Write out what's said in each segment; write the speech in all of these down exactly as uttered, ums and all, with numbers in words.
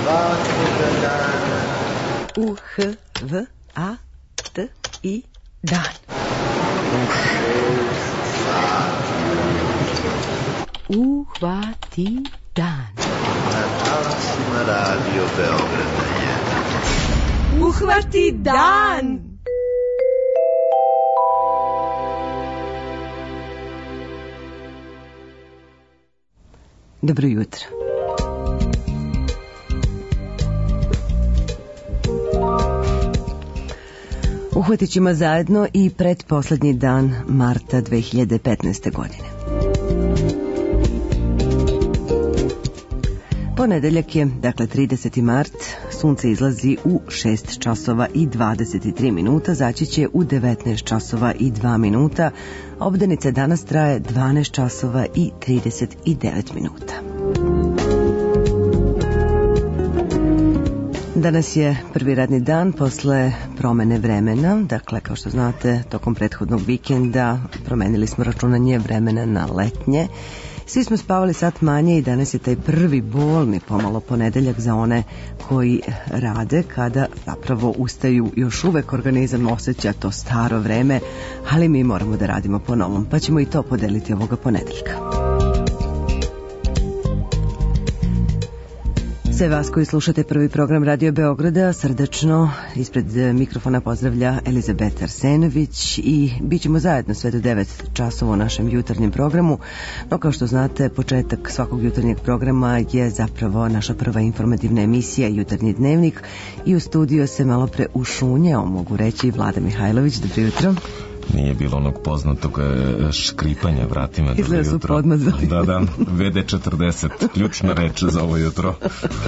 svakoga dana. U H V A T I dan. U šest sati. Uhvati dan. Na talasima Radio Beograda jedan. Uhvati dan! Dobro jutro. Uhvatit ćemo zajedno i pretposlednji dan marta dve hiljade petnaeste. godine. Ponedeljak je, dakle trideseti mart, sunce izlazi u šest časova i dvadeset tri minuta, zaći će u devetnaest časova i dva minuta, obdanica danas traje dvanaest časova i trideset devet minuta. Danas je prvi radni dan posle promene vremena, dakle kao što znate tokom prethodnog vikenda promenili smo računanje vremena na letnje. Svi smo spavali sat manje i danas je taj prvi bolni pomalo ponedeljak za one koji rade, kada zapravo ustaju, još uvek organizam osjeća to staro vreme, ali mi moramo da radimo po novom, pa ćemo i to podeliti ovoga ponedeljka. Sve vas koji slušate prvi program Radio Beograda srdačno ispred mikrofona pozdravlja Elizabeta Arsenović i bit ćemo zajedno sve do devet časova u našem jutarnjem programu, no kao što znate početak svakog jutarnjeg programa je zapravo naša prva informativna emisija Jutarnji dnevnik i u studiju se malo pre ušunjao, mogu reći, Vlada Mihajlović. Dobro jutro. Nije bilo onog poznatog škripanja vratima. Izgleda su podmazali. Da, da, V D četrdeset, ključna reč za ovo jutro.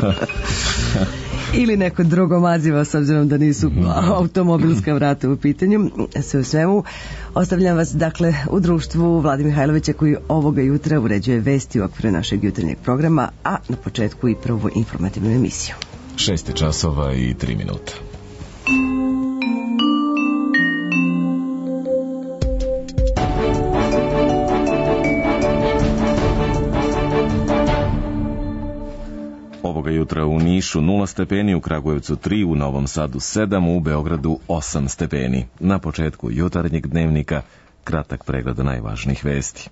Ili neko drugo maziva, s obzirom da nisu automobilska vrata u pitanju. Sve u svemu, ostavljam vas dakle u društvu Vlade Mihajlovića koji ovoga jutra uređuje vesti u okviru našeg jutarnjeg programa, a na početku i prvu informativnu emisiju. Šest časova i tri minuta. Ovoga jutra u Nišu nula stepeni, u Kragujevcu tri, u Novom Sadu sedam, u Beogradu osam stepeni. Na početku jutarnjeg dnevnika kratak pregled najvažnijih vesti.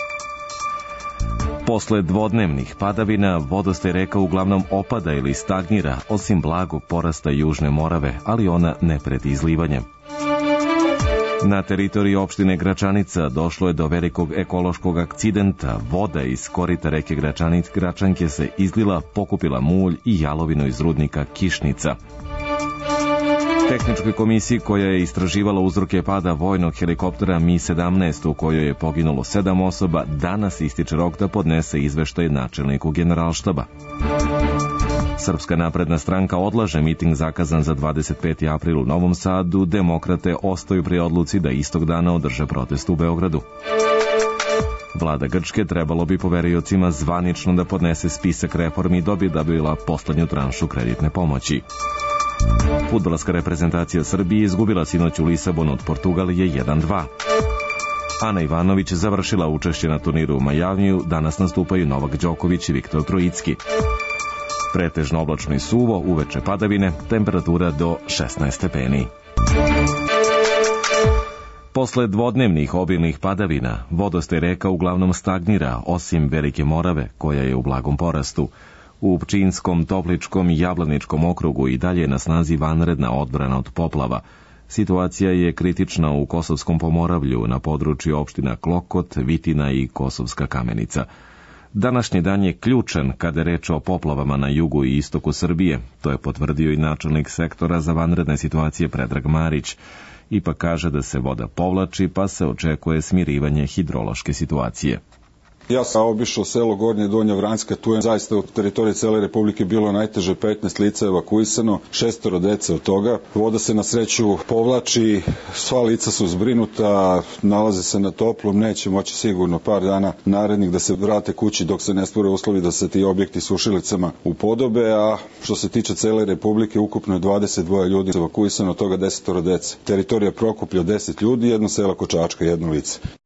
Posle dvodnevnih padavina vodostaj reka uglavnom opada ili stagnira, osim blagog porasta Južne Morave, ali ona ne pred izlivanjem. Na teritoriji opštine Gračanica došlo je do velikog ekološkog akcidenta. Voda iz korita reke Gračanic, Gračanke se izlila, pokupila mulj i jalovinu iz rudnika Kišnica. Tehničkoj komisiji koja je istraživala uzroke pada vojnog helikoptera Mi sedamnaest u kojoj je poginulo sedam osoba, danas ističe rok da podnese izveštaj načelniku Generalštaba. Srpska napredna stranka odlaže miting zakazan za dvadeset peti april u Novom Sadu, demokrate ostaju pri odluci da istog dana održe protest u Beogradu. Vlada Grčke trebalo bi poveriocima zvanično da podnese spisak reformi da bi dobila poslednju tranšu kreditne pomoći. Fudbalska reprezentacija Srbije izgubila sinoć u Lisabonu od Portugalije jedan dva. Ana Ivanović završila učešće na turniru u Majamiju, danas nastupaju Novak Đoković i Viktor Trojicki. Pretežno oblačno i suvo, uveče padavine, temperatura do šesnaest stepeni. Posle dvodnevnih obilnih padavina, vodostaj reka uglavnom stagnira, osim Velike Morave, koja je u blagom porastu. U Pčinjskom, Topličkom i Jablaničkom okrugu i dalje je na snazi vanredna odbrana od poplava. Situacija je kritična u Kosovskom Pomoravlju, na području opština Klokot, Vitina i Kosovska Kamenica. Današnji dan je ključan kada je reč o poplavama na jugu i istoku Srbije, to je potvrdio i načelnik sektora za vanredne situacije Predrag Marić. Ipak kaže da se voda povlači, pa se očekuje smirivanje hidrološke situacije. Ja sam obišao selo Gornje i Donja Vranjska, tu je zaista u teritoriji cele Republike bilo najteže, petnaest lica evakuisano, šestoro dece od toga. Voda se na sreću povlači, sva lica su zbrinuta, nalaze se na toplom, neće moći sigurno par dana narednih da se vrate kući dok se ne stvore uslovi da se ti objekti sušilicama upodobe, a što se tiče cele Republike, ukupno je dvadeset dva ljudi evakuisano, od toga desetoro dece. Teritorija Prokuplja deset ljudi, jedno selo Kočačka, jedno lice.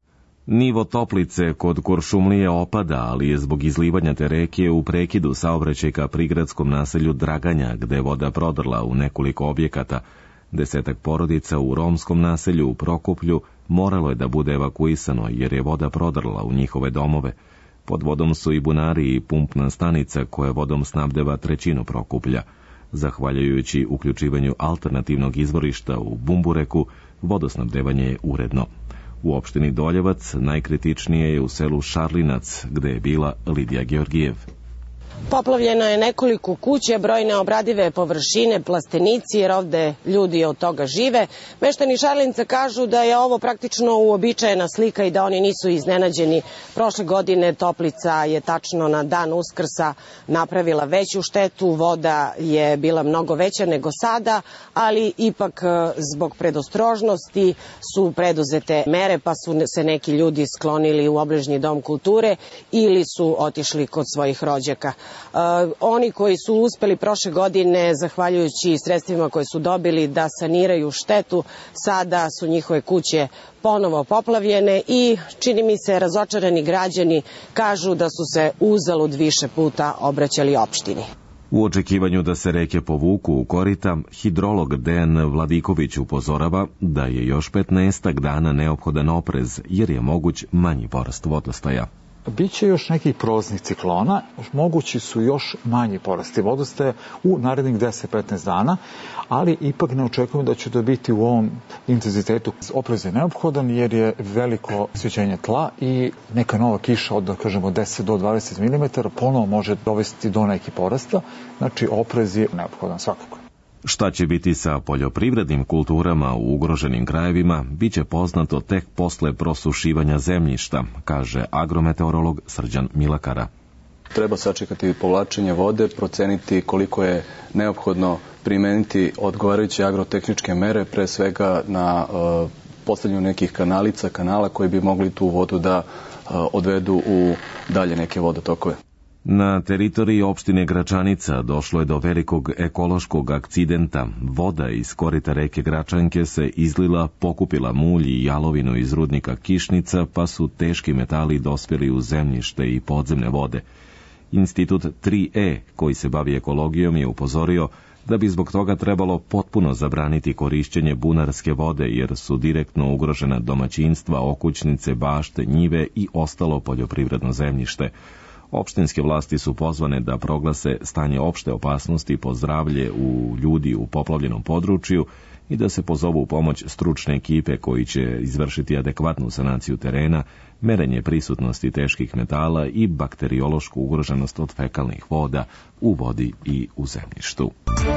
Nivo Toplice kod Kuršumlije opada, ali je zbog izlivanja te reke u prekidu saobraćaj ka prigradskom naselju Draganja, gde je voda prodrla u nekoliko objekata. Desetak porodica u romskom naselju u Prokuplju moralo je da bude evakuisano jer je voda prodrla u njihove domove. Pod vodom su i bunari i pumpna stanica koja vodom snabdeva trećinu Prokuplja. Zahvaljujući uključivanju alternativnog izvorišta u Bumbureku, vodosnabdevanje je uredno. U opštini Doljevac najkritičnije je u selu Šarlinac, gde je bila Lidija Georgijev. Poplavljeno je nekoliko kuće, brojne obradive površine, plastenici, jer ovde ljudi od toga žive. Meštani Šarlinca kažu da je ovo praktično uobičajena slika i da oni nisu iznenađeni. Prošle godine Toplica je tačno na dan Uskrsa napravila veću štetu, voda je bila mnogo veća nego sada, ali ipak zbog predostrožnosti su preduzete mere, pa su se neki ljudi sklonili u obližnji dom kulture ili su otišli kod svojih rođaka. Uh, oni koji su uspeli prošle godine, zahvaljujući sredstvima koje su dobili da saniraju štetu, sada su njihove kuće ponovo poplavljene i čini mi se razočarani građani kažu da su se uzalud više puta obraćali opštini. U očekivanju da se reke povuku u korita, hidrolog Dejan Vladiković upozorava da je još petnaestak dana neophodan oprez jer je moguć manji porast vodostaja. Biće još nekih prolaznih ciklona, mogući su još manji porasti vodostaja u narednih deset do petnaest dana, ali ipak ne očekujemo da će to biti u ovom intenzitetu. Oprez je neophodan jer je veliko osvećenje tla i neka nova kiša od, da kažemo, deset do dvadeset milimetara ponovo može dovesti do nekih porasta, znači oprez je neophodan svakako. Šta će biti sa poljoprivrednim kulturama u ugroženim krajevima, bit će poznato tek posle prosušivanja zemljišta, kaže agrometeorolog Srđan Milakara. Treba sačekati povlačenje vode, proceniti koliko je neophodno primeniti odgovarajuće agrotehničke mere, pre svega na uh, postavljanju nekih kanalica, kanala koji bi mogli tu vodu da uh, odvedu u dalje neke vodotokove. Na teritoriji opštine Gračanica došlo je do velikog ekološkog akcidenta. Voda iz korita reke Gračanke se izlila, pokupila mulj i jalovinu iz rudnika Kišnica, pa su teški metali dospjeli u zemljište i podzemne vode. Institut tri E, koji se bavi ekologijom, je upozorio da bi zbog toga trebalo potpuno zabraniti korišćenje bunarske vode, jer su direktno ugrožena domaćinstva, okućnice, bašte, njive i ostalo poljoprivredno zemljište. Opštinske vlasti su pozvane da proglase stanje opšte opasnosti po zdravlje u ljudi u poplavljenom području i da se pozovu u pomoć stručne ekipe koji će izvršiti adekvatnu sanaciju terena, merenje prisutnosti teških metala i bakteriološku ugroženost od fekalnih voda u vodi i u zemljištu.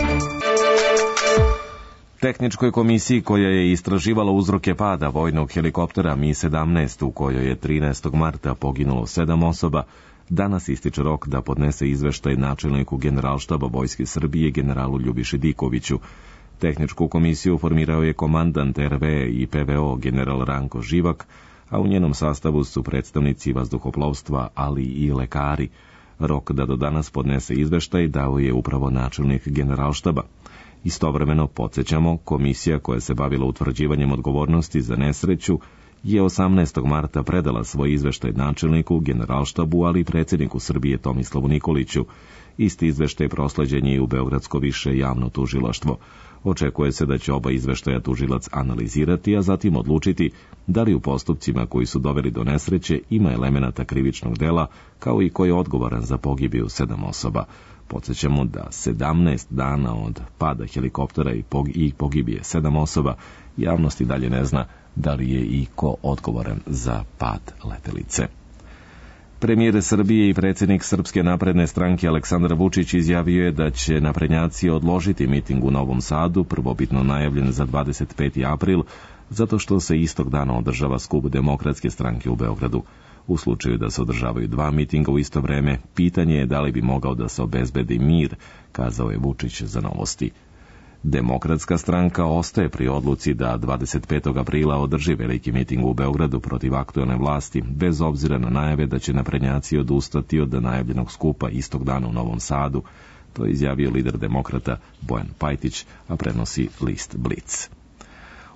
Tehničkoj komisiji koja je istraživala uzroke pada vojnog helikoptera Mi sedamnaest u kojoj je trinaestog marta poginulo sedam osoba, danas ističe rok da podnese izveštaj načelniku Generalštaba Vojske Srbije generalu Ljubiši Dikoviću. Tehničku komisiju formirao je komandant R V i P V O general Ranko Živak, a u njenom sastavu su predstavnici vazduhoplovstva, ali i lekari. Rok da do danas podnese izveštaj dao je upravo načelnik Generalštaba. Istovremeno, podsjećamo, komisija koja se bavila utvrđivanjem odgovornosti za nesreću je osamnaestog marta predala svoj izveštaj načelniku, Generalštabu, ali i predsjedniku Srbije Tomislavu Nikoliću. Isti izveštaj prosleđen je i u Beogradsko više javno tužilaštvo. Očekuje se da će oba izveštaja tužilac analizirati, a zatim odlučiti da li u postupcima koji su doveli do nesreće ima elemenata krivičnog dela, kao i ko je odgovoran za pogibiju sedam osoba. Podsjećamo da sedamnaest dana od pada helikoptera i pogibije sedam osoba, javnost i dalje ne zna da li je i ko odgovoran za pad letelice. Premijer Srbije i predsjednik Srpske napredne stranke Aleksandar Vučić izjavio je da će naprednjaci odložiti miting u Novom Sadu, prvobitno najavljen za dvadeset peti april, zato što se istog dana održava skup Demokratske stranke u Beogradu. U slučaju da se održavaju dva mitinga u isto vreme, pitanje je da li bi mogao da se obezbedi mir, kazao je Vučić za Novosti. Demokratska stranka ostaje pri odluci da dvadeset petog aprila održi veliki miting u Beogradu protiv aktuelne vlasti, bez obzira na najave da će naprednjaci odustati od najavljenog skupa istog dana u Novom Sadu. To je izjavio lider demokrata Bojan Pajtić, a prenosi list Blic.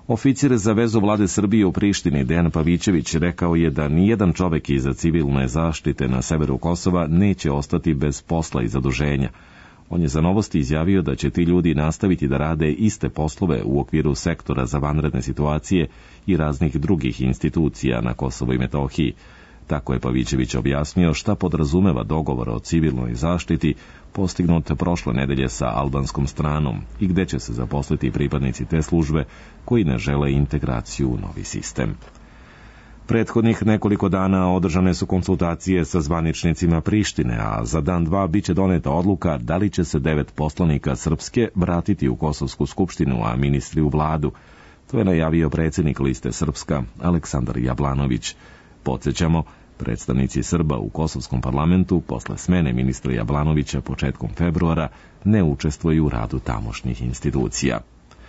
Oficir za vezu vlade Srbije u Prištini Dejan Pavićević rekao je da nijedan čovek iz civilne zaštite na severu Kosova neće ostati bez posla i zaduženja. On je za Novosti izjavio da će ti ljudi nastaviti da rade iste poslove u okviru sektora za vanredne situacije i raznih drugih institucija na Kosovu i Metohiji. Tako je Pavićević objasnio šta podrazumeva dogovor o civilnoj zaštiti postignut prošle nedelje sa albanskom stranom i gde će se zaposliti pripadnici te službe koji ne žele integraciju u novi sistem. Prethodnih nekoliko dana održane su konsultacije sa zvaničnicima Prištine, a za dan dva biće doneta odluka da li će se devet poslanika Srpske vratiti u Kosovsku skupštinu, a ministri u vladu. To je najavio predsjednik liste Srpska Aleksandar Jablanović. Podsjećamo, predstavnici Srba u Kosovskom parlamentu posle smene ministra Jablanovića početkom februara ne učestvuju u radu tamošnjih institucija.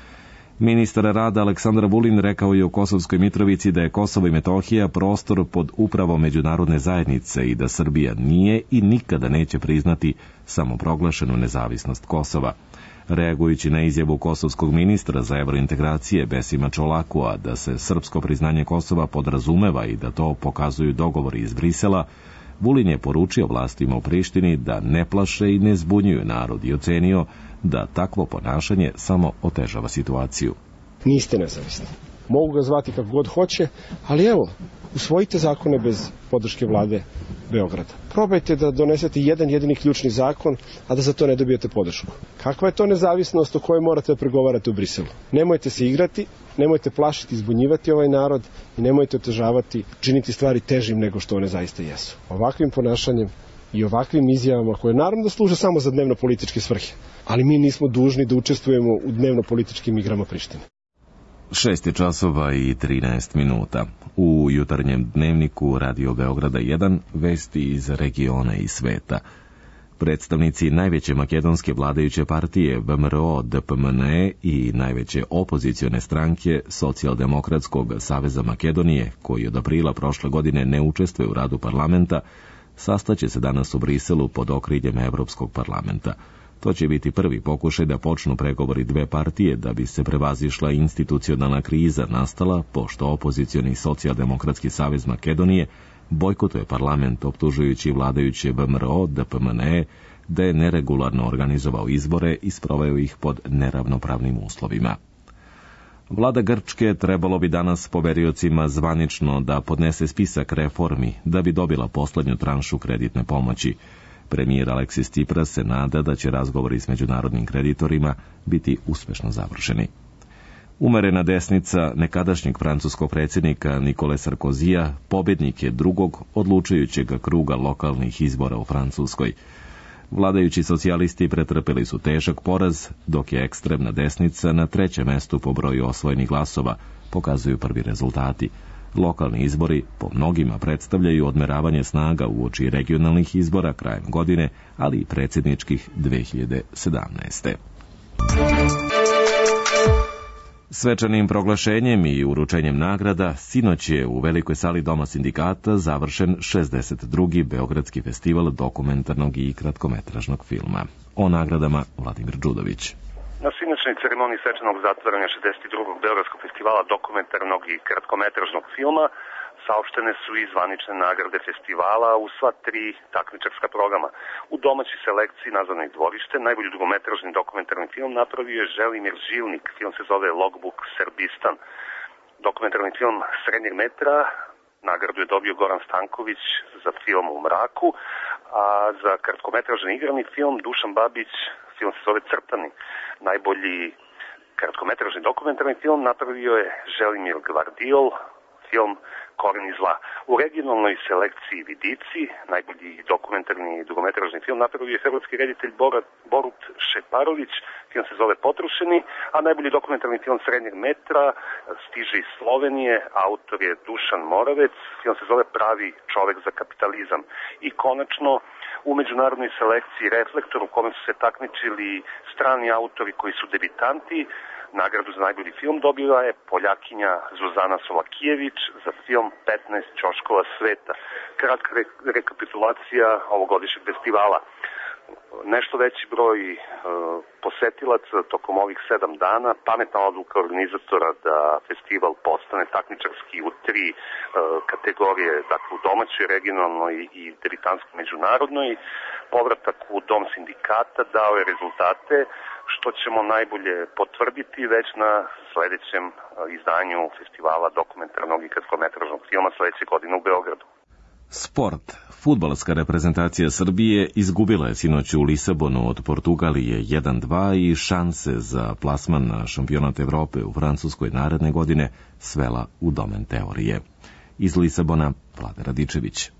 Ministar rada Aleksandar Vulin rekao je u Kosovskoj Mitrovici da je Kosovo i Metohija prostor pod upravom međunarodne zajednice i da Srbija nije i nikada neće priznati samoproglašenu nezavisnost Kosova. Reagujući na izjavu kosovskog ministra za evrointegracije Besima Čolakua da se srpsko priznanje Kosova podrazumeva i da to pokazuju dogovori iz Brisela, Vulin je poručio vlastima u Prištini da ne plaše i ne zbunjuju narod i ocenio da takvo ponašanje samo otežava situaciju. Niste nezavisni. Mogu ga zvati kako god hoće, ali evo, usvojite zakone bez podrške vlade Beograda. Probajte da donesete jedan jedini ključni zakon, a da za to ne dobijete podršku. Kakva je to nezavisnost o kojoj morate da pregovarate u Briselu? Nemojte se igrati, nemojte plašiti, izbunjivati ovaj narod i nemojte otežavati, činiti stvari težim nego što one zaista jesu. Ovakvim ponašanjem i ovakvim izjavama koje naravno da služe samo za dnevno-političke svrhe, ali mi nismo dužni da učestvujemo u dnevno-političkim igrama Prištine. Šest časova i trinaest minuta. U jutarnjem dnevniku Radio Beograda jedan vesti iz regiona i sveta. Predstavnici najveće makedonske vladajuće partije V M R O D P M N E i najveće opozicione stranke Socijaldemokratskog saveza Makedonije, koji od aprila prošle godine ne učestvuje u radu parlamenta, sastaće se danas u Briselu pod okriljem Evropskog parlamenta. To će biti prvi pokušaj da počnu pregovori dve partije da bi se prevazišla institucionalna kriza nastala pošto opozicioni Socijaldemokratski savez Makedonije bojkotuje parlament optužujući vladajuće V M R O D P M N E da je neregularno organizovao izbore i sproveo ih pod neravnopravnim uslovima. Vlada Grčke trebalo bi danas poveriocima zvanično da podnese spisak reformi da bi dobila poslednju tranšu kreditne pomoći. Premijer Aleksis Tsipras se nada da će razgovori s međunarodnim kreditorima biti uspešno završeni. Umerena desnica nekadašnjeg francuskog predsjednika Nikole Sarkozija pobjednik je drugog odlučujućeg kruga lokalnih izbora u Francuskoj. Vladajući socijalisti pretrpeli su težak poraz, dok je ekstremna desnica na trećem mestu po broju osvojenih glasova, pokazuju prvi rezultati. Lokalni izbori po mnogima predstavljaju odmeravanje snaga uoči regionalnih izbora krajem godine, ali i predsjedničkih dve hiljade sedamnaeste. Svečanim proglašenjem i uručenjem nagrada sinoć je u velikoj sali Doma sindikata završen šezdeset drugi Beogradski festival dokumentarnog i kratkometražnog filma. O nagradama Vladimir Đudović. Na sinoćnoj ceremoniji svečanog zatvaranja šezdeset drugog Beogradskog festivala dokumentarnog i kratkometražnog filma saopštene su i zvanične nagrade festivala u sva tri takmičarska programa. U domaćoj selekciji nazvanoj Dvorište najbolji dugometražni dokumentarni film napravio je Želimir Žilnik. Film se zove Logbook Srbistan. Dokumentarni film srednjeg metra nagradu je dobio Goran Stanković za film U mraku, a za kratkometražni igrani film Dušan Babić, film se zove Crtani. Najbolji kratkometražni dokumentarni film napravio je Želimir Gvardiol, film Koreni zla. U regionalnoj selekciji Vidici najbolji dokumentarni i dugometražni film napravio je hrvatski reditelj Borut Šeparović, film se zove Potrošeni, a najbolji dokumentarni film srednjeg metra stiže iz Slovenije, autor je Dušan Moravec, film se zove Pravi čovek za kapitalizam. I konačno u međunarodnoj selekciji Reflektor u kome su se takmičili strani autori koji su debitanti, nagradu za najbolji film dobila je Poljakinja Zuzana Solakijević za film petnaest ćoškova sveta. Kratka re- rekapitulacija ovogodišnjeg festivala. nešto veći broj uh, posetilaca tokom ovih sedam dana, pametna odluka organizatora da festival postane takmičarski u tri uh, kategorije, dakle u domaćoj, regionalnoj i debitanskoj međunarodnoj, povratak u dom sindikata dao je rezultate, što ćemo najbolje potvrditi već na sledećem uh, izdanju festivala dokumentarnog i kratkometražnog filma sledeće godine u Beogradu. Sport. Fudbalska reprezentacija Srbije izgubila je sinoć u Lisabonu od Portugalije jedan dva i šanse za plasman na šampionat Evrope u Francuskoj naredne godine svela u domen teorije. Iz Lisabona, Vlada Radičević.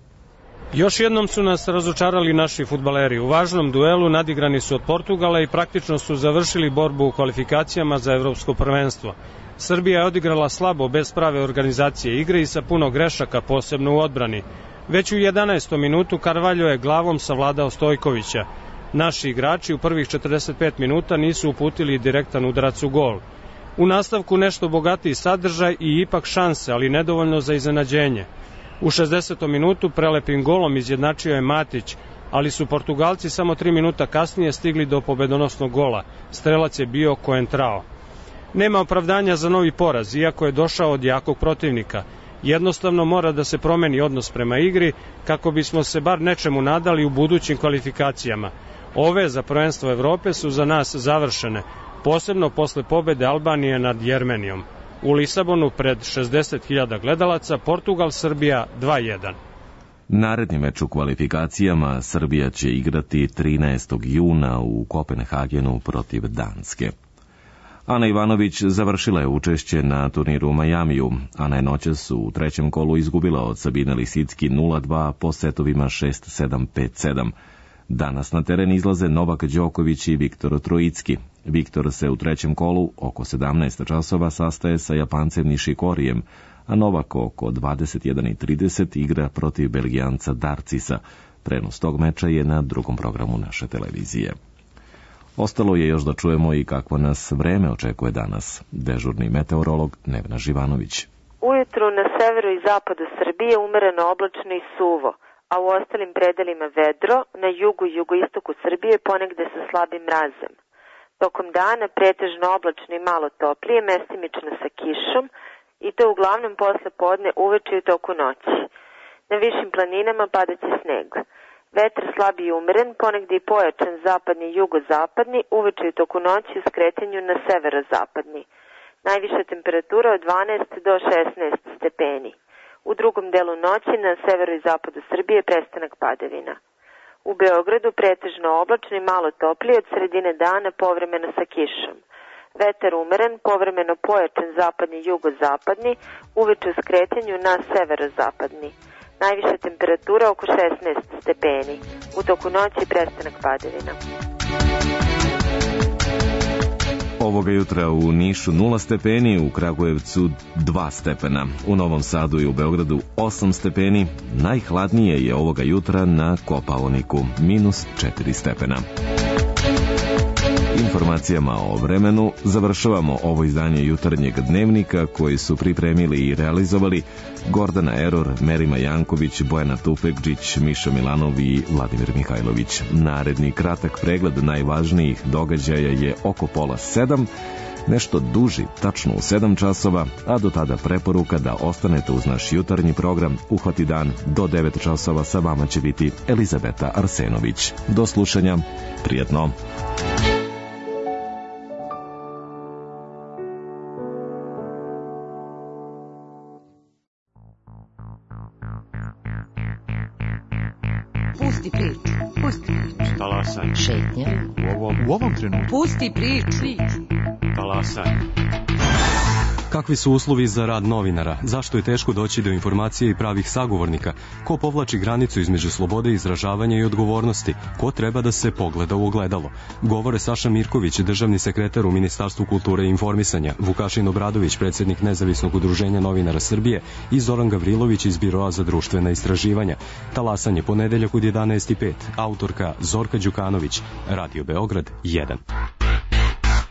Još jednom su nas razočarali naši fudbaleri. U važnom duelu nadigrani su od Portugala i praktično su završili borbu u kvalifikacijama za evropsko prvenstvo. Srbija je odigrala slabo, bez prave organizacije igre i sa puno grešaka, posebno u odbrani. Već u jedanaestom minutu Carvalho je glavom savladao Stojkovića. Naši igrači u prvih četrdeset pet minuta nisu uputili direktan udarac u gol. U nastavku nešto bogatiji sadržaj i ipak šanse, ali nedovoljno za iznenađenje. U šezdesetom minutu prelepim golom izjednačio je Matić, ali su Portugalci samo tri minuta kasnije stigli do pobedonosnog gola. Strelac je bio Coentrao. Nema opravdanja za novi poraz, iako je došao od jakog protivnika. Jednostavno mora da se promeni odnos prema igri, kako bismo se bar nečemu nadali u budućim kvalifikacijama. Ove za prvenstvo Evrope su za nas završene, posebno posle pobede Albanije nad Jermenijom. U Lisabonu pred šezdeset hiljada gledalaca, Portugal-Srbija dva jedan. Naredni meč u kvalifikacijama Srbija će igrati trinaestog juna u Kopenhagenu protiv Danske. Ana Ivanović završila je učešće na turniru u Majamiju. Ana je noćas u trećem kolu izgubila od Sabine Lisicki nula dva po setovima šest sedam pet sedam. Danas na teren izlaze Novak Đoković i Viktor Trojicki. Viktor se u trećem kolu oko sedamnaest časova sastaje sa Japancem Nishikorijem, a Novak oko dvadeset jedan i trideset igra protiv Belgijanca Darcisa. Prenos tog meča je na drugom programu naše televizije. Ostalo je još da čujemo i kakvo nas vreme očekuje danas. Dežurni meteorolog Nevena Živanović. Ujutru na severu i zapadu Srbije umereno oblačno i suvo, a u ostalim predelima vedro, na jugu i jugoistoku Srbije ponegde sa slabim mrazem. Tokom dana pretežno oblačno i malo toplije, mestimično sa kišom, i to uglavnom posle podne, uveče i u toku noći. Na višim planinama padaće sneg. Vetar slab i umeren, ponegde i pojačan zapadni i jugozapadni, uveče i u toku noći u skretanju na severozapadni. Najviša temperatura od dvanaest do šesnaest stepeni. U drugom delu noći na severu i zapadu Srbije prestanak padavina. U Beogradu pretežno oblačno i malo toplije, od sredine dana povremeno sa kišom. Vetar umeren, povremeno pojačan zapadni i jugozapadni, uveče u skretanju na severozapadni. Najviša temperatura oko šesnaest stepeni. U toku noći prestanak padavina. Ovoga jutra u Nišu nula stepeni, u Kragujevcu dva stepena, u Novom Sadu i u Beogradu osam stepeni, najhladnije je ovoga jutra na Kopaoniku, minus četiri stepena. Informacijama o vremenu završavamo ovo izdanje jutarnjeg dnevnika koji su pripremili i realizovali Gordana Eror, Merima Janković, Bojana Tufekđić, Miša Milanov i Vladimir Mihajlović. Naredni kratak pregled najvažnijih događaja je oko pola sedam, nešto duži, tačno u sedam časova, a do tada preporuka da ostanete uz naš jutarnji program Uhvati dan do devet časova. Sa vama će biti Elizabeta Arsenović. Do slušanja, prijetno. Pusti priču, pusti priču. Talasaj. Šetnja. U ovom, u ovom trenutku. Pusti priču. Talasaj. Kakvi su uslovi za rad novinara? Zašto je teško doći do informacije i pravih sagovornika? Ko povlači granicu između slobode izražavanja i odgovornosti? Ko treba da se pogleda u ogledalo? Govore Saša Mirković, državni sekretar u Ministarstvu kulture i informisanja, Vukašin Obradović, predsjednik Nezavisnog udruženja novinara Srbije i Zoran Gavrilović iz Biroa za društvena istraživanja. Talasanje ponedeljak od jedanaest i pet. Autorka Zorka Đukanović. Radio Beograd jedan.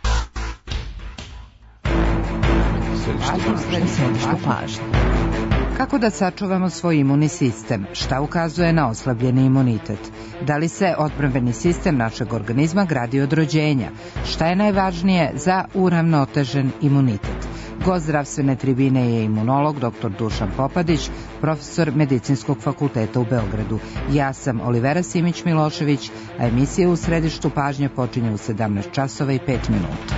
Važno središte pažnje. Kako da sačuvamo svoj imunni sistem? Šta ukazuje na oslabljeni imunitet? Da li se odbrambeni sistem našeg organizma gradi od rođenja? Šta je najvažnije za uravnotežen imunitet? Gost zdravstvene tribine je imunolog doktor Dušan Popadić, profesor Medicinskog fakulteta u Beogradu. Ja sam Olivera Simić-Milošević, a emisija U središtu pažnje počinje u sedamnaest časova i pet minuta.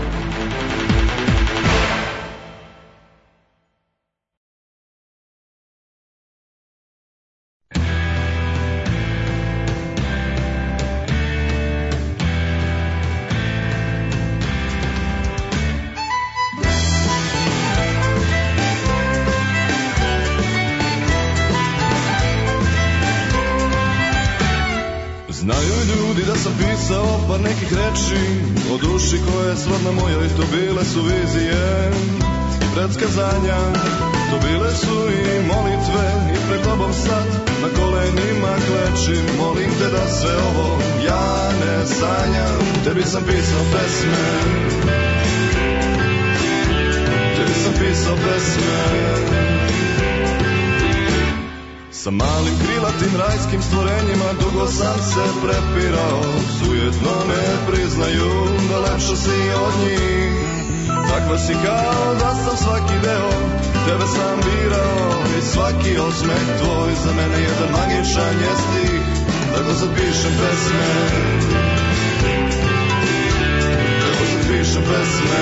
Par nekih reči o duši koje srodna mojoj, to bile su vizije i predskazanja, to bile su i molitve i pred tobom sad na kolenima klečim, molim te da sve ovo ja ne sanjam. Tebi sam pisao pesme, tebi sam pisao pesme, sa malim krilatim rajskim stvorenjima dugo sam se prepirao, sujetno ne priznaju da lepša si od njih. Takva si kao da sam svaki deo, tebe sam birao i svaki osmeh tvoj za mene jedan magičan je stih, tako sad pišem pesme, tako sad pišem pesme.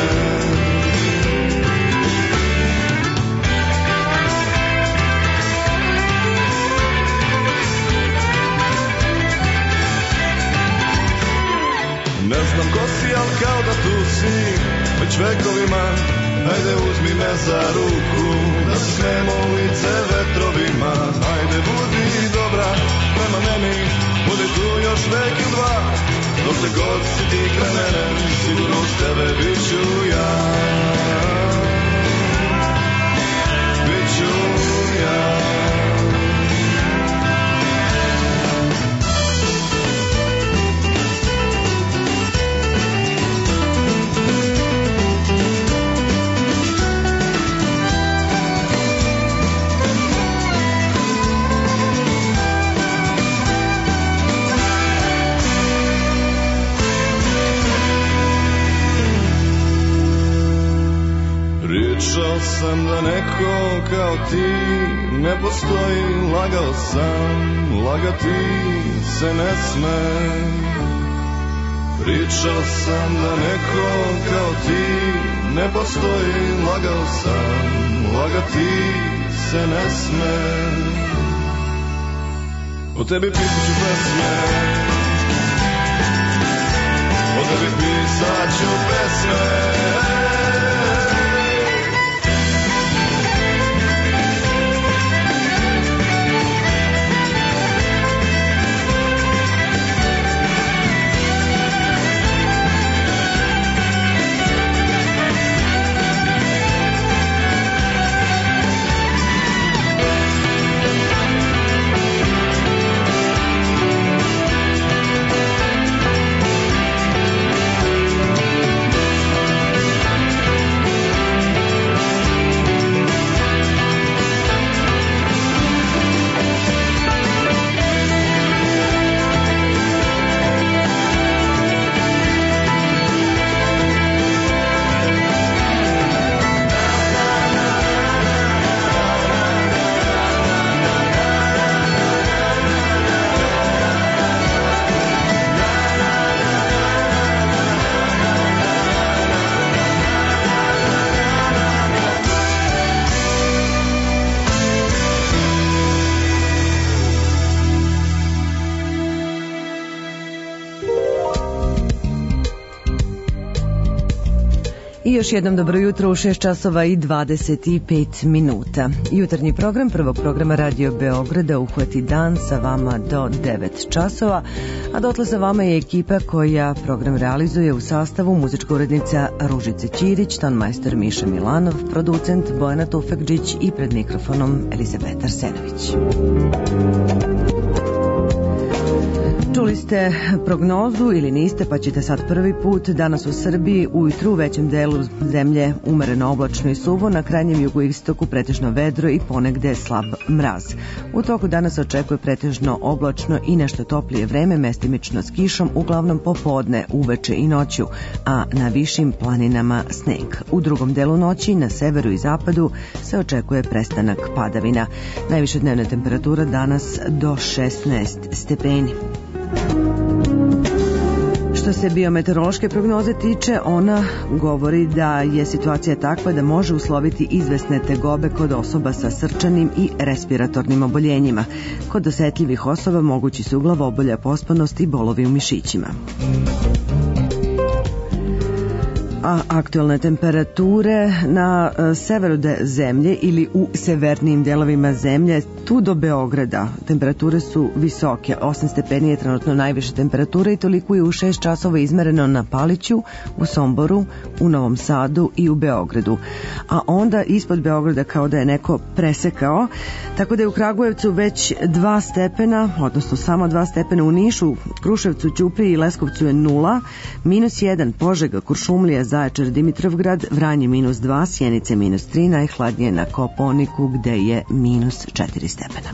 Ne znam ko si, al kao da tu si, već vekovima, hajde uzmi me za ruku, da se smemo u lice vetrovima, hajde budi dobra prema meni, budi tu još vek i dva, dok se god si ti kraj mene, sigurno uz tebe bit ću ja, bit ću ja. Pričao sam da neko kao ti ne postoji, lagao sam, lagati se ne sme. Pričao sam da neko kao ti ne postoji, lagao sam, lagati se ne sme. O tebi pisat ću pesme, o tebi pisat ću pesme. I još jednom dobro jutro u šest časova i dvadeset pet minuta. Jutarnji program prvog programa Radio Beograda uhvati dan sa vama do devet časova, a dotle sa vama je ekipa koja program realizuje u sastavu muzička urednica Ružice Ćirić, tonmajster Miša Milanov, producent Bojana Tufekđić i pred mikrofonom Elizabeta Arsenović. Čuli ste prognozu ili niste, pa ćete sad prvi put. Danas u Srbiji ujutru u većem delu zemlje umereno oblačno i suvo, na krajnjem jugoistoku pretežno vedro i ponegde slab mraz. U toku danas očekuje pretežno oblačno i nešto toplije vreme, mestimično s kišom, uglavnom popodne, uveče i noću, a na višim planinama sneg. U drugom delu noći na severu i zapadu se očekuje prestanak padavina. Najviša dnevna temperatura danas do šesnaest stepeni. Što se biometeorološke prognoze tiče, ona govori da je situacija takva da može usloviti izvesne tegobe kod osoba sa srčanim i respiratornim oboljenjima. Kod osetljivih osoba mogući su glavobolja, pospanost i bolovi u mišićima. A aktualne temperature na severu zemlje ili u severnijim delovima zemlje, tu do Beograda, temperature su visoke. osam stepeni je trenutno najviša temperatura i toliko je u šest časova izmereno na Paliću, u Somboru, u Novom Sadu i u Beogradu. A onda ispod Beograda kao da je neko presekao, tako da je u Kragujevcu već dva stepena, odnosno samo dva stepena, u Nišu, Kruševcu, Ćupriji i Leskovcu je nula, minus jedan, Požega, Kuršumlija, Zaječar, Dimitrovgrad, Vranje minus dva, Sjenice minus tri, najhladnije na Kopaoniku gde je minus četiri stepena.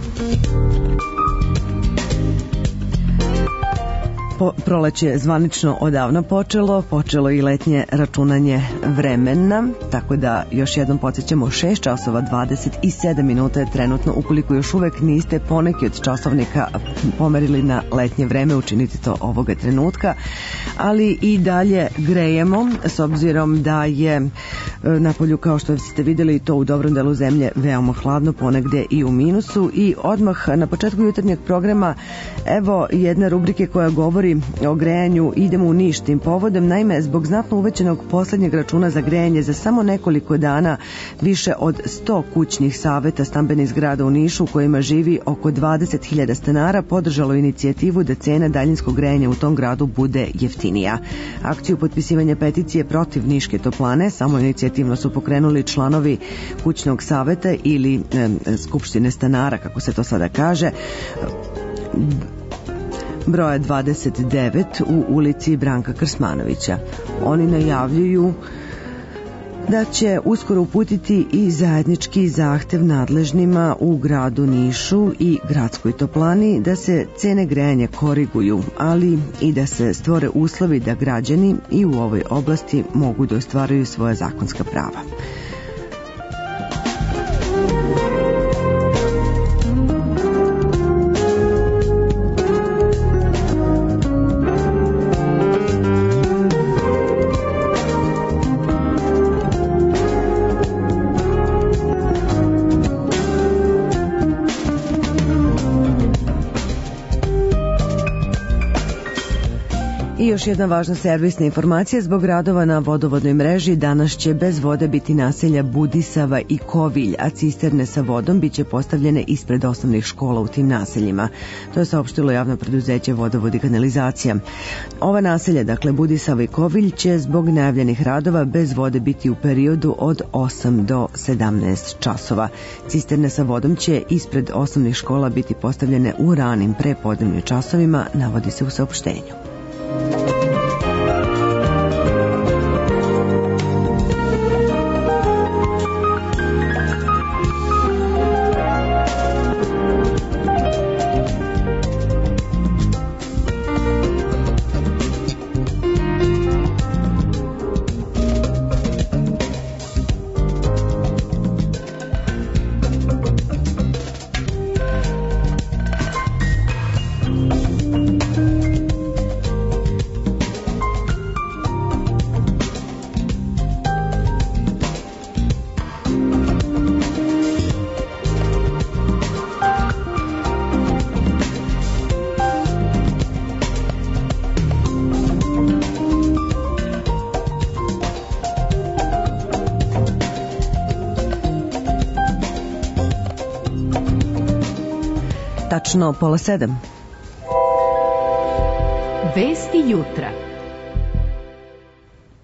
Po, proleće je zvanično odavno počelo, počelo i letnje računanje vremena, tako da još jednom podsjećamo, šest časova dvadeset sedam minuta je trenutno. Ukoliko još uvek niste poneki od časovnika pomerili na letnje vreme, učinite to ovoga trenutka, ali i dalje grejemo, s obzirom da je napolju, kao što ste vidjeli, to u dobrom delu zemlje veoma hladno, ponegde i u minusu. I odmah na početku jutarnjeg programa evo jedne rubrike koja govori o grejanju. Idemo u Niš tim povodom. Naime, zbog znatno uvećenog poslednjeg računa za grejanje za samo nekoliko dana, više od sto kućnih saveta stambenih zgrada u Nišu, u kojima živi oko dvadeset hiljada stanara, podržalo inicijativu da cena daljinskog grejanja u tom gradu bude jeftinija. Akciju potpisivanja peticije protiv niške toplane samo inicijativno su pokrenuli članovi kućnog saveta ili e, skupštine stanara, kako se to sada kaže, broja dvadeset devet u ulici Branka Krsmanovića. Oni najavljuju da će uskoro uputiti i zajednički zahtev nadležnima u gradu Nišu i gradskoj toplani da se cene grejanja koriguju, ali i da se stvore uslovi da građani i u ovoj oblasti mogu da ostvaruju svoja zakonska prava. I još jedna važna servisna informacija: zbog radova na vodovodnoj mreži danas će bez vode biti naselja Budisava i Kovilj, a cisterne sa vodom biće postavljene ispred osnovnih škola u tim naseljima. To je saopštilo javno preduzeće Vodovod i kanalizacija. Ova naselja, dakle Budisava i Kovilj, će zbog najavljenih radova bez vode biti u periodu od osam do sedamnaest časova. Cisterne sa vodom će ispred osnovnih škola biti postavljene u ranim prepodnevnim časovima, navodi se u saopštenju. Tačno pola sedam. Vesti jutra.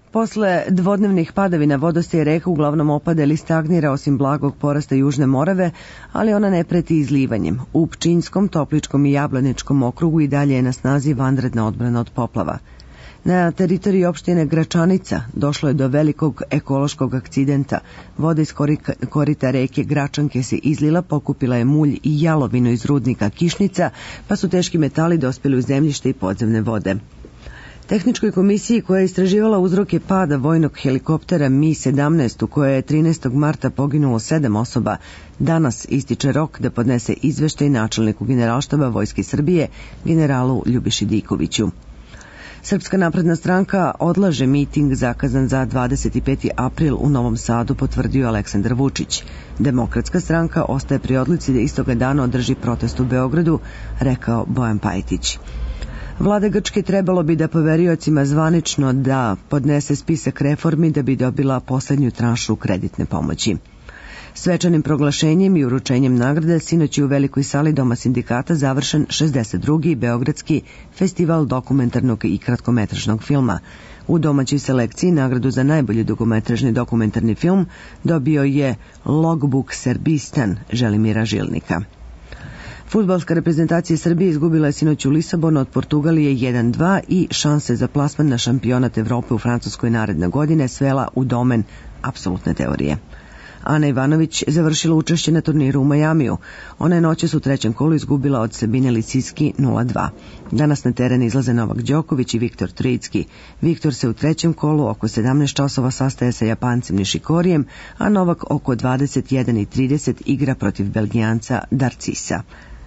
Posle dvodnevnih padavina vodostaje reka uglavnom opada ili stagnira osim blagog porasta Južne Morave, ali ona ne preti izlivanjem. U Pčinjskom, Topličkom i Jablaničkom okrugu i dalje je na snazi vanredna odbrana od poplava. Na teritoriji opštine Gračanica došlo je do velikog ekološkog akcidenta. Voda iz korita reke Gračanke se izlila, pokupila je mulj i jalovinu iz rudnika Kišnica, pa su teški metali dospeli u zemljište i podzemne vode. Tehničkoj komisiji koja je istraživala uzroke pada vojnog helikoptera Mi sedamnaest u kojoj je trinaestog marta poginulo sedam osoba, danas ističe rok da podnese izveštaj načelniku Generalštaba Vojske Srbije, generalu Ljubiši Dikoviću. Srpska napredna stranka odlaže miting zakazan za dvadeset peti april u Novom Sadu, potvrdio Aleksandar Vučić. Demokratska stranka ostaje pri odluci da istoga dana održi protest u Beogradu, rekao Bojan Pajtić. Vlada Grčke trebalo bi da poveriocima zvanično da podnese spisak reformi da bi dobila poslednju tranšu kreditne pomoći. Svečanim proglašenjem i uručenjem nagrade sinoć je u velikoj sali Doma sindikata završen šezdeset drugi Beogradski festival dokumentarnog i kratkometražnog filma. U domaćoj selekciji nagradu za najbolji dugometražni dokumentarni film dobio je Logbook Serbistan Želimira Žilnika. Fudbalska reprezentacija Srbije izgubila je sinoć u Lisabonu od Portugalije jedan dva i šanse za plasman na šampionat Evrope u Francuskoj naredne godine svela u domen apsolutne teorije. Ana Ivanović završila učešće na turniru u Majamiju. Ona je noćas u trećem kolu izgubila od Sabine Liciski nula dva. Danas na teren izlaze Novak Đoković i Viktor Tricki. Viktor se u trećem kolu oko sedamnaest časova sastaje sa Japancem Nishikorijem, a Novak oko dvadeset jedan i trideset igra protiv Belgijanca Darcisa.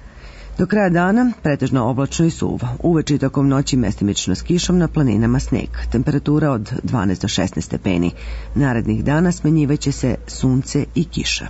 Do kraja dana pretežno oblačno i suvo. Uveče i tokom noći mestimično s kišom, na planinama sneg. Temperatura od dvanaest do šesnaest stepeni. Narednih dana smenjivaće se sunce i kiša.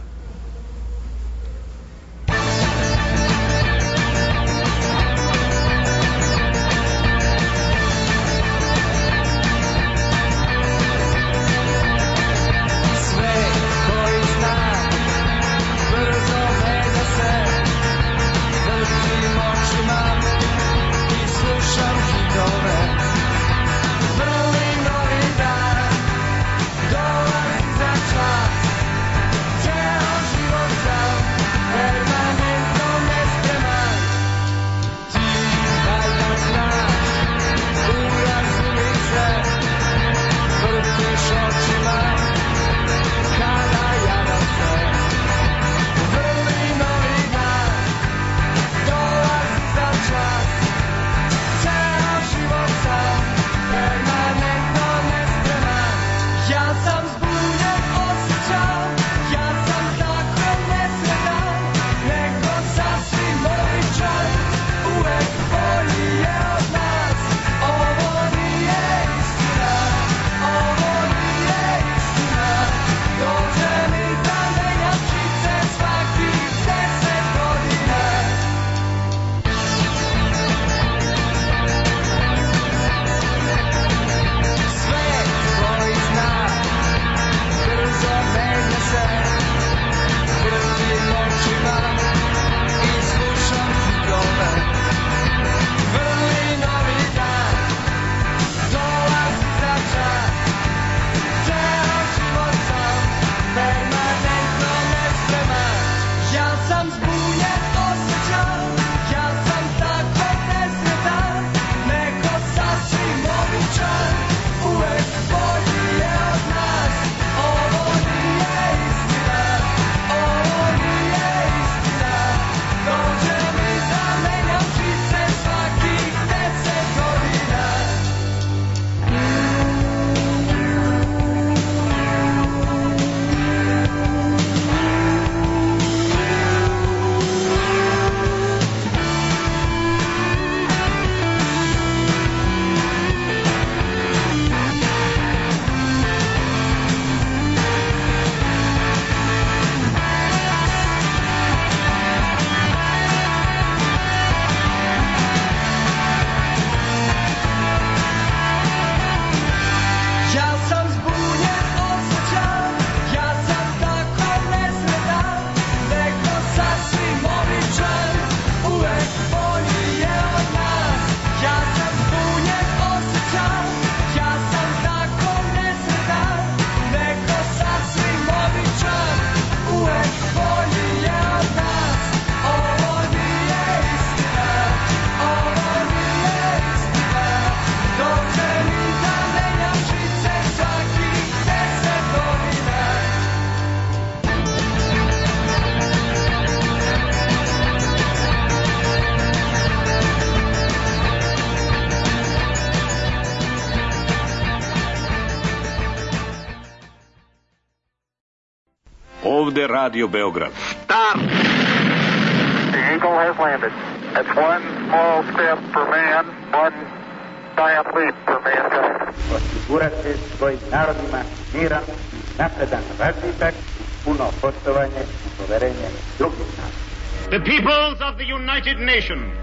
Ovde Radio Beograd. Start! The Eagle has landed. It's one small step for man, one giant leap for mankind. Osigurati svojim narodima miran, napredan razvitak, puno poštovanje i poverenje drugih naroda. The peoples of the United Nations,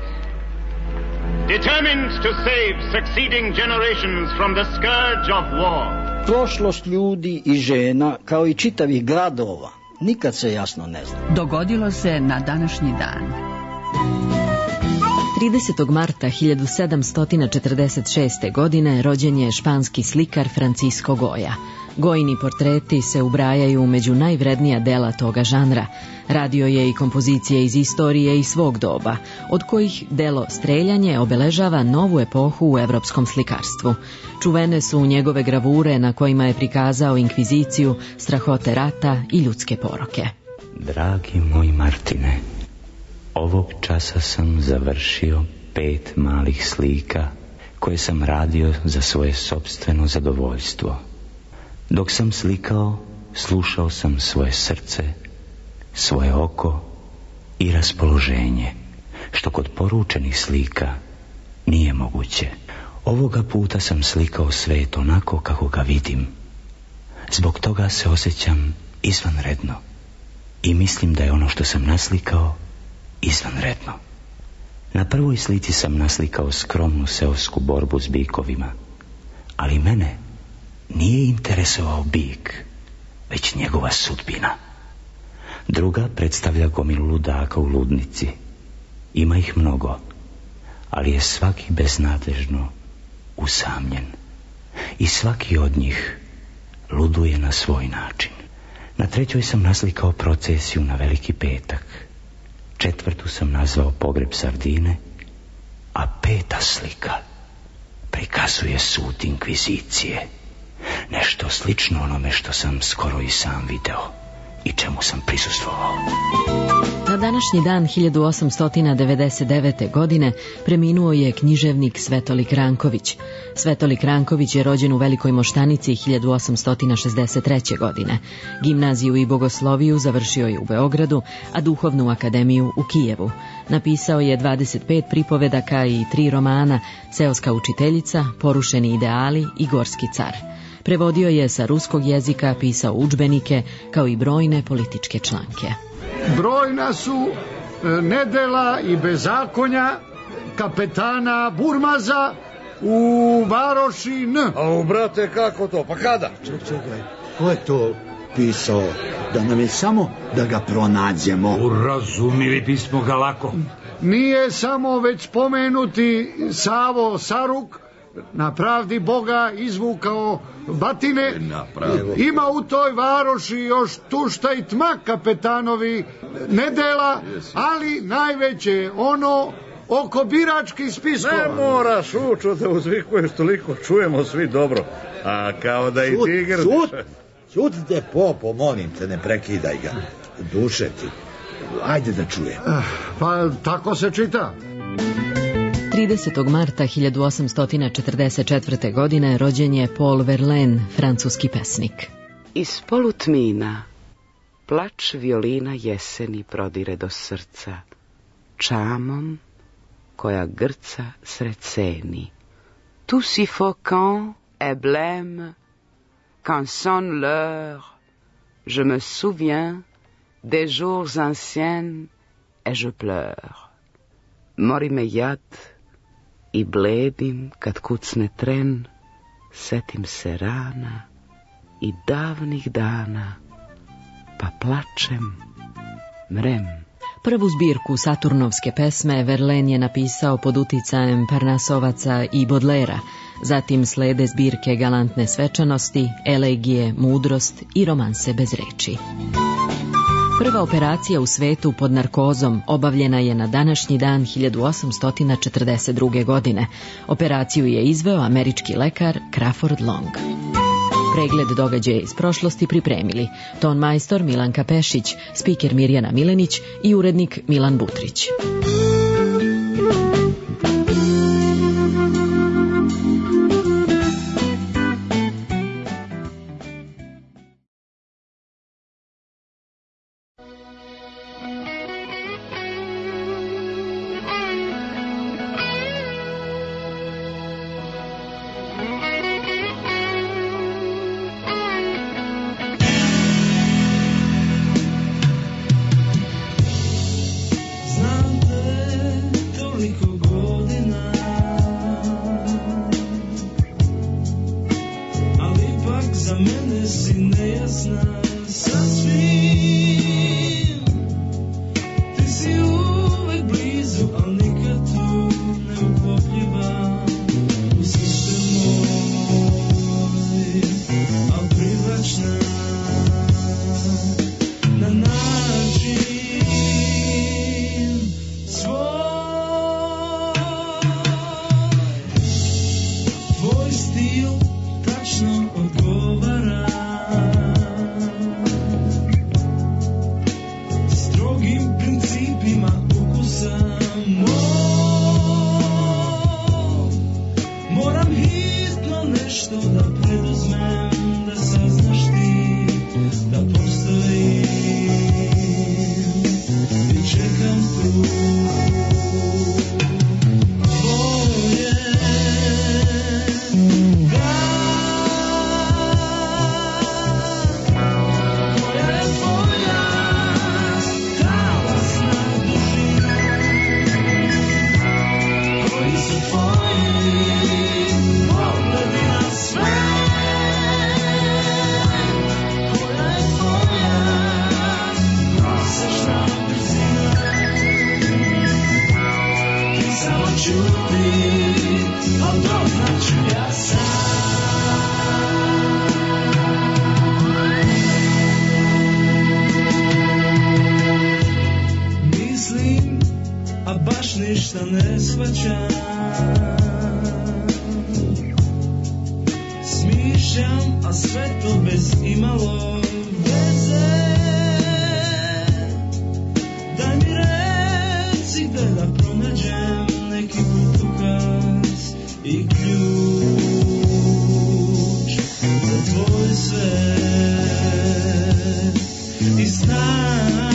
determined to save succeeding generations from the scourge of war. Prošlost ljudi i žena, kao i čitavih gradova, nikad se jasno ne zna. Dogodilo se na današnji dan. tridesetog marta hiljadu sedamsto četrdeset šeste. godine rođen je španski slikar Francisco Goya. Gojini portreti se ubrajaju među najvrednija dela toga žanra. Radio je i kompozicije iz istorije i svog doba, od kojih delo Streljanje obeležava novu epohu u evropskom slikarstvu. Čuvene su njegove gravure na kojima je prikazao inkviziciju, strahote rata i ljudske poroke. Dragi moj Martine, ovog časa sam završio pet malih slika koje sam radio za svoje sopstveno zadovoljstvo. Dok sam slikao, slušao sam svoje srce, svoje oko i raspoloženje, što kod poručenih slika nije moguće. Ovoga puta sam slikao svet onako kako ga vidim. Zbog toga se osjećam izvanredno i mislim da je ono što sam naslikao izvanredno. Na prvoj slici sam naslikao skromnu seosku borbu s bikovima, ali mene nije interesovao bik, već njegova sudbina. Druga predstavlja gomilu ludaka u ludnici. Ima ih mnogo, ali je svaki beznadežno usamljen. I svaki od njih luduje na svoj način. Na trećoj sam naslikao procesiju na Veliki petak. Četvrtu sam nazvao pogreb sardine, a peta slika prikazuje sud inkvizicije. Nešto slično onome što sam skoro i sam video i čemu sam prisustvovao. Na današnji dan hiljadu osamsto devedeset devete. godine preminuo je književnik Svetolik Ranković. Svetolik Ranković je rođen u Velikoj Moštanici hiljadu osamsto šezdeset treće. godine. Gimnaziju i bogosloviju završio je u Beogradu, a duhovnu akademiju u Kijevu. Napisao je dvadeset pet pripovedaka i tri romana: Seoska učiteljica, Porušeni ideali i Gorski car. Prevodio je sa ruskog jezika, pisao udžbenike, kao i brojne političke članke. Brojna su nedela i bezakonja kapetana Burmaza u varoši N. A u brate, kako to? Pa kada? Ček, čekaj, ko je to pisao? Da nam je samo da ga pronađemo. Urazumili bismo ga lako. Nije samo već pomenuti Savo Saruk na pravdi Boga izvukao batine. Ima u toj varoši još tušta i tma kapetanovi nedela, ali najveće ono oko biračkih spiskova. Ne moraš, Učo, da uzvikuješ toliko, čujemo svi dobro. A kao da i ti grdiš. Čut, čutite, popo, molim te, ne prekidaj ga. Duše ti. Ajde da čujem. Pa tako se čita. tridesetog marta hiljadu osamsto četrdeset četvrte. godine rođen je Paul Verlaine, francuski pesnik. Iz polutmina plač violina jeseni prodire do srca, čamom koja grca sred ceni. Tout suffocant et blême, quand sonne l'heure, je me souviens des jours anciens et je pleure. Mori me jad i bledim kad kucne tren, setim se rana i davnih dana, pa plačem, mrem. Prvu zbirku Saturnovske pesme Verlaine je napisao pod uticajem Parnasovaca i Bodlera, zatim slede zbirke Galantne svečanosti, Elegije, Mudrost i Romanse bez reči. Prva operacija u svetu pod narkozom obavljena je na današnji dan hiljadu osamsto četrdeset druge. godine. Operaciju je izveo američki lekar Crawford Long. Pregled događaja iz prošlosti pripremili ton majstor Milanka Pešić, spiker Mirjana Milenić i urednik Milan Butrić. za mene si nejasna sasvim. Ti si uvek blizu, al nikad tu neukopljiva. U sistem moj, al privlačna na način svoj. Tvoj stil tačno odgovara strogim principima ukusa mog. Moram hitno nešto da preduzmem, da saznaš ti da postojim i čekam tu. Mislim, a baš ništa ne shvaćam. Smišljam, a sve to bez imalo veze. Daj mi reci gde da pronađem neki putokaz i ključ za tvoj svet i stan.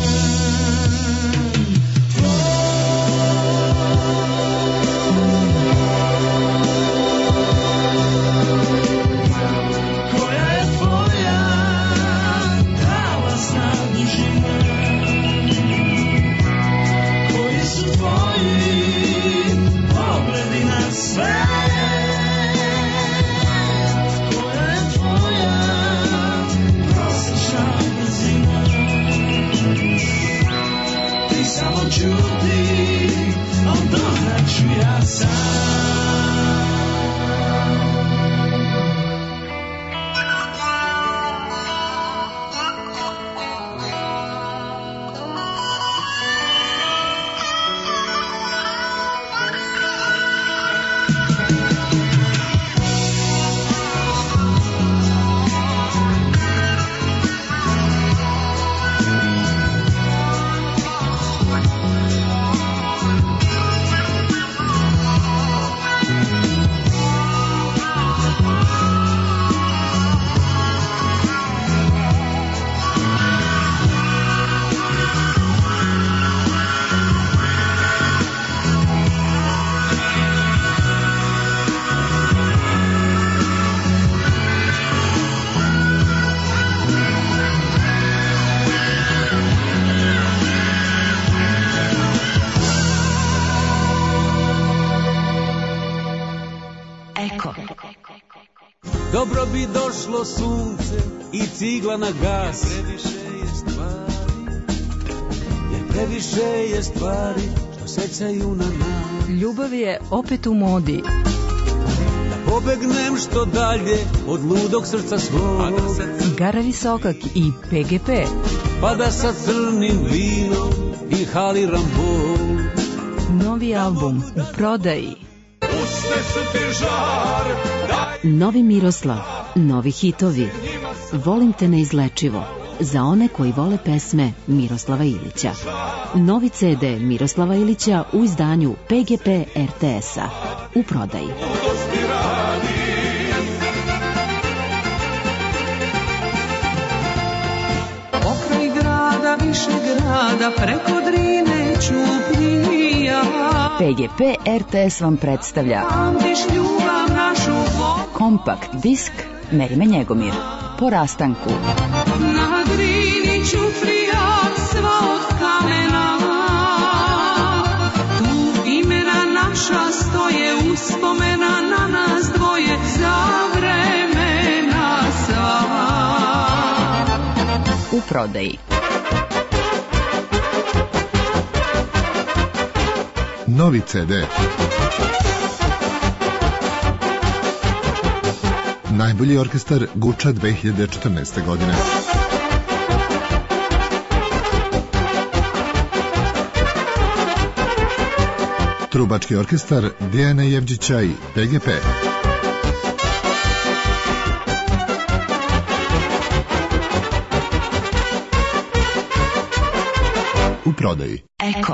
Dobro bi došlo sunce i cigla na gas. Previše je stvari, jer previše je stvari što sećaju na nas. Ljubav je opet u modi. Da pobegnem što dalje od ludog srca svog. Gara Visokak i P G P. Pa da sa crnim vinom i haliram bol. Novi album u prodaji. Usne su ti žar, daj. Novi Miroslav, novi hitovi. Volim te neizlečivo. Za one koji vole pesme Miroslava Ilića. Novi C D Miroslava Ilića u izdanju P G P R T S-a. U prodaji. Pokraj grada, više grada, preko Drine Ćuprija. P G P R T S vam predstavlja kompakt disk Merime Njegomir. Po rastanku. Na Drini Ćuprija, sva od kamena, tu imena naša stoje, uspomena na nas dvoje za vremena prodaji. Novi ce de. Najbolji orkestar Guča dve hiljade četrnaeste godine. Trubački orkestar Dijana Jevđića i pe ge pe. U prodaji. Eko.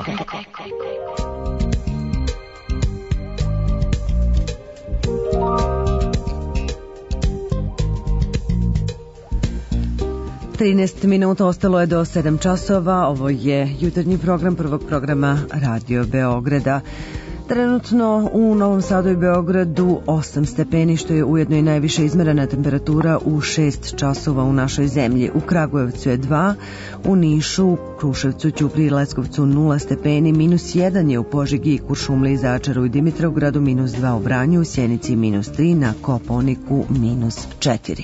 trinaest minuta ostalo je do sedam časova. Ovo je jutarnji program prvog programa Radio Beograda. Trenutno u Novom Sadu i Beogradu osam stepeni, što je ujedno i najviše izmerena temperatura u šest časova u našoj zemlji. U Kragujevcu je dva, u Nišu, Kruševcu, Ćupriji i Leskovcu nula stepeni, minus jedan je u Požegi, Kuršumliji, Začaru i Dimitrovgradu, minus dva u Vranju, u Sjenici minus tri, na Kopaoniku minus četiri.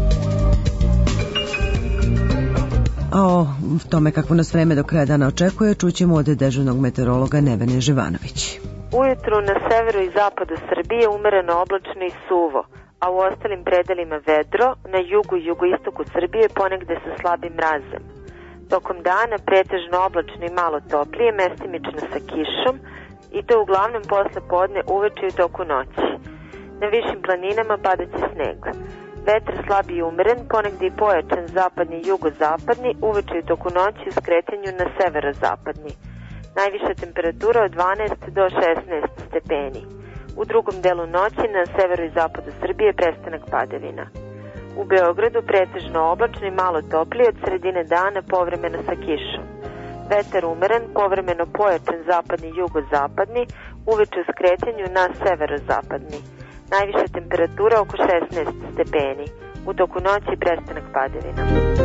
A o tome kakvo nas vreme do kraja dana očekuje čućemo od dežurnog meteorologa Nevene Živanović. Ujutru na severu i zapadu Srbije umereno oblačno i suvo, a u ostalim predelima vedro, na jugu i jugoistoku Srbije ponegde sa slabim mrazem. Tokom dana pretežno oblačno i malo toplije, mestimično sa kišom, i to uglavnom posle podne, uveče i u toku noći. Na višim planinama padaće sneg. Vetar slabi i umeren, ponegde i pojačan zapadni i jugozapadni, uveče i u toku noći u skretanju na severozapadni. Najviša temperatura od dvanaest do šesnaest stepeni. U drugom delu noći na severu i zapadu Srbije prestanak padavina. U Beogradu pretežno oblačno i malo toplije, od sredine dana povremeno sa kišom. Vetar umeren, povremeno pojačan zapadni i jugozapadni, uveče u skretanju na severozapadni. Najviša temperatura oko šesnaest stepeni. U toku noći prestanak padavina.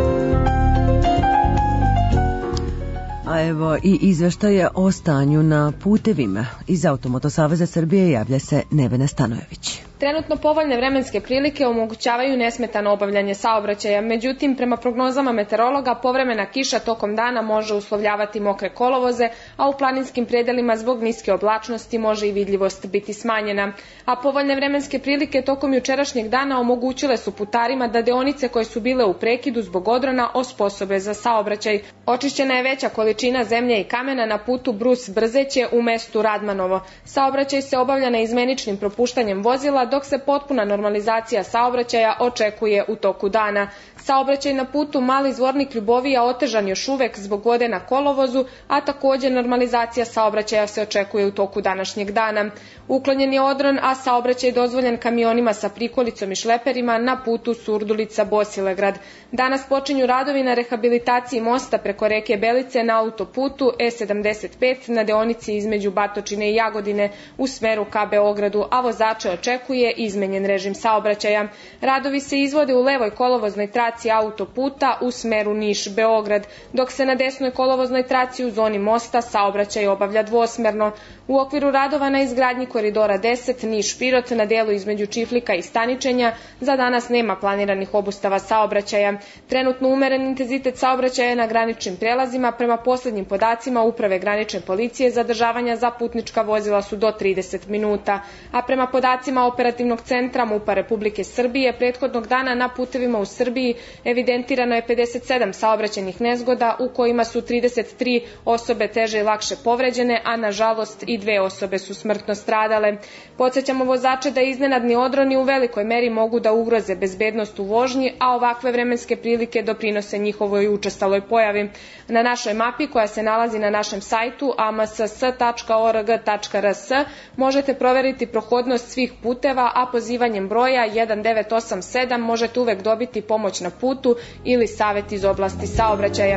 A evo i izveštaje o stanju na putevima. Iz Automoto Saveza Srbije javlja se Nevena Stanojević. Trenutno povoljne vremenske prilike omogućavaju nesmetano obavljanje saobraćaja, međutim, prema prognozama meteorologa, povremena kiša tokom dana može uslovljavati mokre kolovoze, a u planinskim predelima zbog niske oblačnosti može i vidljivost biti smanjena. A povoljne vremenske prilike tokom jučerašnjeg dana omogućile su putarima da deonice koje su bile u prekidu zbog odrona osposobe za saobraćaj. Očišćena je veća količina zemlje i kamena na putu Brus-Brzeće u mestu Radmanovo. Saobraćaj se obavlja na izmeničnim propuštanjem vozila, dok se potpuna normalizacija saobraćaja očekuje u toku dana. Saobraćaj na putu Mali Zvornik Ljubovija otežan još uvek zbog vode na kolovozu, a također normalizacija saobraćaja se očekuje u toku današnjeg dana. Uklonjen je odron, a saobraćaj dozvoljen kamionima sa prikolicom i šleperima na putu Surdulica-Bosilegrad. Danas počinju radovi na rehabilitaciji mosta preko reke Belice na autoputu E sedamdeset pet na deonici između Batočine i Jagodine u smeru ka Beogradu, a vozače očekuje izmenjen režim saobraćaja. Radovi se izvode u levoj kolovoznoj traci autoputa u smeru Niš-Beograd, dok se na desnoj kolovoznoj traci u zoni mosta saobraćaj obavlja dvosmerno. U okviru radova na izgradnji koridora deset Niš-Pirot na delu između Čiflika i Staničenja za danas nema planiranih obustava saobraćaja. Trenutno umeren intenzitet saobraćaja na graničnim prelazima, prema poslednjim podacima Uprave granične policije, zadržavanja za putnička vozila su do trideset minuta, a prema podacima Operativnog centra MUP-a Republike Srbije prethodnog dana na putevima u Srbiji evidentirano je pedeset sedam saobraćajnih nezgoda u kojima su trideset tri osobe teže i lakše povređene, a nažalost i dve osobe su smrtno stradale. Podsjećamo vozače da iznenadni odroni u velikoj meri mogu da ugroze bezbednost u vožnji, a ovakve vremenske prilike doprinose njihovoj učestaloj pojavi. Na našoj mapi koja se nalazi na našem sajtu a m s s tačka o r g tačka r s možete proveriti prohodnost svih puteva, a pozivanjem broja jedan devet osam sedam možete uvek dobiti pomoć na putu ili savjet iz oblasti saobraćaja.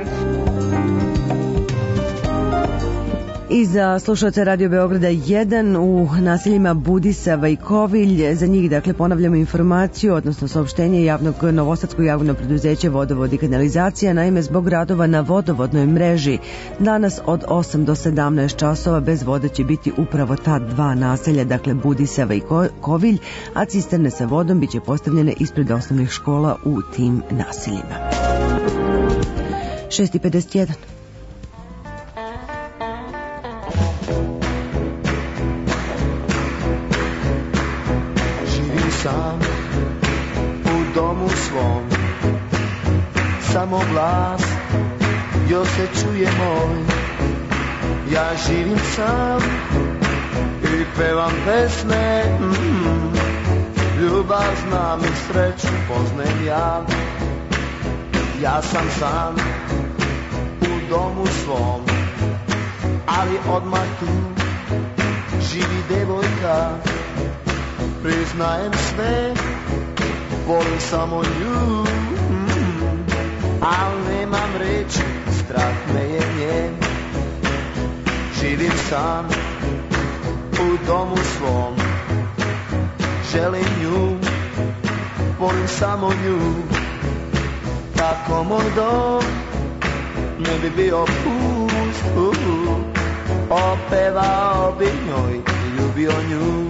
I za slušalce Radio Beograda jedan u naseljima Budisava i Kovilj, za njih dakle ponavljamo informaciju, odnosno saopštenje javnog Novosadsko javno preduzeće Vodovod i kanalizacija, naime zbog radova na vodovodnoj mreži. Danas od osam do sedamnaest časova bez vode će biti upravo ta dva naselja, dakle Budisava i Kovilj, a cisterne sa vodom biće postavljene ispred osnovnih škola u tim naseljima. šest i pedeset jedan. Živim sam u domu svom, samo glas još se čuje moj. Ja živim sam i pevam pesme, mm, ljubav znam i sreću poznajem ja. Ja sam sam u domu svom, ali odmah tu živi devojka. Priznajem sve, volim samo nju, mm, ali nemam reći, strah me je nje. Živim sam u domu svom, želim nju, volim samo nju. Tako moj dom ne bi bio pust, uh, uh, opevao bi njoj i ljubio nju.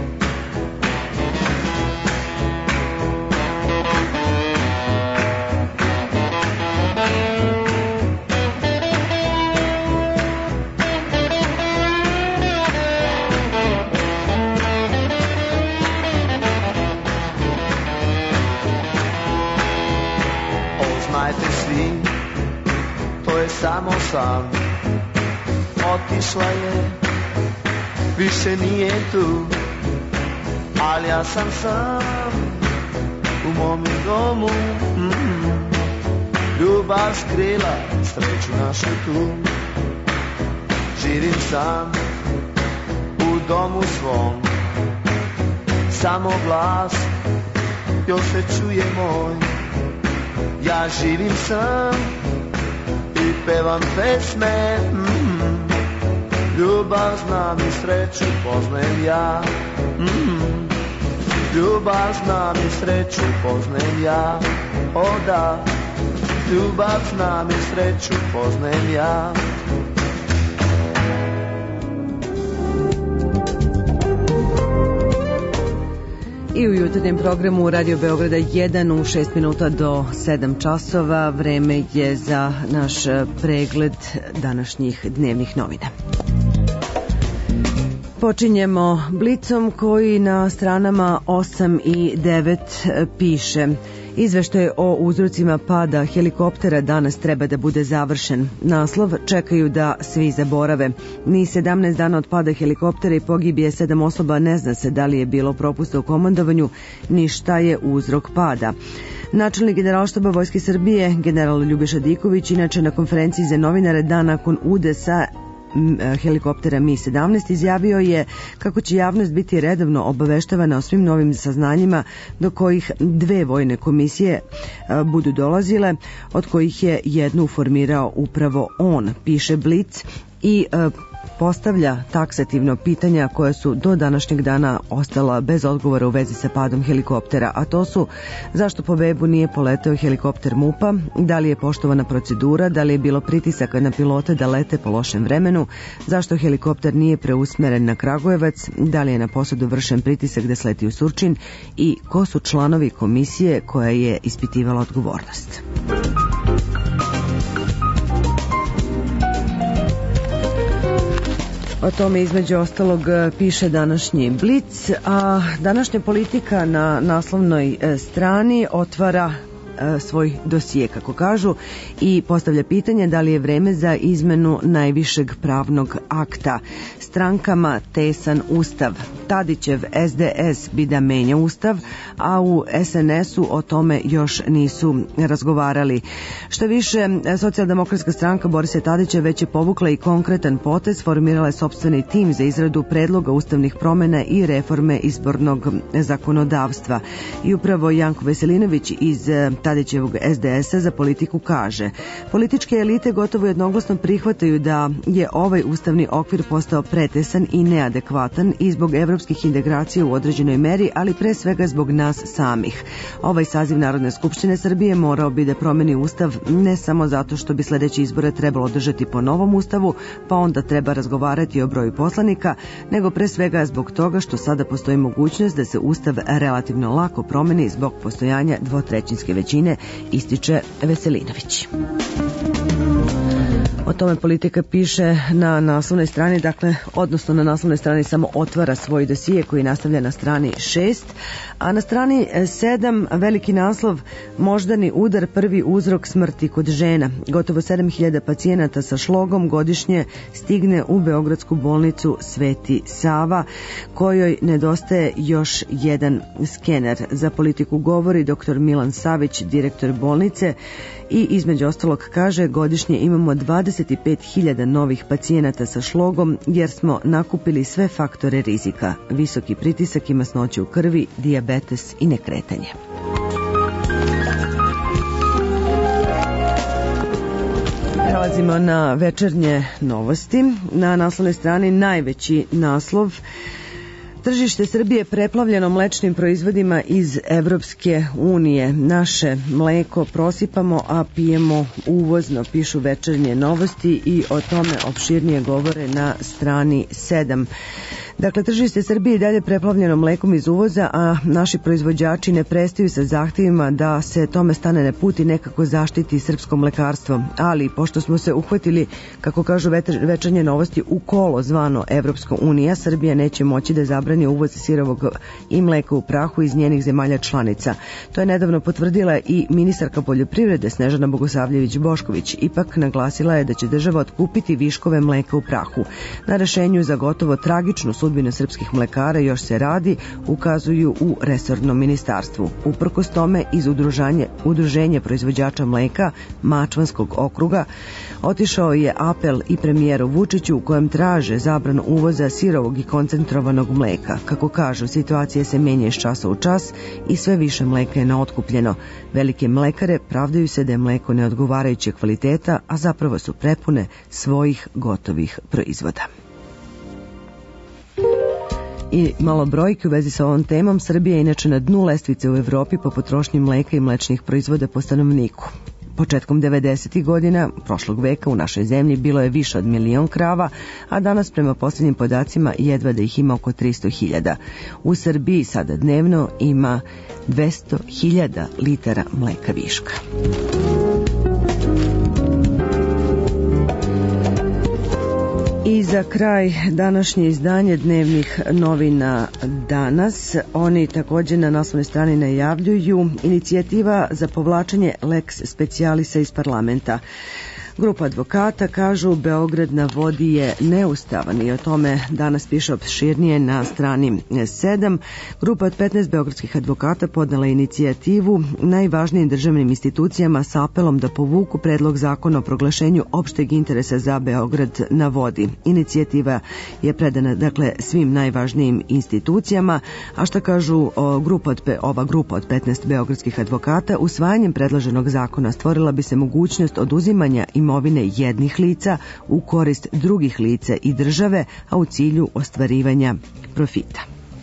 To je samo san, otišla je, više nije tu, ali ja sam sam u mom domu, mm, ljubav skrila, sreću našu tu. Živim sam u domu svom, samo glas još se čuje moj. Ja živim sam i pevam pesme, mm, ljubav znam i sreću poznajem ja. Mm, ljubav znam i sreću poznajem ja. O da, ljubav znam i sreću poznajem ja. I u jutarnjem programu Radio Beograda jedan u šest minuta do sedam časova vreme je za naš pregled današnjih dnevnih novina. Počinjemo Blicom koji na stranama osam i devet piše: izveštaj o uzrocima pada helikoptera danas treba da bude završen. Naslov: čekaju da svi zaborave. Ni sedamnaest dana od pada helikoptera i pogibije sedam osoba, ne zna se da li je bilo propusta u komandovanju, ni šta je uzrok pada. Načelnik Generalštaba Vojske Srbije, general Ljubiša Diković, inače na konferenciji za novinare dan nakon udesa helikoptera Mi sedamnaest izjavio je kako će javnost biti redovno obaveštavana o svim novim saznanjima do kojih dve vojne komisije budu dolazile, od kojih je jednu formirao upravo on, piše Blic, i postavlja taksativno pitanja koja su do današnjeg dana ostala bez odgovora u vezi sa padom helikoptera, a to su: zašto po Bebu nije poleteo helikopter MUP-a, da li je poštovana procedura, da li je bilo pritisaka na pilote da lete po lošem vremenu, zašto helikopter nije preusmeren na Kragujevac, da li je na posadu vršen pritisak da sleti u Surčin i ko su članovi komisije koja je ispitivala odgovornost. O tome između ostalog piše današnji Blic, a današnja Politika na naslovnoj strani otvara svoj dosije, kako kažu, i postavlja pitanje da li je vreme za izmenu najvišeg pravnog akta. Strankama tesan ustav. Tadićev S D S bi da menja ustav, a u S N S-u o tome još nisu razgovarali. Što više, Socijaldemokratska stranka Borisa Tadića već je povukla i konkretan potez, formirala je sopstveni tim za izradu predloga ustavnih promena i reforme izbornog zakonodavstva. I upravo Janko Veselinović iz Tadićevog S D S-a za Politiku kaže: političke elite gotovo jednoglasno prihvataju da je ovaj ustavni okvir postao pretesan i neadekvatan i zbog evropskih integracija u određenoj meri, ali pre svega zbog nas samih. Ovaj saziv Narodne skupštine Srbije morao bi da promeni ustav ne samo zato što bi sledeći izbore trebalo održati po novom ustavu, pa onda treba razgovarati o broju poslanika, nego pre svega zbog toga što sada postoji mogućnost da se ustav relativno lako promeni zbog postojanja dvotrećinske većine. većine, ističe Veselinović. O tome Politika piše na naslovnoj strani, dakle, odnosno na naslovnoj strani samo otvara svoj dosije koji nastavlja na strani šest, a na strani sedam veliki naslov moždani udar, prvi uzrok smrti kod žena. Gotovo sedam hiljada pacijenata sa šlogom godišnje stigne u Beogradsku bolnicu Sveti Sava, kojoj nedostaje još jedan skener. Za Politiku govori doktor Milan Savić, direktor bolnice, i između ostalog kaže godišnje imamo dvadeset pet hiljada novih pacijenata sa šlogom jer smo nakupili sve faktore rizika, visoki pritisak i masnoće u krvi, dijabetes i nekretanje. Prelazimo na večernje novosti. Na naslovnoj strani najveći naslov: tržište Srbije preplavljeno mlečnim proizvodima iz Evropske unije. Naše mleko prosipamo, a pijemo uvozno, pišu večernje novosti i o tome opširnije govore na strani sedam. Dakle, tržište Srbije je dalje preplavljeno mlekom iz uvoza, a naši proizvođači ne prestaju sa zahtjevima da se tome stane na put i nekako zaštiti srpsko mlekarstvo. Ali, pošto smo se uhvatili, kako kažu večernje novosti, u kolo zvano Evropska unija, Srbija neće moći da zabrani uvoz sirovog i mleka u prahu iz njenih zemalja članica. To je nedavno potvrdila i ministarka poljoprivrede Snežana Bogosavljević-Bošković. Ipak naglasila je da će država otkupiti viškove mleka u prahu. Na rešenju za gotovo tragičnu sudbinu srpskih mlekara još se radi, ukazuju u resornom ministarstvu. Uprkos tome, iz udruženja, udruženja proizvođača mleka Mačvanskog okruga otišao je apel i premijeru Vučiću u kojem traže zabranu uvoza sirovog i koncentrovanog mleka. Kako kažu, situacija se menja iz časa u čas i sve više mleka je neotkupljeno. Velike mlekare pravdaju se da je mleko neodgovarajuće kvaliteta, a zapravo su prepune svojih gotovih proizvoda. I malo brojke u vezi sa ovom temom. Srbija je inače na dnu lestvice u Evropi po potrošnji mleka i mlečnih proizvoda po stanovniku. Početkom devedesetih godina prošlog veka u našoj zemlji bilo je više od milion krava, a danas prema posljednjim podacima jedva da ih ima oko tristo hiljada. U Srbiji sada dnevno ima dvesta hiljada litara mleka viška. I za kraj današnje izdanje dnevnih novina Danas. Oni također na naslovnoj strani najavljuju inicijativa za povlačenje lex specialisa iz parlamenta. Grupa advokata kažu Beograd na vodi je neustavan i o tome danas piše opširnije na strani sedam. Grupa od petnaest beogradskih advokata podnela inicijativu najvažnijim državnim institucijama sa apelom da povuku predlog zakona o proglašenju opšteg interesa za Beograd na vodi. Inicijativa je predana dakle svim najvažnijim institucijama, a šta kažu o grupa od, ova grupa od petnaest beogradskih advokata, usvajanjem predloženog zakona stvorila bi se mogućnost oduzimanja imovine jednih lica u korist drugih lica i države, a u cilju ostvarivanja profita.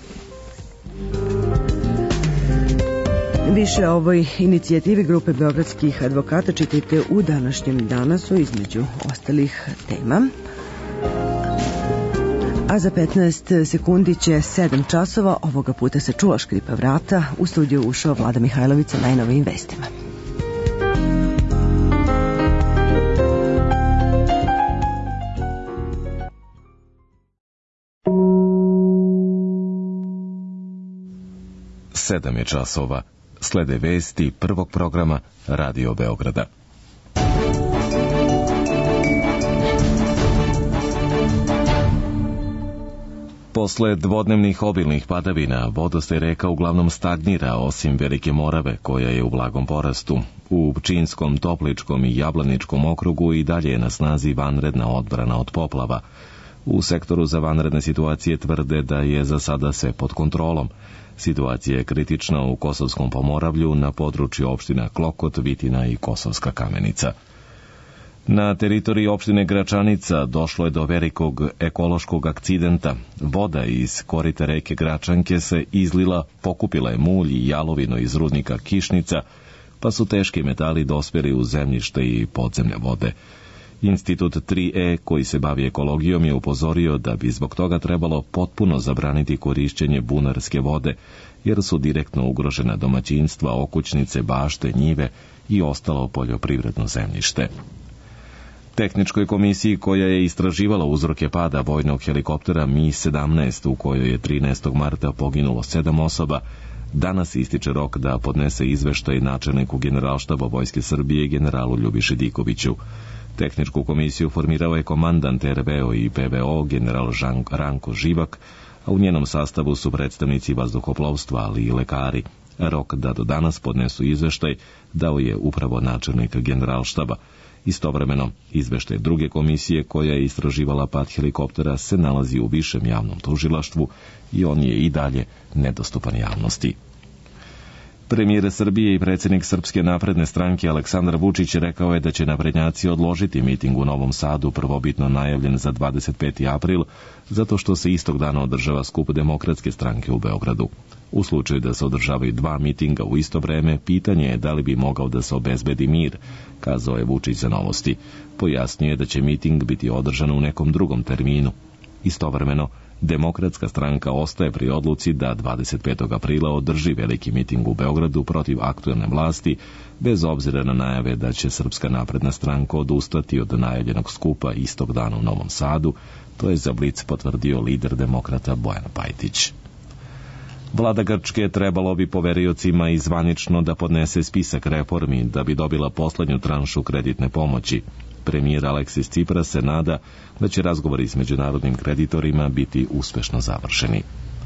Više o ovoj inicijativi grupe beogradskih advokata čitajte u današnjem Danasu između ostalih tema. A za petnaest sekundi će sedam časova, ovoga puta se čula škripa vrata, u studiju ušao Vlada Mihajlović sa najnovijim vestima. Sedam je časova. Slede vesti prvog programa Radio Beograda. Posle dvodnevnih obilnih padavina, vodostaj reka uglavnom stagnira, osim Velike Morave, koja je u blagom porastu. U Pčinjskom, Topličkom i Jablaničkom okrugu i dalje je na snazi vanredna odbrana od poplava. U sektoru za vanredne situacije tvrde da je za sada sve pod kontrolom. Situacija je kritična u Kosovskom Pomoravlju na području opština Klokot, Vitina i Kosovska Kamenica. Na teritoriji opštine Gračanica došlo je do velikog ekološkog akcidenta. Voda iz korita reke Gračanke se izlila, pokupila je mulj i jalovinu iz rudnika Kišnica, pa su teški metali dospjeli u zemljište i podzemne vode. Institut tri E, koji se bavi ekologijom, je upozorio da bi zbog toga trebalo potpuno zabraniti korišćenje bunarske vode, jer su direktno ugrožena domaćinstva, okućnice, bašte, njive i ostalo poljoprivredno zemljište. Tehničkoj komisiji koja je istraživala uzroke pada vojnog helikoptera Mi sedamnaest u kojoj je trinaestog marta poginulo sedam osoba, danas ističe rok da podnese izveštaj načelniku Generalštaba Vojske Srbije generalu Ljubiši Dikoviću. Tehničku komisiju formirao je komandant R V O i P V O general Ranko Živak, a u njenom sastavu su predstavnici vazduhoplovstva, ali i lekari. Rok da do danas podnesu izveštaj dao je upravo načelnik Generalštaba. Istovremeno, izveštaj druge komisije koja je istraživala pad helikoptera se nalazi u višem javnom tužilaštvu i on je i dalje nedostupan javnosti. Premijer Srbije i predsjednik Srpske napredne stranke Aleksandar Vučić rekao je da će naprednjaci odložiti miting u Novom Sadu, prvobitno najavljen za dvadeset peti april, zato što se istog dana održava skup Demokratske stranke u Beogradu. U slučaju da se održavaju dva mitinga u isto vreme, pitanje je da li bi mogao da se obezbedi mir, kazao je Vučić za Novosti. Pojasnio je da će miting biti održan u nekom drugom terminu. Istovremeno, Demokratska stranka ostaje pri odluci da dvadeset petog aprila održi veliki miting u Beogradu protiv aktuelne vlasti, bez obzira na najave da će Srpska napredna stranka odustati od najavljenog skupa istog dana u Novom Sadu, to je za Blic potvrdio lider demokrata Bojan Pajtić. Vlada Grčke trebalo bi poveriocima i zvanično da podnese spisak reformi da bi dobila poslednju tranšu kreditne pomoći. Premijer Aleksis Tsipras se nada da će razgovori s međunarodnim kreditorima biti uspešno završeni.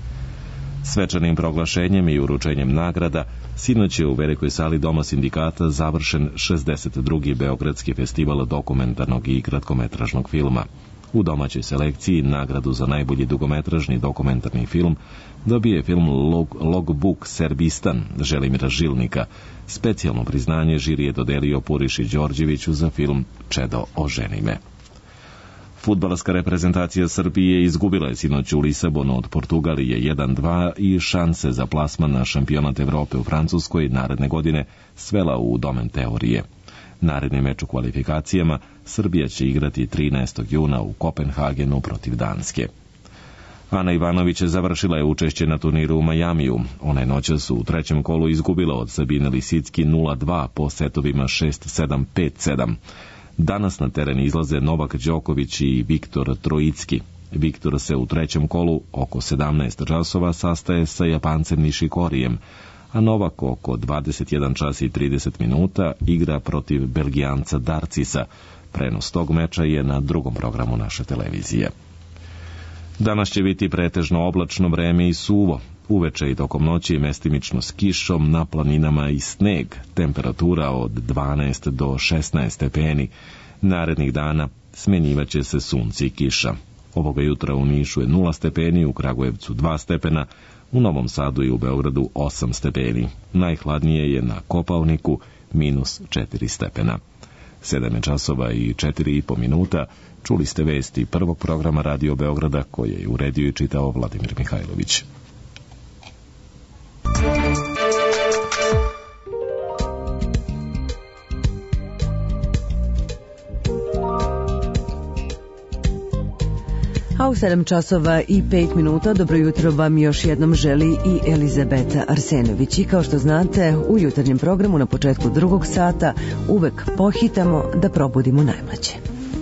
Svečanim proglašenjem i uručenjem nagrada sinoć je u velikoj sali Doma sindikata završen šezdeset drugi Beogradski festival dokumentarnog i kratkometražnog filma. U domaćoj selekciji nagradu za najbolji dugometražni dokumentarni film dobije film Log, Logbook Serbistan Želimira Žilnika. Specijalno priznanje žiri je dodelio Puriši Đorđeviću za film Čedo, oženi me. Fudbalska reprezentacija Srbije izgubila je sinoć u Lisabonu od Portugalije jedan dva i šanse za plasman na šampionat Evrope u Francuskoj naredne godine svela u domen teorije. Naredni meč u kvalifikacijama Srbija će igrati trinaestog juna u Kopenhagenu protiv Danske. Ana Ivanović je završila je učešće na turniru u Majamiju. Ona je noćas u trećem kolu izgubila od Sabine Lisicki nula dva po setovima šest sedam pet sedam. Danas na teren izlaze Novak Đoković i Viktor Trojicki. Viktor se u trećem kolu oko sedamnaest časova sastaje sa Japancem Nishikorijem, a Novak oko dvadeset jedan čas i trideset minuta igra protiv Belgijanca Darcisa. Prenos tog meča je na drugom programu naše televizije. Danas će biti pretežno oblačno vreme i suvo. Uveče i tokom noći mestimično s kišom, na planinama i sneg. Temperatura od dvanaest do šesnaest stepeni. Narednih dana smenjivaće se sunce i kiša. Ovoga jutra u Nišu je nula stepeni, u Kragujevcu dva stepena, u Novom Sadu i u Beogradu osam stepeni. Najhladnije je na Kopaoniku minus četiri stepena. Sedam časova i četiri i po minuta. Čuli ste vesti prvog programa Radio Beograda koje je uredio i čitao Vladimir Mihajlović. A u sedam časova i pet minuta dobro jutro vam još jednom želi i Elizabeta Arsenović. I kao što znate, u jutarnjem programu na početku drugog sata uvek pohitamo da probudimo najmlađe.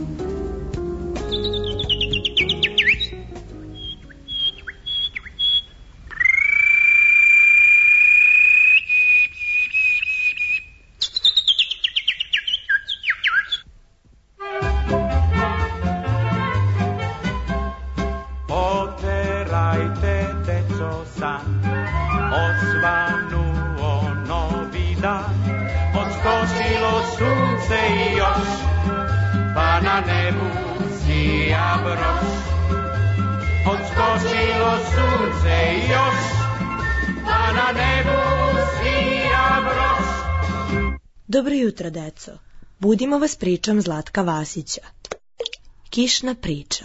Dobro jutro, deco. Budimo vas pričom Zlatka Vasića. Kišna priča.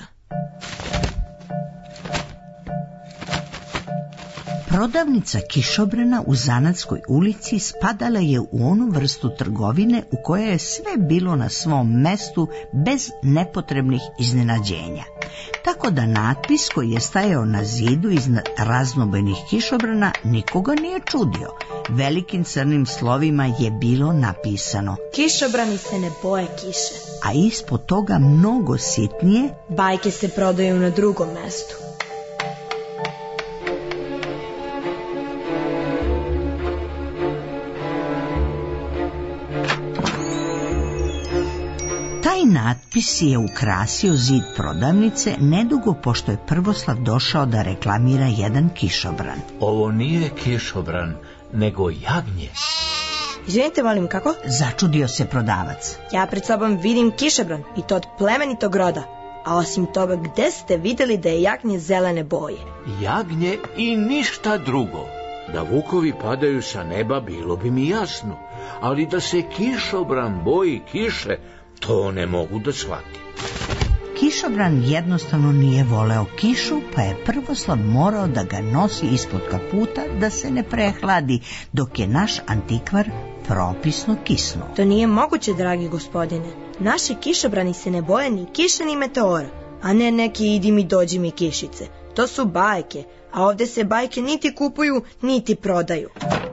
Prodavnica kišobrana u Zanatskoj ulici spadala je u onu vrstu trgovine u kojoj je sve bilo na svom mestu bez nepotrebnih iznenađenja. tako da natpis koji je stajao na zidu iznad raznobojnih kišobrana nikoga nije čudio. Velikim crnim slovima je bilo napisano: Kišobrani se ne boje kiše. A ispod toga mnogo sitnije: bajke se prodaju na drugom mestu. Taj natpis je ukrasio zid prodavnice nedugo pošto je Prvoslav došao da reklamira jedan kišobran. Ovo nije kišobran, nego jagnje. Izvinite, molim, kako? Začudio se prodavac. Ja pred sobom vidim kišobran i to od plemenitog roda. A osim toga, gde ste vidjeli da je jagnje zelene boje? Jagnje i ništa drugo. Da vukovi padaju sa neba bilo bi mi jasno, ali da se kišobran boji kiše, to ne mogu da shvatim. Kišobran jednostavno nije voleo kišu, pa je Prvoslav morao da ga nosi ispod kaputa da se ne prehladi, dok je naš antikvar propisno kisnuo. To nije moguće, dragi gospodine. Naši kišobrani se ne boje ni kiše ni meteora, a ne neki idi mi dođi mi kišice. To su bajke, a ovdje se bajke niti kupuju, niti prodaju.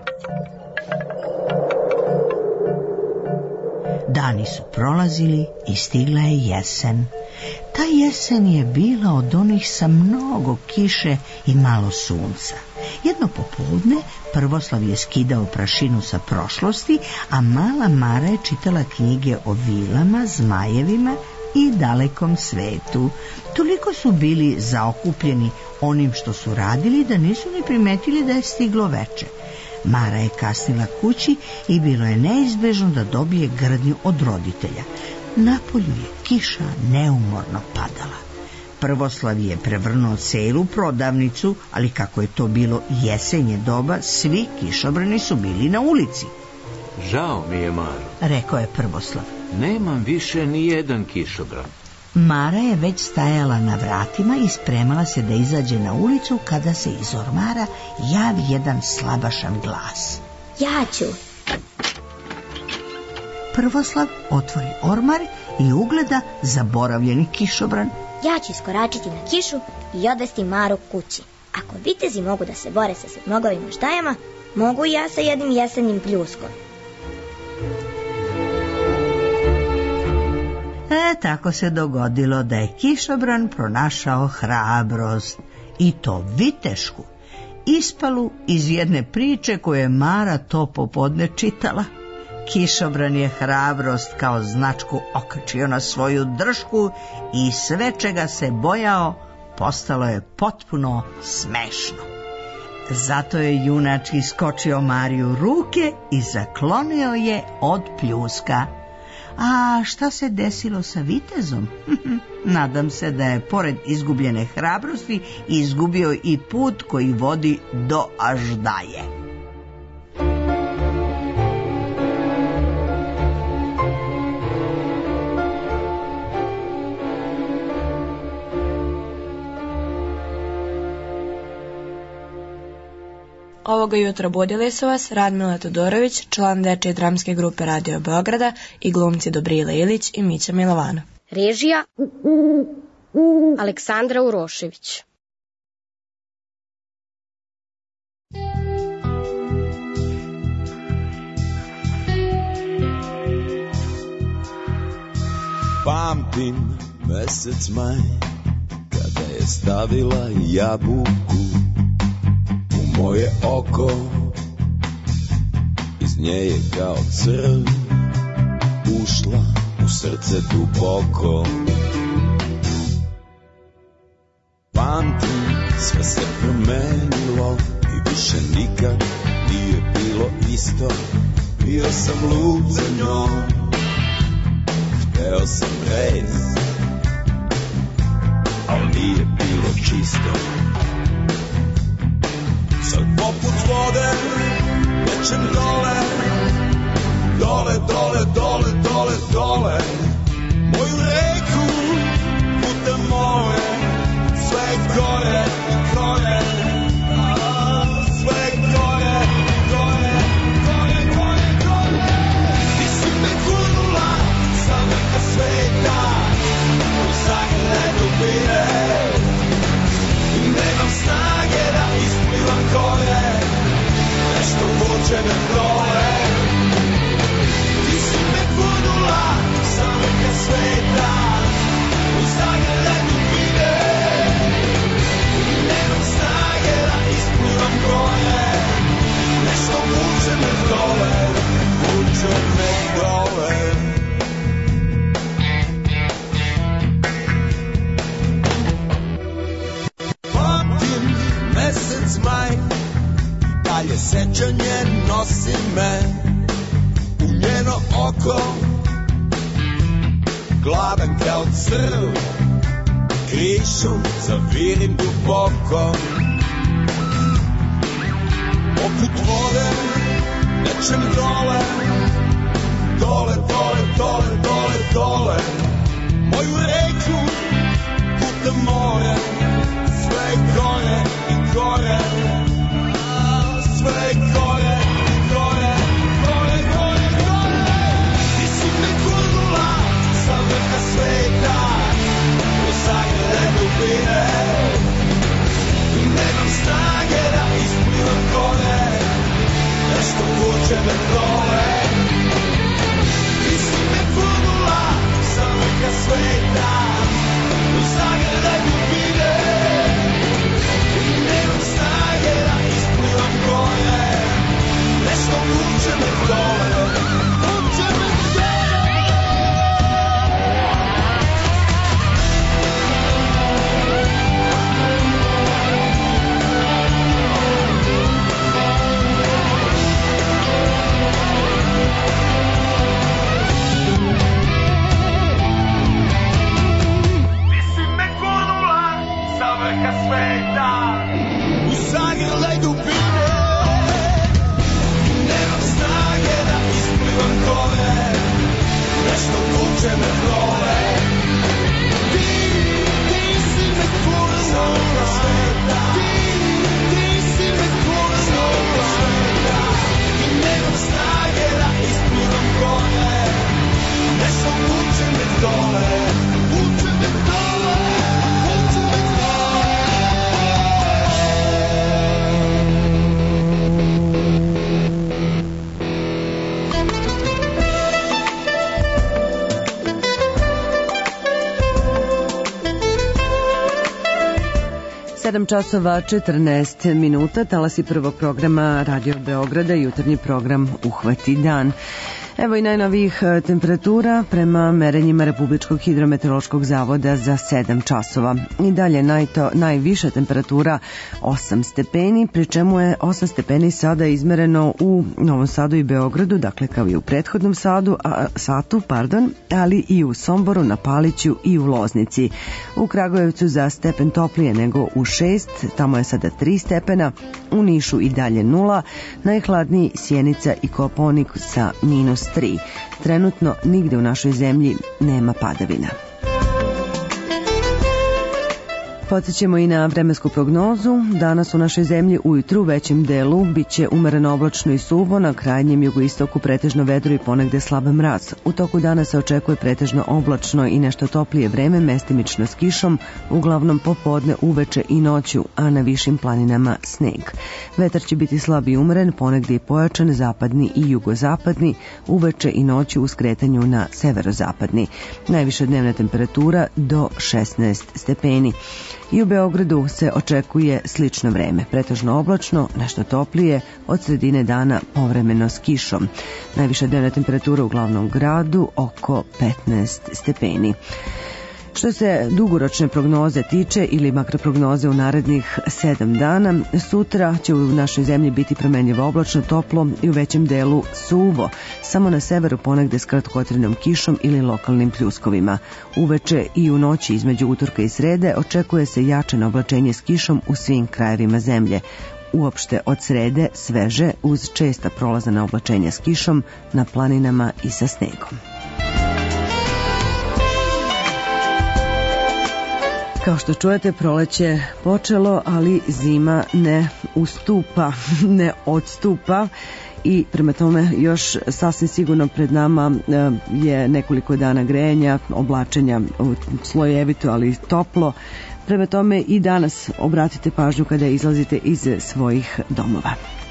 Dani su prolazili i stigla je jesen. Ta jesen je bila od onih sa mnogo kiše i malo sunca. Jedno popodne Prvoslav je skidao prašinu sa prošlosti, a mala Mara je čitala knjige o vilama, zmajevima i dalekom svetu. Toliko su bili zaokupljeni onim što su radili da nisu ni primetili da je stiglo veče. Mara je kasnila kući i bilo je neizbežno da dobije grdnju od roditelja. Napolju je kiša neumorno padala. Prvoslav je prevrnuo celu prodavnicu, ali kako je to bilo jesenje doba, svi kišobrani su bili na ulici. Žao mi je, Maro, rekao je Prvoslav. Nemam više ni jedan kišobran. Mara je već stajala na vratima i spremala se da izađe na ulicu kada se iz ormara javi jedan slabašan glas. Ja ću. Prvoslav otvori ormar i ugleda zaboravljeni kišobran. Ja ću iskoračiti na kišu i odvesti Maru kući. Ako vitezi mogu da se bore sa sedmogovim štajama, mogu i ja sa jednim jesenjim pljuskom. E, tako se dogodilo da je kišobran pronašao hrabrost, i to vitešku, ispalu iz jedne priče koju je Mara to popodne čitala. Kišobran je hrabrost kao značku okačio na svoju dršku i sve čega se bojao postalo je potpuno smešno. Zato je junački skočio Mari u ruke i zaklonio je od pljuska. A šta se desilo sa vitezom? Nadam se da je pored izgubljene hrabrosti izgubio i put koji vodi do Aždaje. Ovoga jutra budili su vas Radmila Todorović, član dečije dramske grupe Radio Beograda, i glumci Dobrila Ilić i Mića Milovanov. Režija Aleksandra Urošević. Pamtim mesec maj, kada je stavila jabuku u moje oko, iz nje je kao crv ušla u srce duboko. Pamtim, sve se promenilo i više nikad nije bilo isto. Bio sam lud za njom, hteo sam rez, ali nije bilo čisto. Sad poput vode tečem dole, dole, dole, dole, dole, dole, moju reku putem moje, sve gore i gore, sve gore i gore, gore, gore, gore. Ti si me gurnula sa vrha sveta, u zagrade dubine. oko, gladan kao crv, krišom zavirim duboko. Poput vode, nečem dole, dole, dole, dole, dole, dole. Moju reku putem more, sve je gore i gore, sve je gore i gore, gore, gore, gore. Ti si me gurnula sa vrha sveta, u zagrade dubine, i nemam snage da isplivam gore, nešto vuče me dole. Ti si me gurnula sa vrha sveta, u zagrade dubine, i nemam snage da isplivam gore, nešto vuče me dole, vuče me dole. U zagrljaj dubine, nemam snage da isplivam gore, nešto vuče me dole. Ti, ti si me gurnula sveta, ti, ti si me gurnula sveta, i nemam snage da isplivam gore, nešto vuče me dole, vuče me dole, vuče me dole. sedam časova četrnaest minuta, talasi prvog programa Radio Beograda, jutarnji program Uhvati dan. Evo i najnovijih temperatura prema merenjima Republičkog hidrometeorološkog zavoda za sedam časova. I dalje najto, najviša temperatura osam stepeni, pri čemu je osam stepeni sada izmereno u Novom Sadu i Beogradu, dakle kao i u prethodnom sadu, a, satu, pardon, ali i u Somboru, na Paliću i u Loznici. U Kragujevcu za stepen toplije nego u šest, tamo je sada tri stepena, u Nišu i dalje nula, najhladniji Sjenica i Kopaonik sa minus tri. Trenutno nigde u našoj zemlji nema padavina. Podsjećamo i na vremensku prognozu. Danas u našoj zemlji ujutru u većem delu biće umereno oblačno i suvo, na krajnjem jugoistoku pretežno vedro i ponegde slab mraz. U toku dana se očekuje pretežno oblačno i nešto toplije vreme, mestimično s kišom, uglavnom popodne, uveče i noću, a na višim planinama sneg. Vetar će biti slab i umeren, ponegde i pojačan, zapadni i jugozapadni, uveče i noću u skretanju na severozapadni. Najviša dnevna temperatura do šesnaest stepeni. I u Beogradu se očekuje slično vreme, pretežno oblačno, nešto toplije, od sredine dana povremeno s kišom. Najviša dnevna temperatura u glavnom gradu oko petnaest stepeni. Što se dugoročne prognoze tiče ili makroprognoze u narednih sedam dana, sutra će u našoj zemlji biti promenljivo oblačno, toplo i u većem delu suvo, samo na severu ponegde s kratkotrenom kišom ili lokalnim pljuskovima. Uveče i u noći između utorka i srede očekuje se jačeno oblačenje s kišom u svim krajevima zemlje. Uopšte od srede sveže uz česta prolazna oblačenja s kišom na planinama i sa snegom. Kao što čujete, proleće počelo, ali zima ne ustupa, ne odstupa i prema tome još sasvim sigurno pred nama je nekoliko dana grejanja, oblačenja slojevito, ali toplo. Prema tome i danas obratite pažnju kada izlazite iz svojih domova.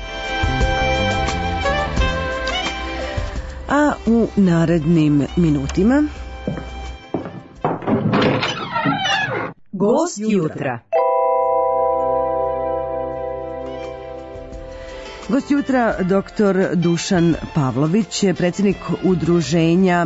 A u narednim minutima Gost jutra. Gost jutra doktor Dušan Pavlović, predsjednik udruženja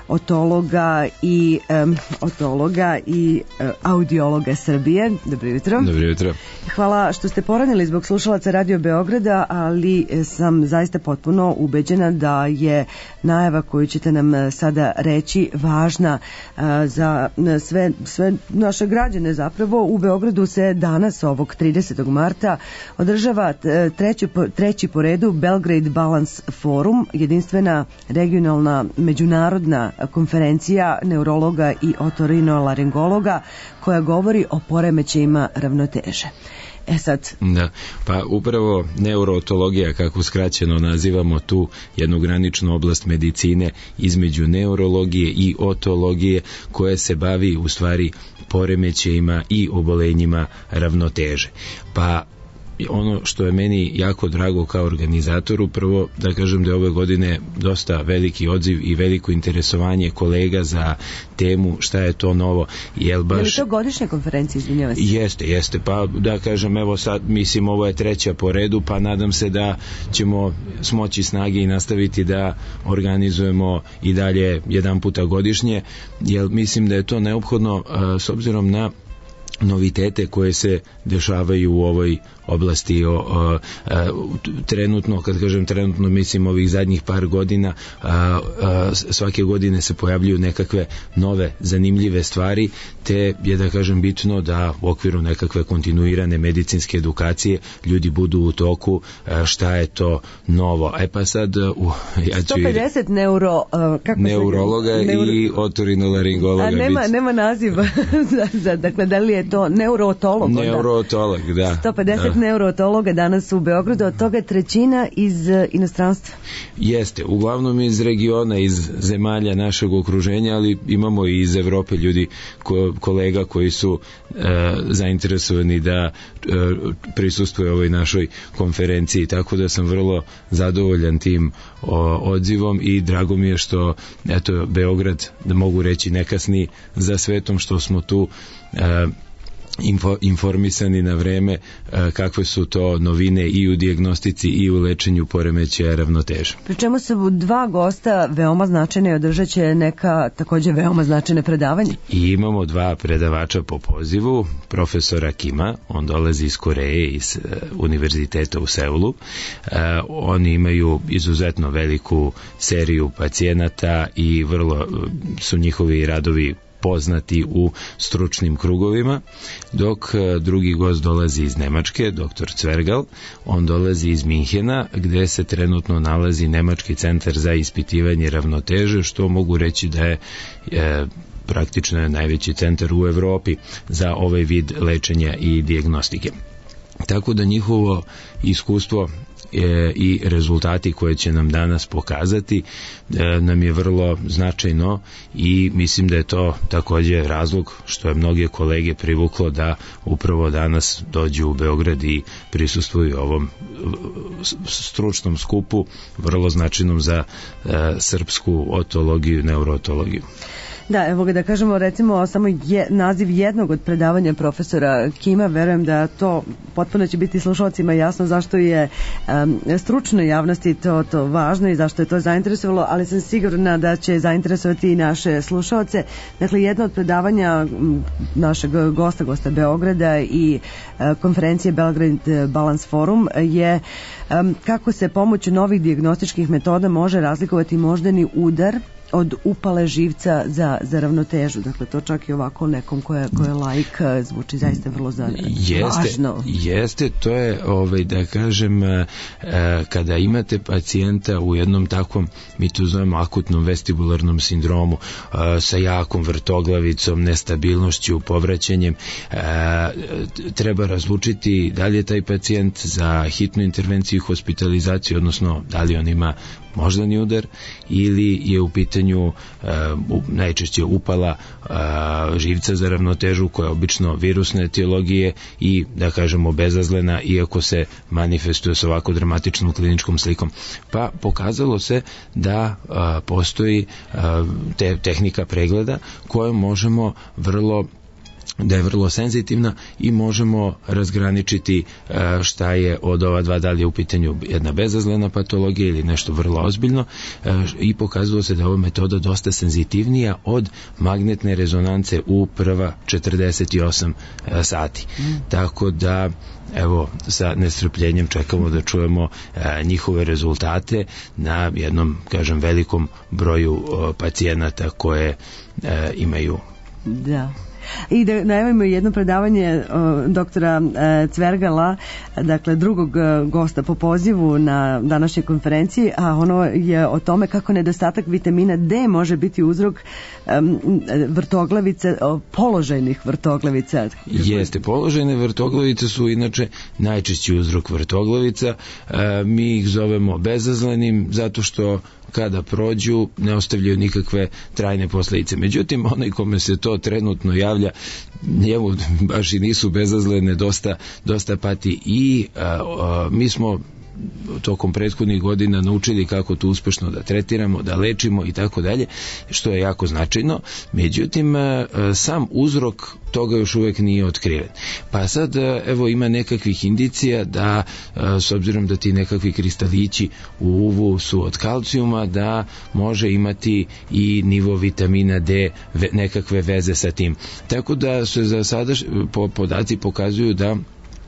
otologa i um, otologa i uh, audiologa Srbije. Dobro jutro. Dobro jutro. Hvala što ste poranili zbog slušalaca Radio Beograda, ali sam zaista potpuno ubeđena da je najava koju ćete nam sada reći važna uh, za sve, sve naše građane. Zapravo u Beogradu se danas ovog tridesetog marta održava treći, treći po redu Belgrade Balance Forum, jedinstvena regionalna međunarodna konferencija neurologa i otorinolaringologa koja govori o poremećajima ravnoteže. E sad. Da, pa upravo neurootologija, kako skraćeno nazivamo tu jednu graničnu oblast medicine između neurologije i otologije, koja se bavi u stvari poremećajima i obolenjima ravnoteže. Pa ono što je meni jako drago kao organizatoru, prvo da kažem da je ove godine dosta veliki odziv i veliko interesovanje kolega za temu šta je to novo. Jel baš... Je li to godišnja konferencija, izvinjavam se? Jeste, jeste, pa da kažem, evo sad, mislim, ovo je treća po redu, pa nadam se da ćemo smoći snage i nastaviti da organizujemo i dalje jedan puta godišnje, jer mislim da je to neophodno a, s obzirom na novitete koje se dešavaju u ovoj oblasti. O, o, a, trenutno, kad kažem trenutno, mislim ovih zadnjih par godina, a, a, svake godine se pojavljuju nekakve nove zanimljive stvari, te je, da kažem, bitno da u okviru nekakve kontinuirane medicinske edukacije ljudi budu u toku a, šta je to novo. E pa sad u, ja ću sto pedeset neuro, kako neurologa se, neuro... i otorinolaringologa. A nema, nema naziva za, za, dakle, da li je to neurootolog? Neurootolog, da. sto pedeset da. Neurootologa danas u Beogradu, od toga trećina iz inostranstva. Jeste, uglavnom iz regiona, iz zemalja našeg okruženja, ali imamo i iz Evrope ljudi, ko, kolega koji su e, zainteresovani da e, prisustvuju ovoj našoj konferenciji, tako da sam vrlo zadovoljan tim o, odzivom i drago mi je što, eto, Beograd, da mogu reći, ne kasni za svetom, što smo tu e, Info, informisani na vreme a, kakve su to novine i u dijagnostici i u lečenju poremećaja ravnoteže. Pri čemu su dva gosta veoma značajne i održat će neka također veoma značajne predavanje. I imamo dva predavača po pozivu, profesora Kima, on dolazi iz Koreje, iz uh, univerziteta u Seulu. Uh, oni imaju izuzetno veliku seriju pacijenata i vrlo uh, su njihovi radovi poznati u stručnim krugovima, dok drugi gost dolazi iz Nemačke, doktor Cvergal, on dolazi iz Minhena, gde se trenutno nalazi Nemački centar za ispitivanje ravnoteže, što mogu reći da je e, praktično je najveći centar u Evropi za ovaj vid lečenja i dijagnostike. Tako da njihovo iskustvo e, i rezultati koje će nam danas pokazati e, nam je vrlo značajno i mislim da je to također razlog što je mnoge kolege privuklo da upravo danas dođu u Beograd i prisustvuju ovom stručnom skupu, vrlo značajnom za e, srpsku otologiju i neurootologiju. Da, evo ga da kažemo recimo samo je, naziv jednog od predavanja profesora Kima, verujem da to potpuno će biti slušalcima jasno zašto je um, stručnoj javnosti to, to važno i zašto je to zainteresovalo, ali sam sigurna da će zainteresovati i naše slušalce. Dakle, jedno od predavanja našeg gosta, gosta Beograda i uh, konferencije Belgrade Balance Forum je um, kako se pomoću novih dijagnostičkih metoda može razlikovati moždani udar od upale živca za, za ravnotežu. Dakle, to čak i ovako nekom ko je, ko je laik zvuči zaista vrlo za, jeste, važno. Jeste, to je, ovaj, da kažem, kada imate pacijenta u jednom takvom, mi to zovemo akutnom vestibularnom sindromu, sa jakom vrtoglavicom, nestabilnošću, povraćanjem, treba razlučiti da li je taj pacijent za hitnu intervenciju i hospitalizaciju, odnosno da li on ima moždani udar ili je u pitanju uh, najčešće upala uh, živca za ravnotežu koja je obično virusne etiologije i da kažemo bezazlena, iako se manifestuje s ovako dramatičnom kliničkom slikom. Pa pokazalo se da uh, postoji uh, te, tehnika pregleda koju možemo vrlo da je vrlo senzitivna i možemo razgraničiti šta je od ova dva, da li je u pitanju jedna bezazlena patologija ili nešto vrlo ozbiljno, i pokazalo se da je ova metoda dosta senzitivnija od magnetne rezonance u prva četrdeset osam sati. Mm. Tako da evo, sa nestrpljenjem čekamo da čujemo a, njihove rezultate na jednom, kažem, velikom broju a, pacijenata koje a, imaju. Da. I da najavimo jedno predavanje o, doktora e, Cvergala, dakle drugog e, gosta po pozivu na današnjoj konferenciji, a ono je o tome kako nedostatak vitamina D može biti uzrok e, vrtoglavice, o, položajnih vrtoglavica. Jeste, položajne vrtoglavice su inače najčešći uzrok vrtoglavica. E, mi ih zovemo bezazlenim zato što kada prođu ne ostavljaju nikakve trajne posljedice. Međutim, onaj kome se to trenutno javlja, njemu baš i nisu bezazlene, dosta, dosta pati i a, a, mi smo tokom prethodnih godina naučili kako to uspešno da tretiramo, da lečimo i tako dalje, što je jako značajno. Međutim, sam uzrok toga još uvek nije otkriven. Pa sad, evo, ima nekakvih indicija da, s obzirom da ti nekakvi kristalići u uvu su od kalcijuma, da može imati i nivo vitamina D nekakve veze sa tim. Tako da se za sada podaci pokazuju da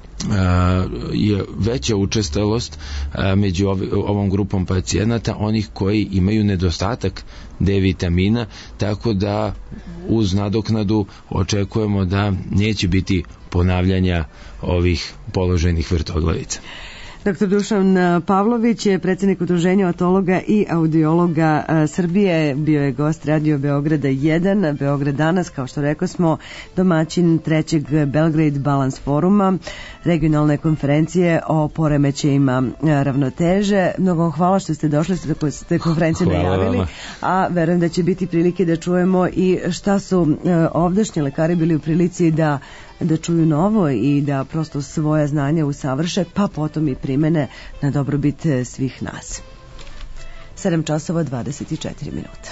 je veća učestalost među ovom grupom pacijenata onih koji imaju nedostatak D vitamina, tako da uz nadoknadu očekujemo da neće biti ponavljanja ovih položajnih vrtoglavica. Doktor Dušan Pavlović je predsjednik Udruženja otologa i audiologa Srbije, bio je gost Radio Beograda jedan, Beograd danas, kao što rekao smo, domaćin trećeg Belgrade Balance foruma, regionalne konferencije o poremećajima ravnoteže. Mnogo vam hvala što ste došli, što ste konferenciju najavili, a verujem da će biti prilike da čujemo i šta su ovdašnji lekari bili u prilici da da čuju novo i da prosto svoja znanja usavrše, pa potom i primene na dobrobit svih nas. sedam časova dvadeset četiri minuta.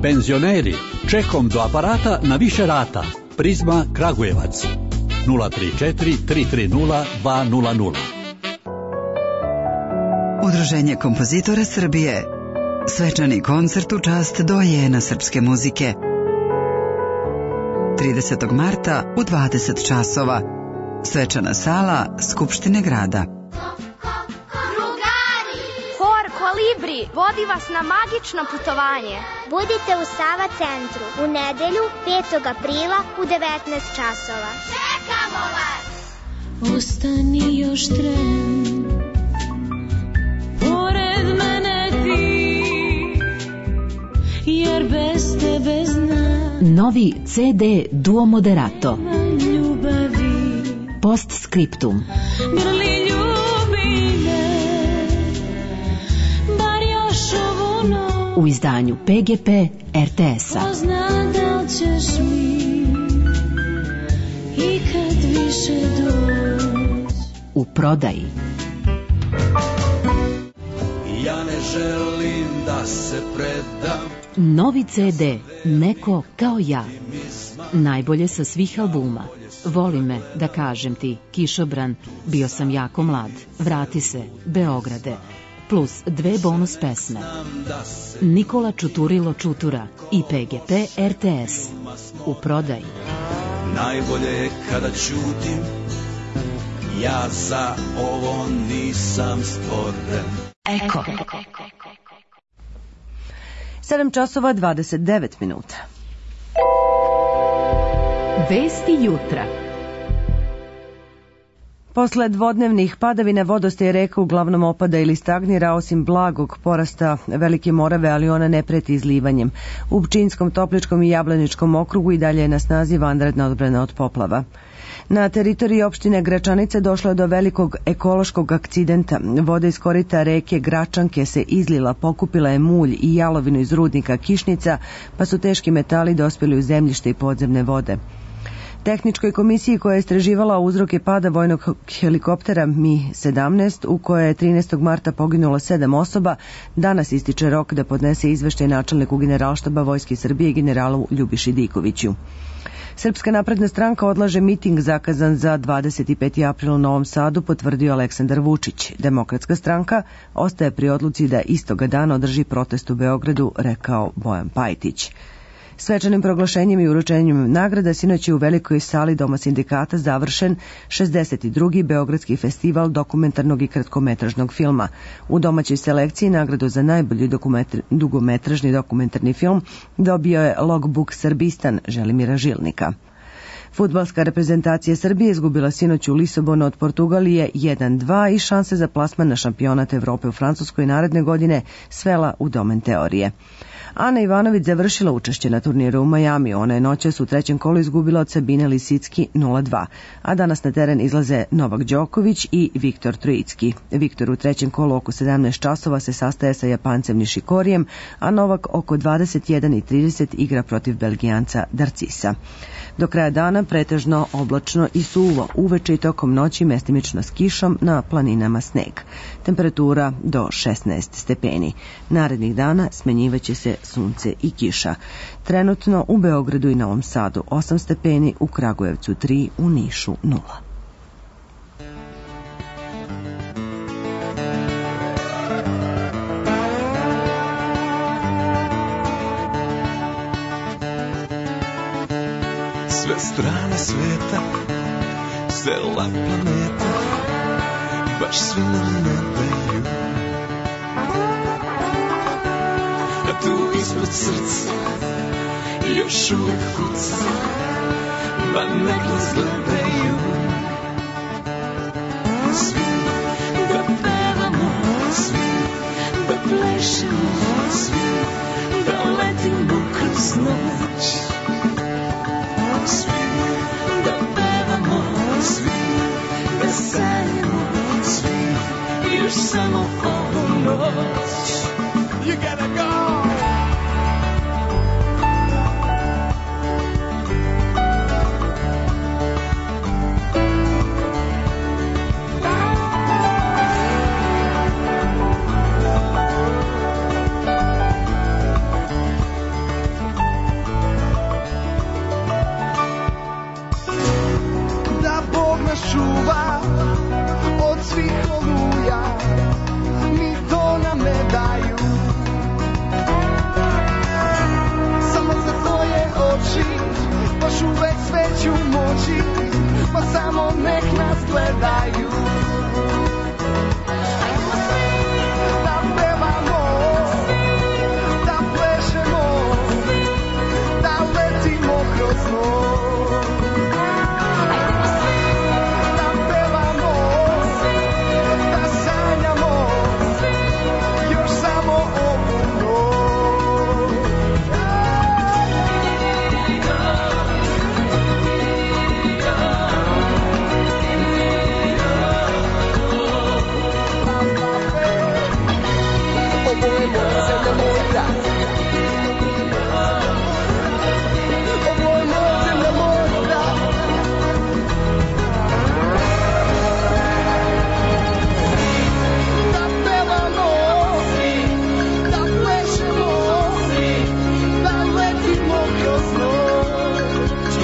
Penzioneri, čekom do aparata na više rata. Prizma Kragujevac. nula tri četiri tri tri nula dva nula nula. Udruženje kompozitora Srbije. Svečani koncert u čast dojena srpske muzike. tridesetog marta u dvadeset časova. Svečana sala Skupštine grada. Hor Kolibri vodi vas na magično putovanje. Budite u Sava centru u nedelju petog aprila u devetnaest časova. Čekamo vas! Ostani još tren, pored mene ti, jer bez tebe znam. Novi ce de Duo Moderato. Ljubavi. Postscriptum. Grli ljubi me, bar još ovu noć. U izdanju pe ge pe er te es-a. Ko zna da li ćeš mi ikad više doći. U prodaji. Ja ne želim da se predam. Novi ce de Neko kao ja. Najbolje sa svih albuma. Voli me, da kažem ti, Kišobran, bio sam jako mlad, vrati se, Beograde, plus dve bonus pesme. Nikola Čuturilo Čutura i pe ge pe er te es. U prodaji. Najbolje je kada ćutim, ja za ovo nisam stvoren. Eko. sedam časova dvadeset devet minuta. Vesti jutra. Posle dvodnevnih padavina vodostaj reka uglavnom opada ili stagnira, osim blagog porasta Velike Morave, ali ona ne preti izlivanjem. U Pčinjskom, Topličkom i Jablaničkom okrugu i dalje je na snazi vanredna odbrana od poplava. Na teritoriji opštine Gračanice došlo je do velikog ekološkog akcidenta. Voda iz korita reke Gračanke se izlila, pokupila je mulj i jalovinu iz rudnika Kišnica, pa su teški metali dospjeli u zemljište i podzemne vode. Tehničkoj komisiji koja je istraživala uzroke pada vojnog helikoptera Mi sedamnaest, u kojoj je trinaestog marta poginulo sedam osoba, danas ističe rok da podnese izveštaj načelniku Generalštaba Vojske Srbije generalu Ljubiši Dikoviću. Srpska napredna stranka odlaže miting zakazan za dvadeset peti april u Novom Sadu, potvrdio Aleksandar Vučić. Demokratska stranka ostaje pri odluci da istoga dana održi protest u Beogradu, rekao Bojan Pajtić. Svečanim proglašenjem i uručenjem nagrada sinoć je u velikoj sali Doma sindikata završen šezdeset drugi Beogradski festival dokumentarnog i kratkometražnog filma. U domaćoj selekciji nagradu za najbolji dugometražni dokumentarni film dobio je Logbook Srbistan Želimira Žilnika. Fudbalska reprezentacija Srbije izgubila sinoć u Lisabonu od Portugalije jedan dva i šanse za plasman na šampionat Evrope u Francuskoj naredne godine svela u domen teorije. Ana Ivanović završila učešće na turniru u Majamiju. Ona je noćas u trećem kolu izgubila od Sabine Lisicki nula dva, a danas na teren izlaze Novak Đoković i Viktor Trojicki. Viktor u trećem kolu oko sedamnaest časova se sastaje sa Japancem Nishikorijem, a Novak oko dvadeset jedan i trideset igra protiv Belgijanca Darcisa. Do kraja dana pretežno oblačno i suvo, uveče i tokom noći mestimično s kišom, na planinama sneg. Temperatura do šesnaest stepeni. Narednih dana smenjivaće se sunce i kiša. Trenutno u Beogradu i Novom Sadu osam stepeni, u Kragujevcu tri, u Nišu nula. Sve strane sveta, cela planeta, baš svi nam ne daju. A tu ispod srca još uvek kuca, ma nek nas gledaju. Svi da pevamo, svi da plešemo, svi da letimo kroz noć. Svi da pevamo, svi da sanjamo, svi još samo ovu noć. You gotta go! nek nas gledaju. Hajmo svi da pevamo, da plešemo, da letimo kroz noć. Hajmo svi da pevamo, da sanjamo, još samo ovu noć. Ovo je moja zemlja, moj grad. Ovo je moja zemlja, moj grad. Da pevamo, da plešemo, da letimo kroz noć.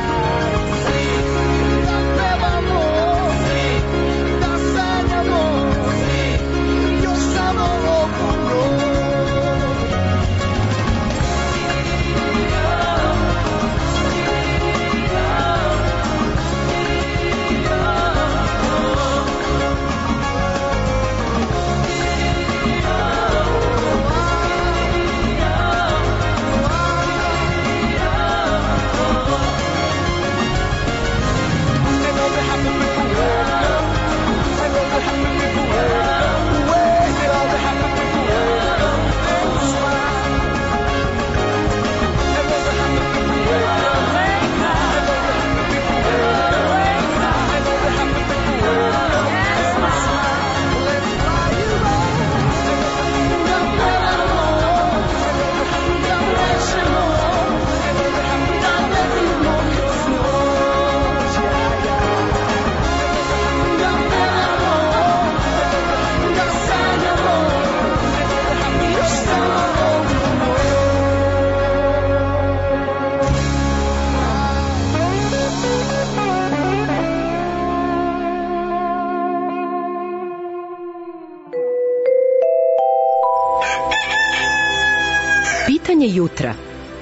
Da pevamo, da sanjamo, još samo ovu noć. Pitanje jutra.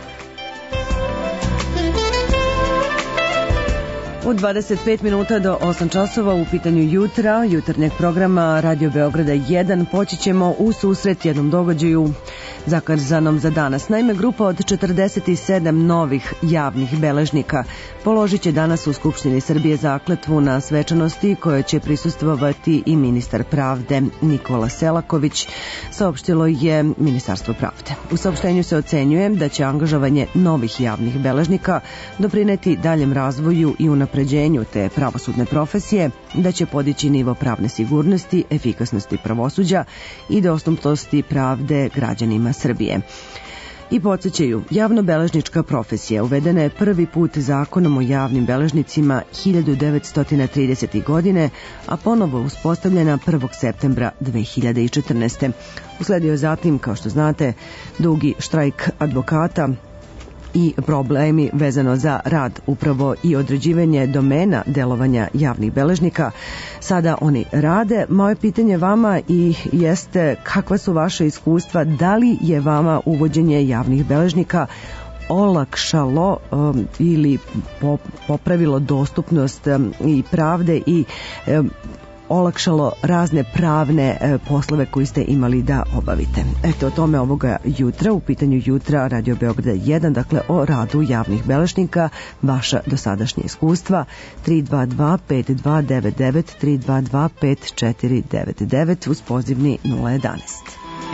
U dvadeset pet minuta do osam časova u pitanju jutra, jutarnjeg programa Radio Beograda jedan, poći ćemo u susret jednom događaju zakazanom za danas. Naime, grupa od četrdeset sedam novih javnih beležnika položit će danas u Skupštini Srbije zakletvu na svečanosti koje će prisustvovati i ministar pravde Nikola Selaković, saopštilo je Ministarstvo pravde. U saopštenju se ocenjuje da će angažovanje novih javnih beležnika doprineti daljem razvoju i unapređenju te pravosudne profesije, da će podići nivo pravne sigurnosti, efikasnosti pravosuđa i dostupnosti pravde građanima Srbije. I podsjećaju, javnobeležnička profesija uvedena je prvi put zakonom o javnim beležnicima hiljadu devetsto tridesete. godine, a ponovo uspostavljena prvog septembra dve hiljade četrnaeste. Usledio je zatim, kao što znate, dugi štrajk advokata i problemi vezano za rad upravo i određivanje domena delovanja javnih beležnika. Sada oni rade. Moje pitanje vama i jeste kakva su vaše iskustva, da li je vama uvođenje javnih beležnika olakšalo um, ili popravilo dostupnost um, i pravde i um, olakšalo razne pravne e, poslove koji ste imali da obavite. Eto, o tome ovoga jutra, u pitanju jutra Radio Beograda jedan, dakle o radu javnih beležnika, vaša dosadašnja iskustva. Tri dva dva pet dva devet devet, tri dva dva pet četiri devet devet uz pozivni nula jedanaest.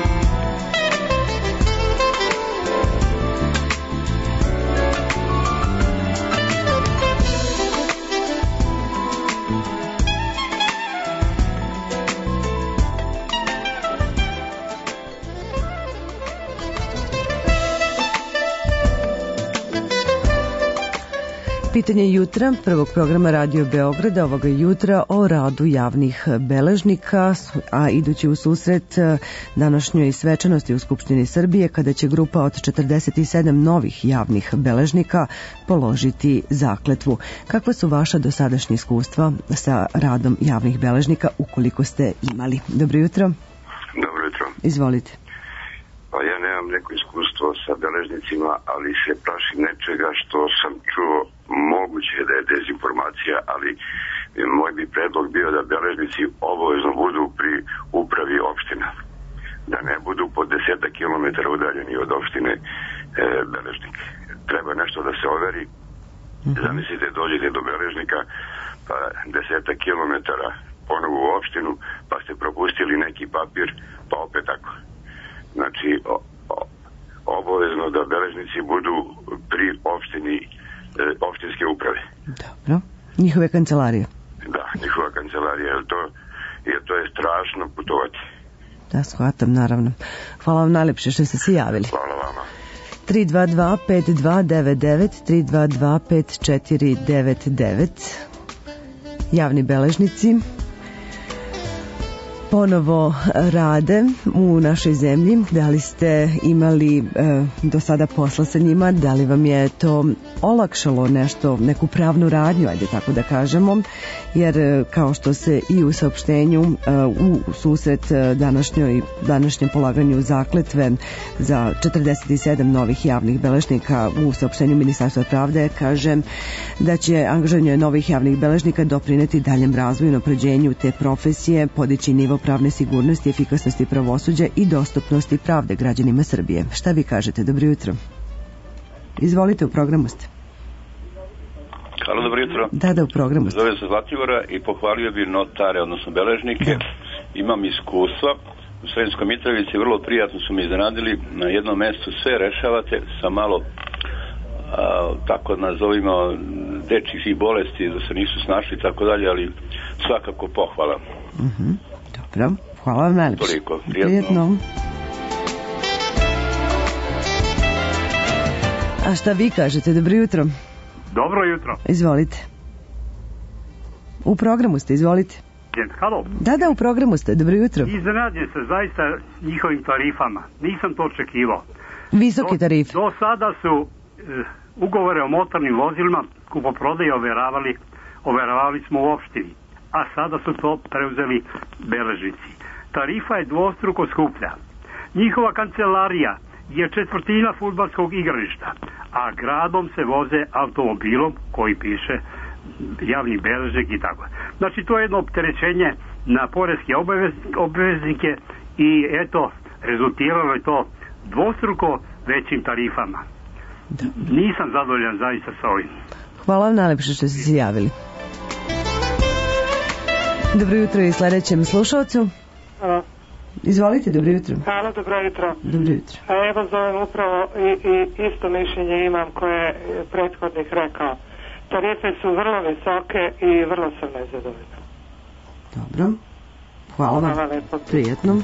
Pitanje jutra prvog programa Radio Beograda ovoga jutra o radu javnih beležnika, a idući u susret današnjoj svečanosti u Skupštini Srbije kada će grupa od četrdeset sedam novih javnih beležnika položiti zakletvu. Kakva su vaša dosadašnja iskustva sa radom javnih beležnika ukoliko ste imali? Dobro jutro. Dobro jutro. Izvolite. Pa ja nemam neko iskustvo sa beležnicima, ali se plašim nečega što sam čuo, moguće da je dezinformacija, ali moj bi predlog bio da beležnici obavezno budu pri upravi opština. Da ne budu po desetak kilometara udaljeni od opštine e, beležnik. Treba nešto da se overi. Mm-hmm. Zamislite, dođete do beležnika, pa desetak kilometara ponovo u opštinu, pa ste propustili neki papir, pa opet tako. Znači, o, o, obavezno da beležnici budu pri opštini, e, opštinske uprave. Dobro. Njihove kancelarije. Da, njihova kancelarija, jer to, jer to je strašno putovati. Da, shvatam, naravno. Hvala vam najlepše što ste se javili. Hvala vama. tri dva dva pet dva devet devet, tri dva dva pet četiri devet devet. Javni beležnici ponovo rade u našoj zemlji. Da li ste imali e, do sada posla sa njima, da li vam je to olakšalo nešto, neku pravnu radnju, ajde tako da kažemo, jer e, kao što se i u saopštenju e, u susret današnjoj, današnjem polaganju zakletve za četrdeset sedam novih javnih beležnika u saopštenju Ministarstva pravde kaže da će angažovanje novih javnih beležnika doprineti daljem razvoju i unapređenju te profesije, podići nivo pravne sigurnosti, efikasnosti pravosuđa i dostupnosti pravde građanima Srbije. Šta vi kažete? Dobro jutro. Izvolite, u programu ste. Halo, dobro jutro. Da, da, u programu ste. Zove se Zlatibora i pohvalio bi notare, odnosno beležnike. Da. Imam iskustva. U Sremskoj Mitrovici vrlo prijatno su mi iznenadili. Na jednom mestu sve rešavate sa malo a, tako nazovimo dečjih bolesti da se nisu snašli tako dalje, ali svakako pohvala. Mhm. Dobro, hvala vam najlepše. Toliko, prijetno. prijetno. A šta vi kažete? Dobro jutro. Dobro jutro. Izvolite. U programu ste, izvolite. Halo. Da, da, u programu ste. Dobro jutro. Iznenađen se zaista njihovim tarifama. Nisam to očekivao. Visoki tarif. Do, do sada su e, ugovore o motornim vozilima kupoprodaje overavali, overavali smo u opštini. A sada su to preuzeli beležnici. Tarifa je dvostruko skuplja. Njihova kancelarija je četvrtina fudbalskog igrališta, a gradom se voze automobilom koji piše javni beležnik i tako. Znači, to je jedno opterećenje na poreske obveznike i eto, rezultiralo je to dvostruko većim tarifama. Nisam zadovoljan zaista sa ovim. Hvala vam najlepše što ste se javili. Dobro jutro i sledećem slušalcu. Hvala. Izvolite, dobro jutro. Hvala, dobro jutro. Dobro jutro. A evo zovem upravo i, i isto mišljenje imam koje je prethodnik rekao. Tarife su vrlo visoke i vrlo sam nezadovoljna. Dobro. Hvala vam. Hvala lepo. Prijetno.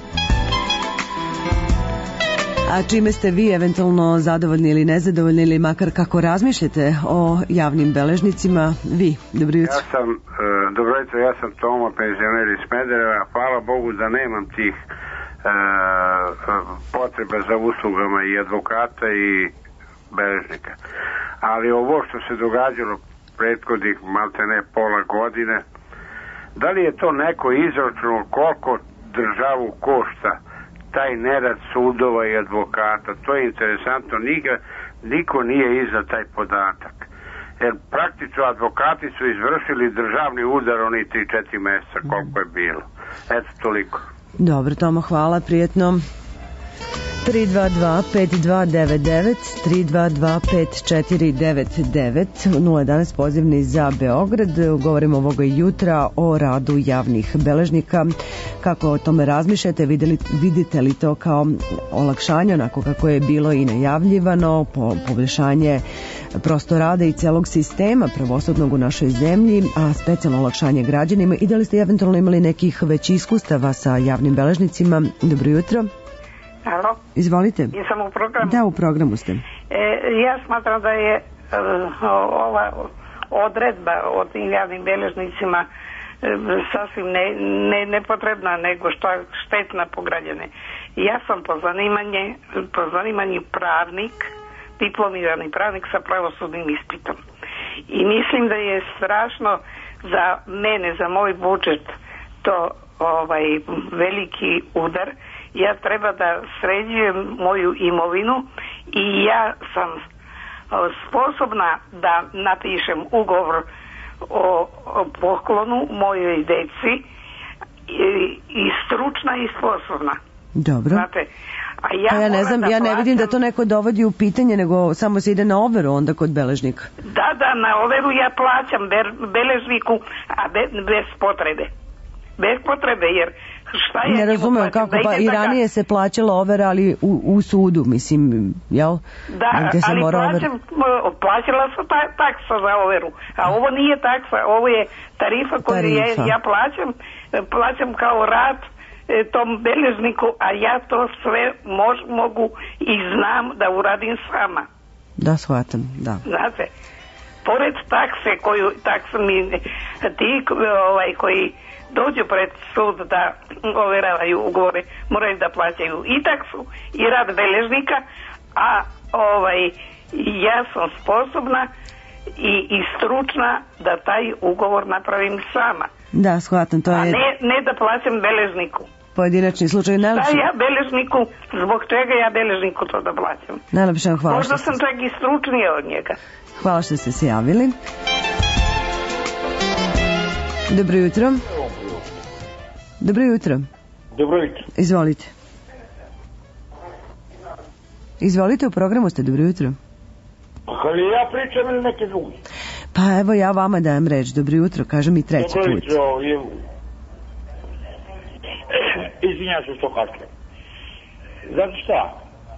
A čime ste vi eventualno zadovoljni ili nezadovoljni ili makar kako razmišljate o javnim beležnicima? Vi, dobro jutro. Ja sam, uh, dobro jutro, ja sam Toma, penzioner iz Smedereva. Hvala Bogu da nemam tih uh, potreba za uslugama i advokata i beležnika. Ali ovo što se događalo prethodnih malte ne pola godine, da li je to neko izračunalo koliko državu košta taj nerad sudova i advokata? To je interesantno, Niga, niko nije iza taj podatak. Jer praktično advokati su izvršili državni udar oni tri četiri meseca koliko je bilo. Eto, toliko. Dobro, Tomo, hvala, prijetno. tri dva dva pet dva devet devet, tri dva dva pet četiri devet devet, nula jedanaest pozivni za Beograd. Govorimo ovoga jutra o radu javnih beležnika. Kako o tome razmišljate? Videli, vidite li to kao olakšanje, onako kako je bilo i najavljivano, po, poboljšanje prosto rada i celog sistema pravosudnog u našoj zemlji, a specijalno olakšanje građanima? I da li ste eventualno imali nekih već iskustava sa javnim beležnicima? Dobro jutro. Alo? Izvolite. Jesam u programu? Da, u programu ste. E, ja smatram da je uh, ova odredba o tim javnim beležnicima uh, sasvim ne, ne, nepotrebna, nego što štetna po građane. Ja sam po zanimanje, po zanimanju pravnik, diplomirani pravnik sa pravosudnim ispitom. I mislim da je strašno za mene, za moj budžet, to ovaj veliki udar. Ja treba da sređujem moju imovinu i ja sam sposobna da napišem ugovor o, o poklonu mojoj deci i, i stručna i sposobna. Dobro. Znate, a ja, pa ja ne znam, da ja ne plaćam, vidim da to neko dovodi u pitanje, nego samo se ide na overu onda kod beležnika. Da, da, na overu ja plaćam be, beležniku, a be, bez potrebe. Bez potrebe, jer šta ja ne razumem kako, da pa i ranije ga... se plaćala overa, ali u, u sudu, mislim, jel? Da, se ali plaćam, plaćala sam ta, taksa za overu, a ovo nije taksa, ovo je tarifa koju tarifa. Ja, ja plaćam, plaćam kao rad tom beležniku, a ja to sve mož, mogu i znam da uradim sama. Da, shvatam, da. Znate, pored takse koju, taksa mi, ti ovaj, koji dođu pred sud da overavaju ugovore, moraju da plaćaju i taksu i rad beležnika, a ovaj, ja sam sposobna i, i stručna da taj ugovor napravim sama. Da, shvatam, to je... A ne, ne da plaćam beležniku. Pojedinačni slučaj, najlepše. Šta ja beležniku, zbog čega ja beležniku to da plaćam? Najlepše vam hvala. Možda sam čak i stručnija od njega. Hvala što ste se javili. Dobro jutro. Dobro jutro. Dobro jutro. Izvolite. Izvolite, u programu ste, dobro jutro. Pa ali ja pričam ili neke drugi? Pa evo ja vama dajem reč, dobro jutro, kažem i treći dobro put. Dobro jutro, je... Izvinjam se što kašljem. Znate šta?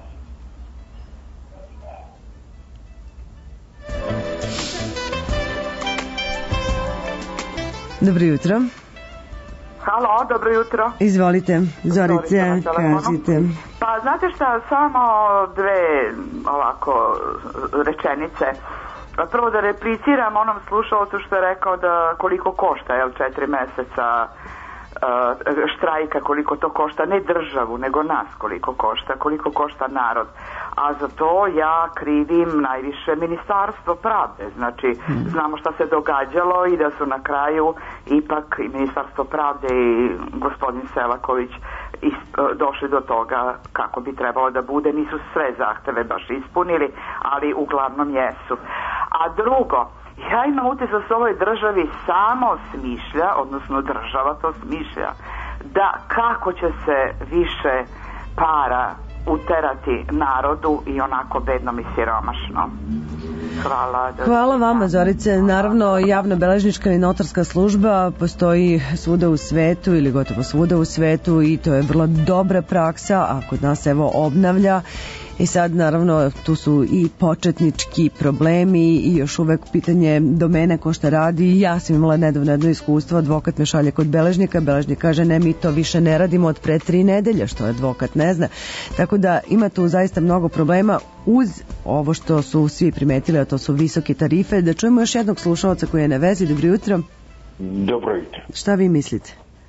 Dobro jutro. Halo, dobro jutro. Izvolite, Zorice, kažite. Pa znate šta, samo dve ovako rečenice. Prvo da repliciram onom slušalcu što je rekao da koliko košta, jel, četiri meseca štrajka, koliko to košta, ne državu, nego nas koliko košta, koliko košta narod. A za to ja krivim najviše Ministarstvo pravde. Znači, hmm. znamo šta se događalo i da su na kraju ipak i Ministarstvo pravde i gospodin Selaković došli do toga kako bi trebalo da bude. Nisu sve zahteve baš ispunili, ali uglavnom jesu. A drugo, ja imam utisak da se ovoj državi samo smišlja, odnosno država to smišlja, da kako će se više para uterati narodu i onako bednom i siromašnom. Hvala. Hvala vama, Zorice. Naravno, javno-beležnička i notarska služba postoji svuda u svetu ili gotovo svuda u svetu i to je vrlo dobra praksa, a kod nas evo obnavlja. I sad naravno tu su i početnički problemi i još uvek pitanje domene ko šta radi. Ja sam imala nedavno jedno iskustvo, advokat me šalje kod beležnika, beležnik kaže ne, mi to više ne radimo od pre tri nedelje, što advokat ne zna. Tako da ima tu zaista mnogo problema uz ovo što su svi primetili, a to su visoke tarife. Da čujemo još jednog slušalca koji je na vezi. Dobro jutro. Dobro jutro. Šta vi mislite?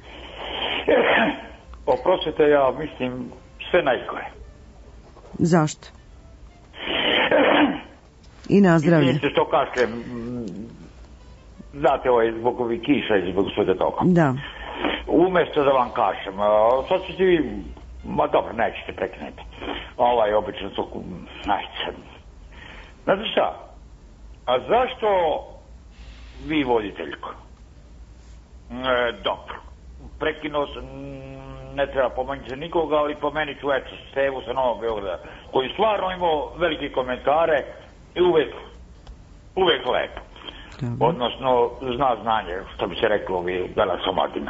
Oprostite, ja mislim sve najgore. Zašto? I na zdravlje. Vidite što kašljem. Znate, ovo je zbog ovih kiša i zbog svega toga. Da. Umesto da vam kažem, sad ćete vi, ma dobro, nećete prekinuti. Ovaj obično su, najce. Znate šta? A zašto vi voditeljko? E, dobro. Prekinuo sam, ne treba pomenuti nikoga, ali pomenut ću eto Stevu sa Novog Beograda, koji stvarno imao velike komentare i uvek, uvek lepo. Dobro. Odnosno, zna znanje, što bi se reklo ovi Bela Somadina.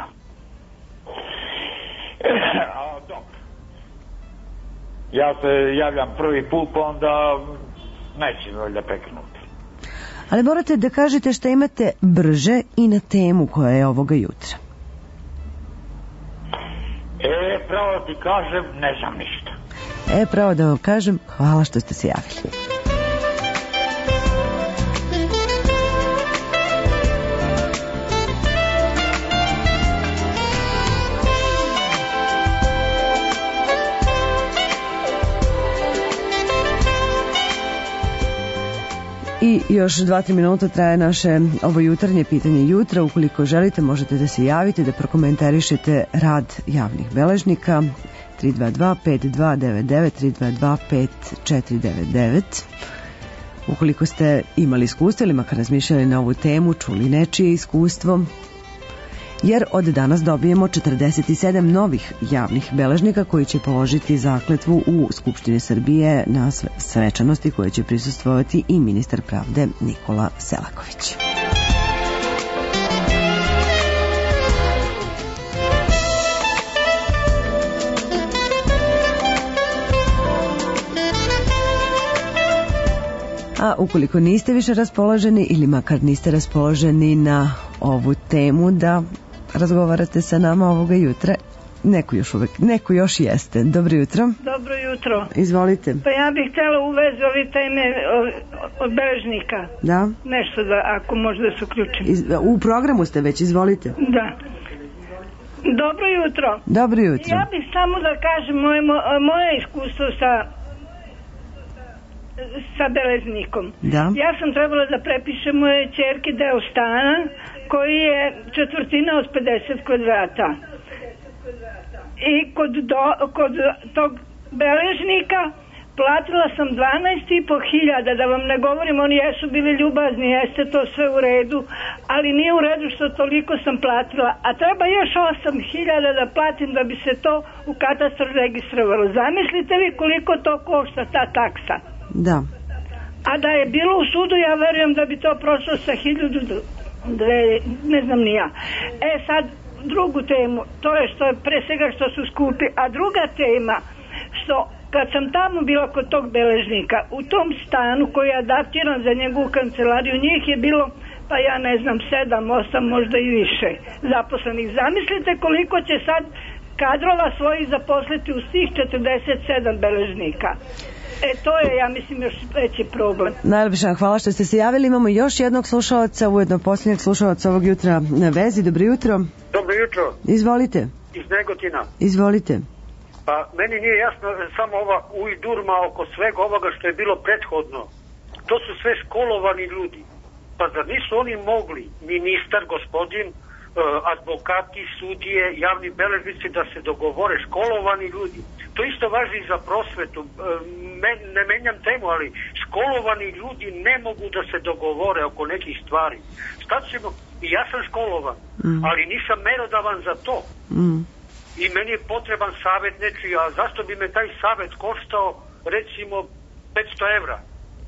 A, dobro. Ja se javljam prvi put, pa onda nećem valjda prekinuti. Ali morate da kažete šta imate brže i na temu koja je ovoga jutra. E, pravo da ti kažem, ne znam ništa. E, pravo da vam kažem, hvala što ste se javili. I još dva tri minuta traje naše ovo jutarnje pitanje jutra. Ukoliko želite, možete da se javite, da prokomentarišete rad javnih beležnika. tri dva dva pet dva devet devet tri dva dva pet četiri devet devet. Ukoliko ste imali iskustvo ili makar razmišljali na ovu temu, čuli nečije iskustvo, jer od danas dobijemo četrdeset sedam novih javnih beležnika koji će položiti zakletvu u Skupštini Srbije na svečanosti koje će prisustvovati i ministar pravde Nikola Selaković. A ukoliko niste više raspoloženi ili makar niste raspoloženi na ovu temu da razgovarate sa nama ovoga jutra, neko još uvek, neko još jeste. Dobro jutro. Dobro jutro. Izvolite. Pa ja bih htjela u vezi ove teme od beležnika. Da. Nešto da, ako može da se uključim. Iz, u programu ste već, izvolite. Da. Dobro jutro. Dobro jutro. Ja bih samo da kažem moje, moje iskustvo sa sa beležnikom. Da. Ja sam trebala da prepišem moje ćerke deo stana koji je četvrtina od pedeset kvadrata. I kod, do, kod tog beležnika platila sam dvanaest i po hiljada, da vam ne govorim, oni jesu bili ljubazni, jeste to sve u redu, ali nije u redu što toliko sam platila, a treba još osam hiljada da platim da bi se to u katastru registrovalo. Zamislite vi koliko to košta ta taksa. Da. A da je bilo u sudu, ja verujem da bi to prošlo sa hiljadu, dve, ne znam ni ja. E sad, drugu temu, to je što je pre svega što su skupi, a druga tema, što kad sam tamo bila kod tog beležnika, u tom stanu koji je adaptiran za njegovu kancelariju, njih je bilo, pa ja ne znam, sedam, osam, možda i više zaposlenih. Zamislite koliko će sad kadrova svojih zaposliti u svih četrdeset sedam beležnika. E, to je, ja mislim, još veći problem. Najljepša, hvala što ste se javili. Imamo još jednog slušalca, ujedno posljednjeg slušalca ovog jutra na vezi. Dobro jutro. Dobro jutro. Izvolite. Iz Negotina. Izvolite. Pa, meni nije jasno samo ova ujdurma oko svega ovoga što je bilo prethodno. To su sve školovani ljudi. Pa zar nisu oni mogli, ministar, gospodin, advokati, sudije, javni beležnici da se dogovore, školovani ljudi. To isto važi i za prosvetu. Men, ne menjam temu, ali školovani ljudi ne mogu da se dogovore oko nekih stvari. Šta ćemo? I ja sam školovan, mm. ali nisam merodavan za to. Mm. I meni je potreban savjet nečiji, a zašto bi me taj savjet koštao recimo petsto evra?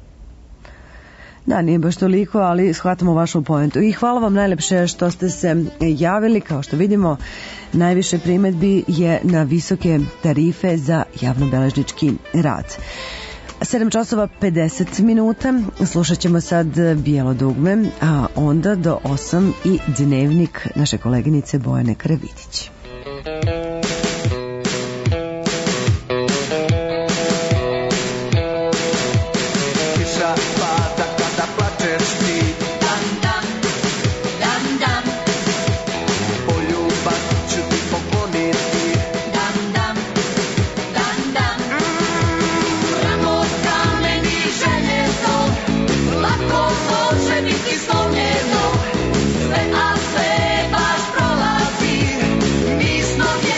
Da, nije baš toliko, ali shvatamo vašu poentu. I hvala vam najlepše što ste se javili. Kao što vidimo, najviše primedbi je na visoke tarife za javnobeležnički rad. sedam časova pedeset minuta, slušat ćemo sad Bijelo dugme, a onda do osam i dnevnik naše koleginice Bojane Karavidić. Sve, a sve baš prolazi, mi smo vjeri.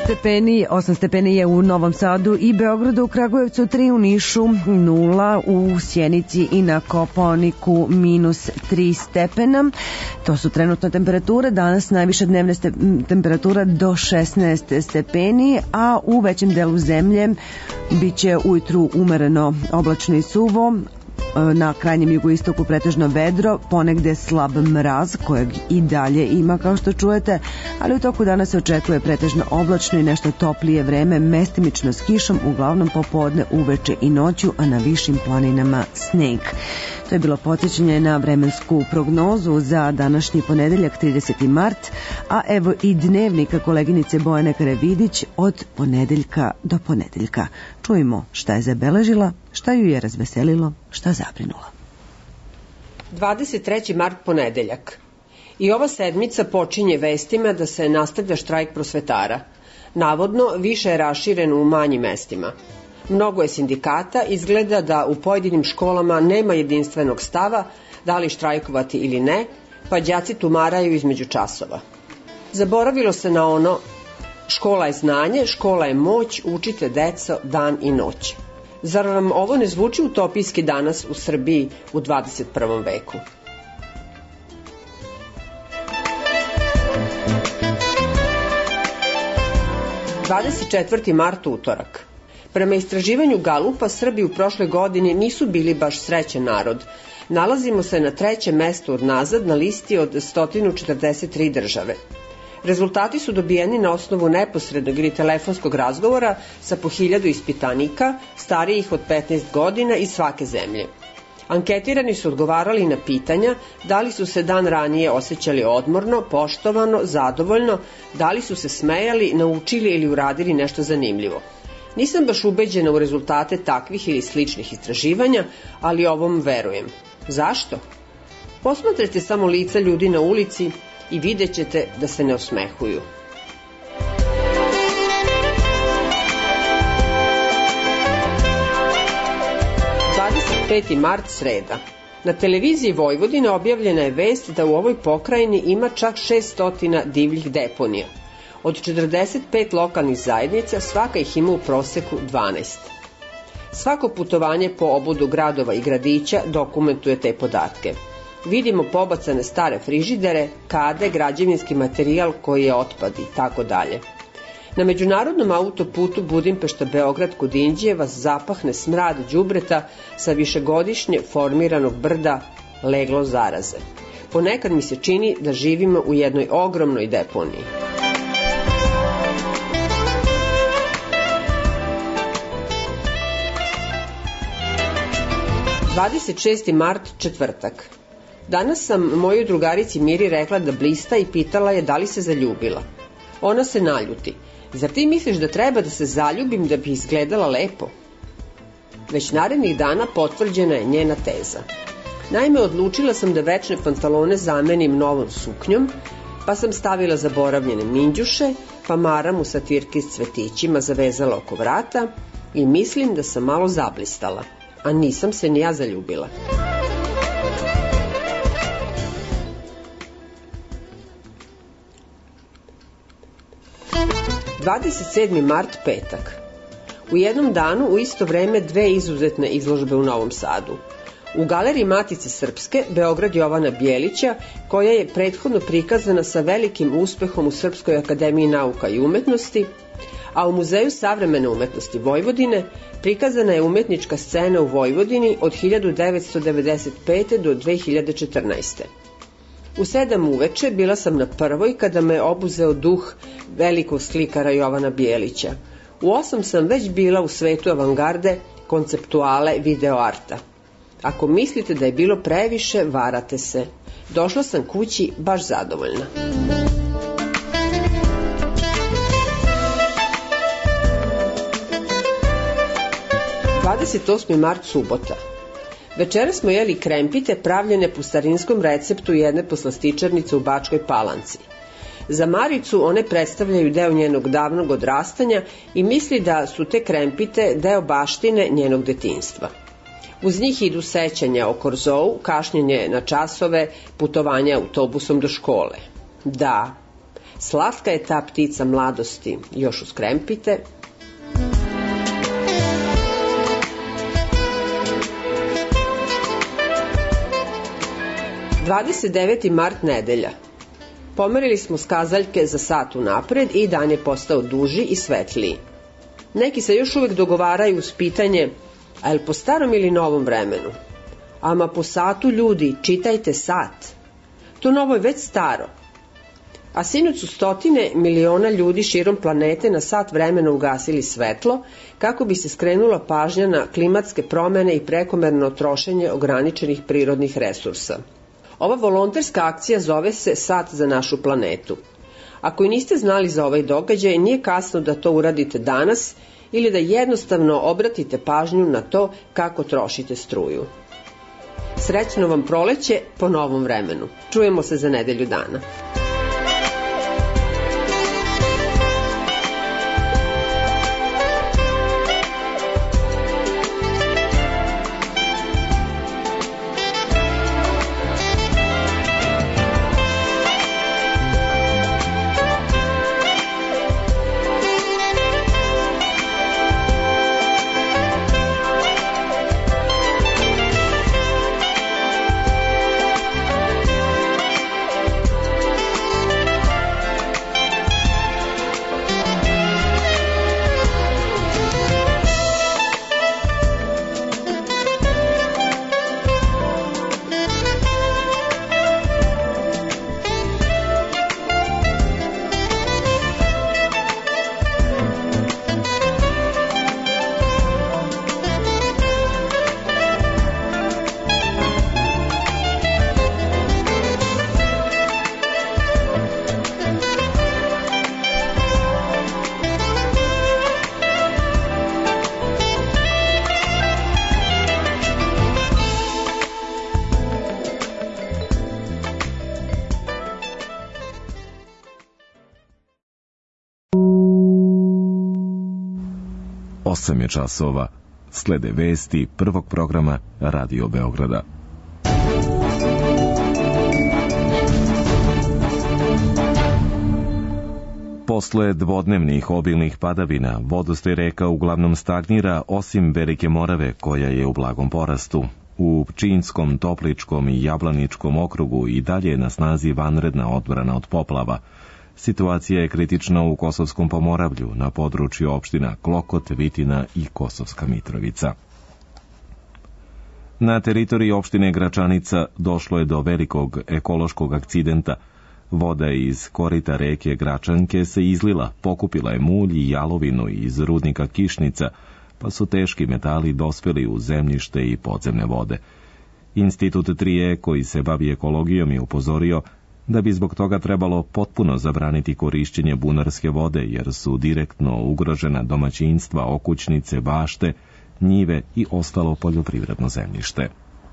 stepeni, osam stepeni je u Novom Sadu i Beogradu, u Kragujevcu tri, u Nišu nula, u Sjenici i na Kopaoniku minus tri stepena. To su trenutno temperature. Danas najviša dnevna ste, temperatura do šesnaest stepeni, a u većem delu zemlje biće ujutru umereno oblačno i suvo. Na krajnjem jugoistoku pretežno vedro, ponegde slab mraz kojeg i dalje ima kao što čujete, ali u toku dana se očekuje pretežno oblačno i nešto toplije vreme, mestimično s kišom, uglavnom popodne, uveče i noću, a na višim planinama sneg. To je bilo podsjećanje na vremensku prognozu za današnji ponedeljak trideseti mart, a evo i dnevnika koleginice Bojane Karavidić od ponedeljka do ponedeljka. Čujmo šta je zabeležila, šta ju je razveselilo, šta zabrinula. dvadeset treći mart ponedeljak. I ova sedmica počinje vestima da se nastavlja štrajk prosvetara. Navodno, više je raširen u manjim mestima. Mnogo je sindikata, izgleda da u pojedinim školama nema jedinstvenog stava, da li štrajkovati ili ne, pa đaci tumaraju između časova. Zaboravilo se na ono, škola je znanje, škola je moć, učite deco dan i noć. Zar vam ovo ne zvuči utopijski danas u Srbiji u dvadeset prvom veku? dvadeset četvrti mart utorak. Prema istraživanju Galupa, Srbi u prošloj godini nisu bili baš srećan narod. Nalazimo se na trećem mestu od nazad na listi od sto četrdeset tri države. Rezultati su dobijeni na osnovu neposrednog ili telefonskog razgovora sa po hiljadu ispitanika, starijih od petnaest godina iz svake zemlje. Anketirani su odgovarali na pitanja da li su se dan ranije osjećali odmorno, poštovano, zadovoljno, da li su se smejali, naučili ili uradili nešto zanimljivo. Nisam baš ubeđena u rezultate takvih ili sličnih istraživanja, ali ovom verujem. Zašto? Posmatrajte samo lica ljudi na ulici i vidjet ćete da se ne osmehuju. dvadeset peti mart sreda. Na televiziji Vojvodine objavljena je vest da u ovoj pokrajini ima čak šesto divljih deponija. Od četrdeset pet lokalnih zajednica svaka ih ima u proseku dvanaest. Svako putovanje po obodu gradova i gradića dokumentuje te podatke. Vidimo pobacane stare frižidere, kade, građevinski materijal koji je otpad i tako dalje. Na međunarodnom autoputu Budimpešta-Beograd kod Inđije vas zapahne smrad đubreta sa višegodišnje formiranog brda leglo zaraze. Ponekad mi se čini da živimo u jednoj ogromnoj deponiji. dvadeset šesti mart četvrtak. Danas sam mojoj drugarici Miri rekla da blista i pitala je da li se zaljubila. Ona se naljuti. Zar ti misliš da treba da se zaljubim da bi izgledala lepo? Već narednih dana potvrđena je njena teza. Naime, odlučila sam da večne pantalone zamenim novom suknjom, pa sam stavila zaboravljene minđuše, pa maramu satirke s cvetićima zavezala oko vrata i mislim da sam malo zablistala, a nisam se ni ja zaljubila. dvadeset sedmi mart petak. U jednom danu u isto vreme dve izuzetne izložbe u Novom Sadu. U galeriji Matice Srpske Beograd Jovana Bjelića, koja je prethodno prikazana sa velikim uspehom u Srpskoj akademiji nauka i umetnosti, a u Muzeju savremene umetnosti Vojvodine prikazana je umetnička scena u Vojvodini od hiljadu devetsto devedeset pete do dve hiljade četrnaeste. U sedam uveče bila sam na prvoj kada me obuzeo duh velikog slikara Jovana Bjelića. U osam sam već bila u svetu avangarde, konceptuale, videoarta. Ako mislite da je bilo previše, varate se. Došla sam kući baš zadovoljna. dvadeset osmi mart subota. Večera smo jeli krempite pravljene po starinskom receptu jedne poslastičarnice u Bačkoj Palanci. Za Maricu one predstavljaju deo njenog davnog odrastanja i misli da su te krempite deo baštine njenog detinjstva. Uz njih idu sećanja o korzou, kašnjenje na časove, putovanje autobusom do škole. Da, Slatka je ta ptica mladosti, još uskrempite. dvadeset deveti mart nedelja. Pomerili smo skazaljke za sat unapred i dan je postao duži i svetliji. Neki se još uvek dogovaraju uz pitanje, a je po starom ili novom vremenu? Ama po satu ljudi, čitajte sat. To novo je već staro. A sinoć su stotine miliona ljudi širom planete na sat vremena ugasili svetlo kako bi se skrenula pažnja na klimatske promene i prekomerno trošenje ograničenih prirodnih resursa. Ova volonterska akcija zove se Sat za našu planetu. Ako i niste znali za ovaj događaj, nije kasno da to uradite danas ili da jednostavno obratite pažnju na to kako trošite struju. Srećno vam proleće po novom vremenu. Čujemo se za nedelju dana. osam je časova. Slede vesti prvog programa Radio Beograda. Posle dvodnevnih obilnih padavina, vodostaj reka uglavnom stagnira, osim Velike Morave, koja je u blagom porastu. U Pčinjskom, Topličkom i Jablaničkom okrugu i dalje je na snazi vanredna odbrana od poplava. Situacija je kritična u Kosovskom Pomoravlju, na području opština Klokot, Vitina i Kosovska Mitrovica. Na teritoriji opštine Gračanica došlo je do velikog ekološkog akcidenta. Voda iz korita reke Gračanke se izlila, pokupila je mulj i jalovinu iz rudnika Kišnica, pa su teški metali dospeli u zemljište i podzemne vode. Institut tri E, koji se bavi ekologijom, je upozorio da bi zbog toga trebalo potpuno zabraniti korišćenje bunarske vode, jer su direktno ugrožena domaćinstva, okućnice, bašte, njive i ostalo poljoprivredno zemljište.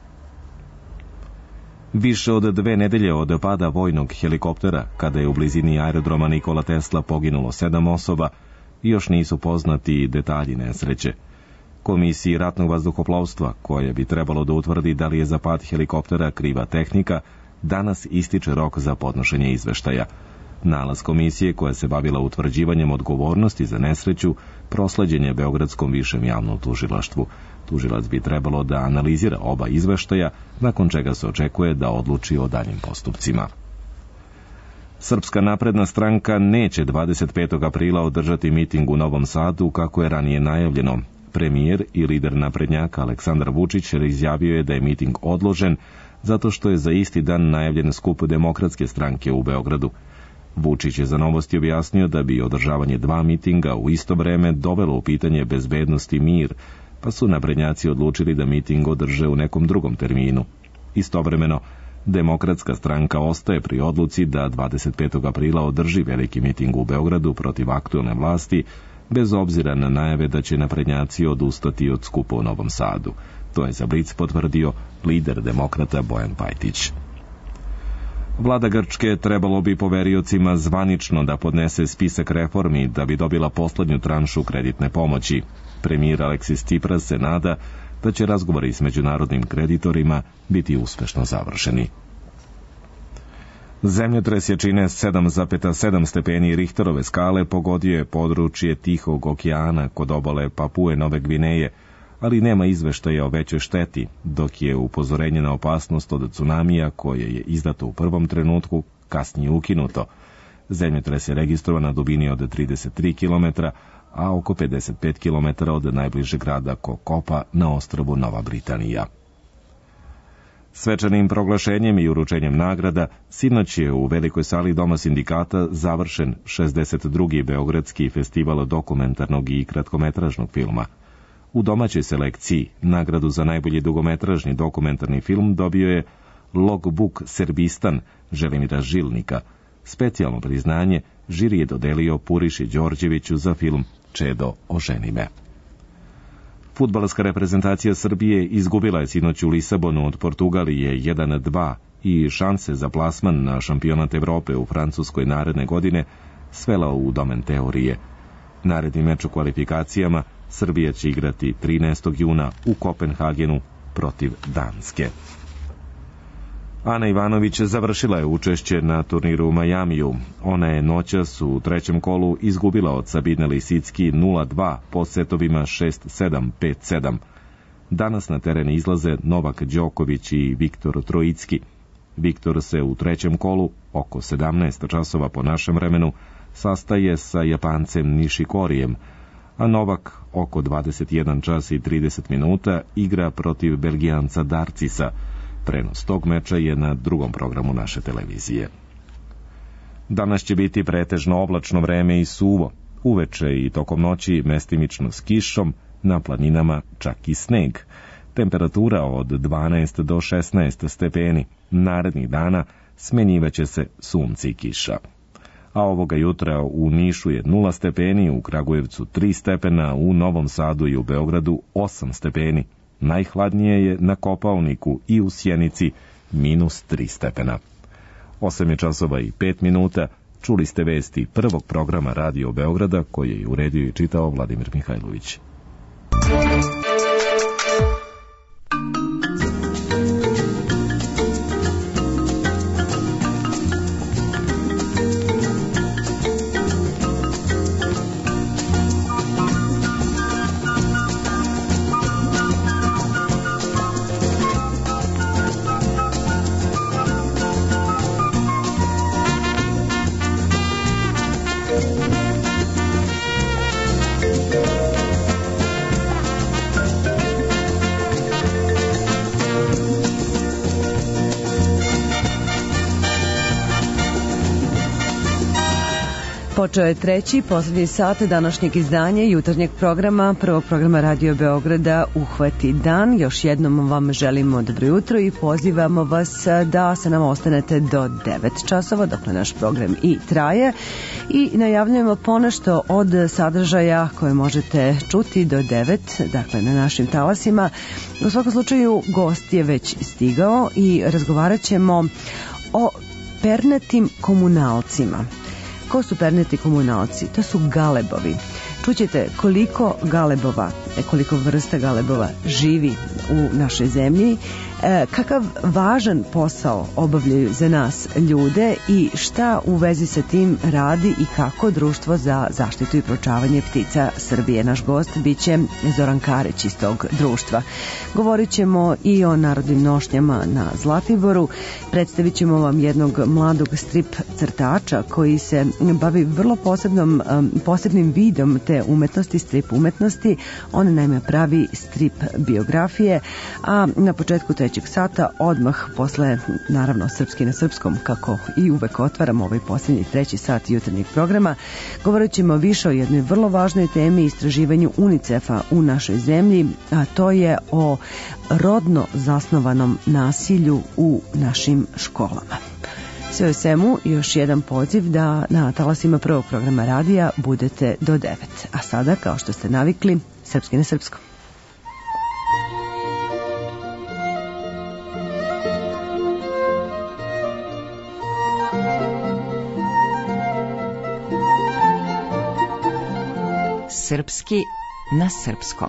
Više od dve nedelje od pada vojnog helikoptera, kada je u blizini aerodroma Nikola Tesla poginulo sedam osoba, još nisu poznati detalji nesreće. Komisiji ratnog vazduhoplovstva, koja bi trebalo da utvrdi da li je za pad helikoptera kriva tehnika, danas ističe rok za podnošenje izveštaja. Nalaz komisije, koja se bavila utvrđivanjem odgovornosti za nesreću, prosleđen je Beogradskom višem javnom tužilaštvu. Tužilac bi trebalo da analizira oba izveštaja, nakon čega se očekuje da odluči o daljim postupcima. Srpska napredna stranka neće dvadeset petog aprila održati miting u Novom Sadu, kako je ranije najavljeno. Premijer i lider naprednjaka Aleksandar Vučić izjavio je da je miting odložen, zato što je za isti dan najavljen skup Demokratske stranke u Beogradu. Vučić je za Novosti objasnio da bi održavanje dva mitinga u isto vreme dovelo u pitanje bezbednost i mir, pa su naprednjaci odlučili da miting održe u nekom drugom terminu. Istovremeno, Demokratska stranka ostaje pri odluci da dvadeset petog aprila održi veliki miting u Beogradu protiv aktuelne vlasti, bez obzira na najave da će naprednjaci odustati od skupa u Novom Sadu. To je za Blic potvrdio lider demokrata Bojan Pajtić. Vlada Grčke trebalo bi poveriocima zvanično da podnese spisak reformi da bi dobila poslednju tranšu kreditne pomoći. Premijer Aleksis Tsipras se nada da će razgovori s međunarodnim kreditorima biti uspešno završeni. Zemljotres jačine sedam zarez sedam stepeni Richterove skale pogodio je područje Tihog okeana kod obale Papue Nove Gvineje, ali nema izveštaja o većoj šteti, dok je upozorenje na opasnost od tsunamija, koje je izdato u prvom trenutku, kasnije ukinuto. Zemljotres je registrovan na dubini od trideset tri kilometra, a oko pedeset pet kilometara od najbližeg grada Kokopa na ostrvu Nova Britanija. Svečanim proglašenjem i uručenjem nagrada sinoć je u velikoj sali Doma sindikata završen šezdeset drugi Beogradski festival dokumentarnog i kratkometražnog filma. U domaćoj selekciji nagradu za najbolji dugometražni dokumentarni film dobio je Logbook Serbistan Želimira Žilnika. Specijalno priznanje žiri je dodelio Puriši Đorđeviću za film Čedo, oženi me. Fudbalska reprezentacija Srbije izgubila je sinoć u Lisabonu od Portugalije jedan dva i šanse za plasman na šampionat Evrope u Francuskoj naredne godine svela u domen teorije. Naredni meč u kvalifikacijama Srbija će igrati trinaestog juna u Kopenhagenu protiv Danske. Ana Ivanović završila je učešće na turniru u Majamiju. Ona je noćas u trećem kolu izgubila od Sabine Lisicki nula dva po setovima šest sedam, pet sedam. Danas na teren izlaze Novak Đoković i Viktor Trojicki. Viktor se u trećem kolu, oko sedamnaest časova po našem vremenu, sastaje sa Japancem Nishikorijem, a Novak oko dvadeset jedan čas i trideset minuta igra protiv Belgijanca Darcisa. Prenos tog meča je na drugom programu naše televizije. Danas će biti pretežno oblačno vreme i suvo. Uveče i tokom noći mestimično s kišom, na planinama čak i sneg. Temperatura od dvanaest do šesnaest stepeni. Narednih dana smenjivaće se sunce i kiša. A ovoga jutra u Nišu je nula stepeni, u Kragujevcu tri stepena, u Novom Sadu i u Beogradu osam stepeni. Najhladnije je na Kopaoniku i u Sjenici minus tri stepena. Osam je časova i pet minuta. Čuli ste vesti prvog programa Radio Beograda koje je uredio i čitao Vladimir Mihajlović. Počeo je treći, posljednji sat današnjeg izdanja jutarnjeg programa, prvog programa Radio Beograda Uhvati dan. Još jednom vam želimo dobro jutro i pozivamo vas da se nam ostanete do devet časova, dokle naš program i traje. I najavljujemo ponešto od sadržaja koje možete čuti do devet, dakle na našim talasima. U svakom slučaju gost je već stigao i razgovarat ćemo o pernatim komunalcima. Ko su pernati komunalci? To su galebovi. Čućete koliko galebova, koliko vrsta galebova živi u našoj zemlji, kakav važan posao obavljaju za nas ljude i šta u vezi sa tim radi i kako Društvo za zaštitu i proučavanje ptica Srbije. Naš gost biće Zoran Kareć iz tog društva. Govorit ćemo i o narodnim nošnjama na Zlatiboru. Predstavit ćemo vam jednog mladog strip crtača koji se bavi vrlo posebnom, posebnim vidom te umetnosti, strip umetnosti. On naime pravi strip biografije, a na početku trećeg sata, odmah posle, naravno, Srpski na srpskom, kako i uvek otvaramo ovaj posljednji treći sat jutarnjeg programa, govorit ćemo više o jednoj vrlo važnoj temi, istraživanju UNICEF-a u našoj zemlji, a to je o rodno zasnovanom nasilju u našim školama. Sve u svemu, još jedan poziv da na talasima prvog programa radija budete do devet. A sada, kao što ste navikli, Srpski na srpskom. Srpski na srpskom.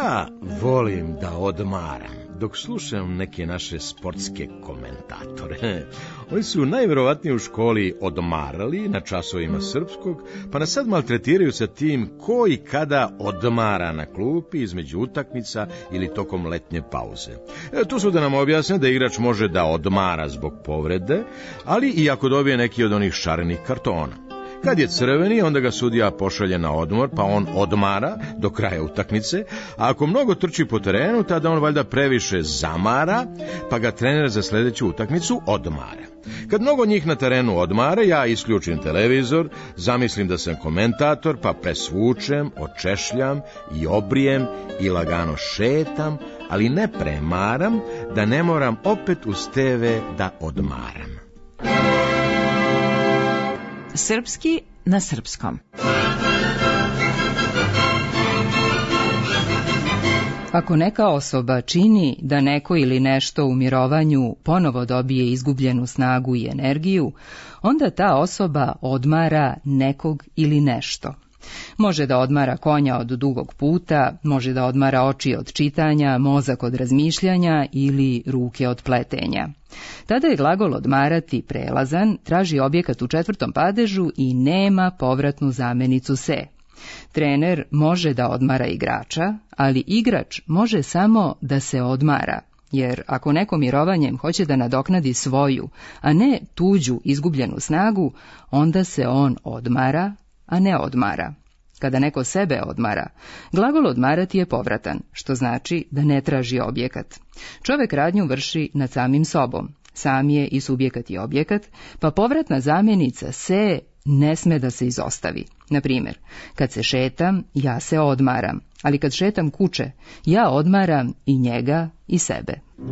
Ja volim da odmaram dok slušam neke naše sportske komentatore. Oni su najverovatnije u školi odmarali na časovima srpskog, pa nas sad maltretiraju sa tim ko i kada odmara na klupi između utakmica ili tokom letnje pauze. E, tu su da nam objasne da igrač može da odmara zbog povrede, ali i ako dobije neki od onih šarenih kartona. Kad je crveni, onda ga sudija pošalje na odmor, pa on odmara do kraja utakmice, a ako mnogo trči po terenu, tada on valjda previše zamara, pa ga trener za sljedeću utakmicu odmara. Kad mnogo njih na terenu odmare, ja isključim televizor, zamislim da sam komentator, pa presvučem, očešljam i obrijem i lagano šetam, ali ne premaram, da ne moram opet uz te ve da odmaram. Srpski na srpskom. Ako neka osoba čini da neko ili nešto u mirovanju ponovo dobije izgubljenu snagu i energiju, onda ta osoba odmara nekog ili nešto. Može da odmara konja od dugog puta, može da odmara oči od čitanja, mozak od razmišljanja ili ruke od pletenja. Tada je glagol odmarati prelazan, traži objekat u četvrtom padežu i nema povratnu zamenicu se. Trener može da odmara igrača, ali igrač može samo da se odmara, jer ako neko mirovanjem hoće da nadoknadi svoju, a ne tuđu izgubljenu snagu, onda se on odmara, a ne odmara. Kada neko sebe odmara, glagol odmarati je povratan, što znači da ne traži objekat. Čovek radnju vrši nad samim sobom, sam je i subjekat i objekat, pa povratna zamjenica se ne sme da se izostavi. Na primjer, kad se šetam, ja se odmaram, ali kad šetam kuće, ja odmaram i njega i sebe.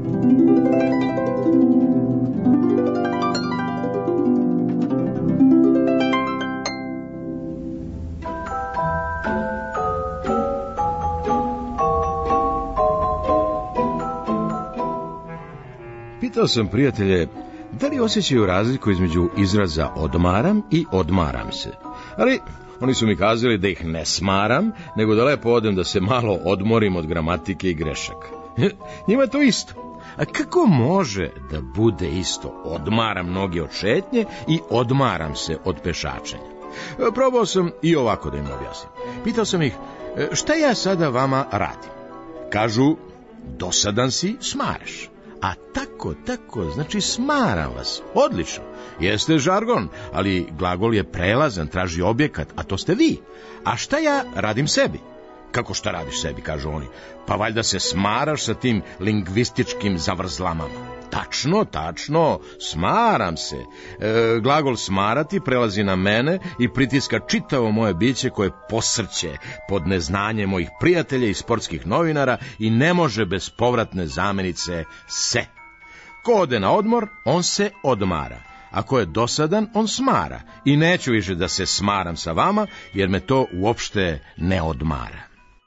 Pitao sam prijatelje, da li osjećaju razliku između izraza odmaram i odmaram se, ali oni su mi kazali da ih ne smaram, nego da lepo odem da se malo odmorim od gramatike i grešaka. Njima je to isto. A kako može da bude isto? Odmaram noge od šetnje i odmaram se od pešačenja. Probao sam i ovako da im objasnim. Pitao sam ih, šta ja sada vama radim? Kažu, dosadan si, smaraš. A tako, tako, znači smaram vas. Odlično. Jeste žargon, ali glagol je prelazan, traži objekat, a to ste vi. A šta ja radim sebi? Kako šta radiš sebi, kažu oni. Pa valjda se smaraš sa tim lingvističkim zavrzlamama. Tačno, tačno, smaram se. E, glagol smarati prelazi na mene i pritiska čitavo moje biće koje posrće pod neznanje mojih prijatelja i sportskih novinara i ne može bez povratne zamenice se. Ko ode na odmor, on se odmara. Ako je dosadan, on smara. I neću više da se smaram sa vama, jer me to uopšte ne odmara.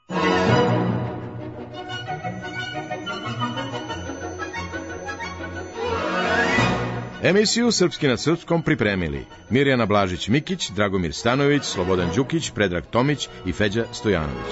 Emisiju Srpski na srpskom pripremili Mirjana Blažić-Mikić, Dragomir Stanović, Slobodan Đukić, Predrag Tomić i Feđa Stojanović.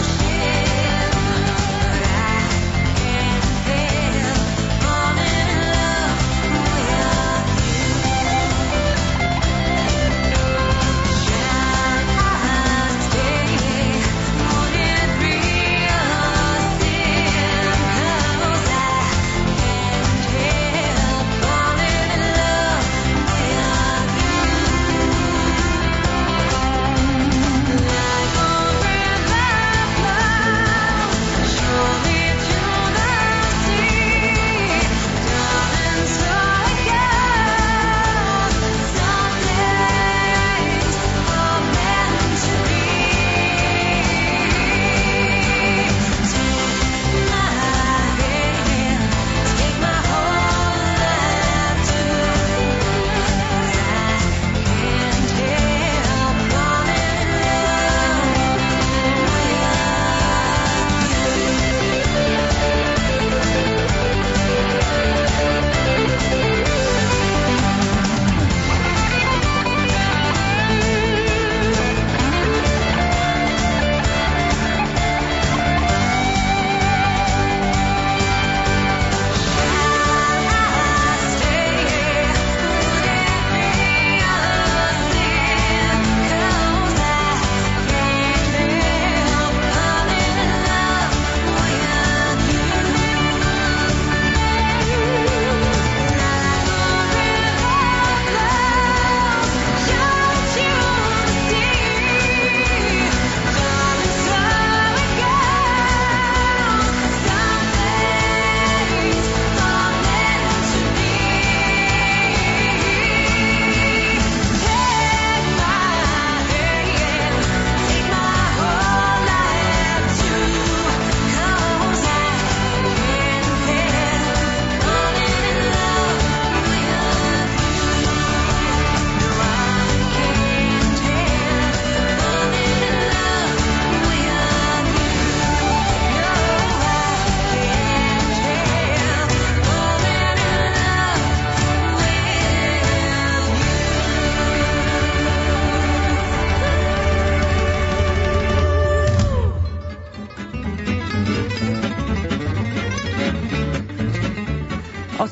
Falling in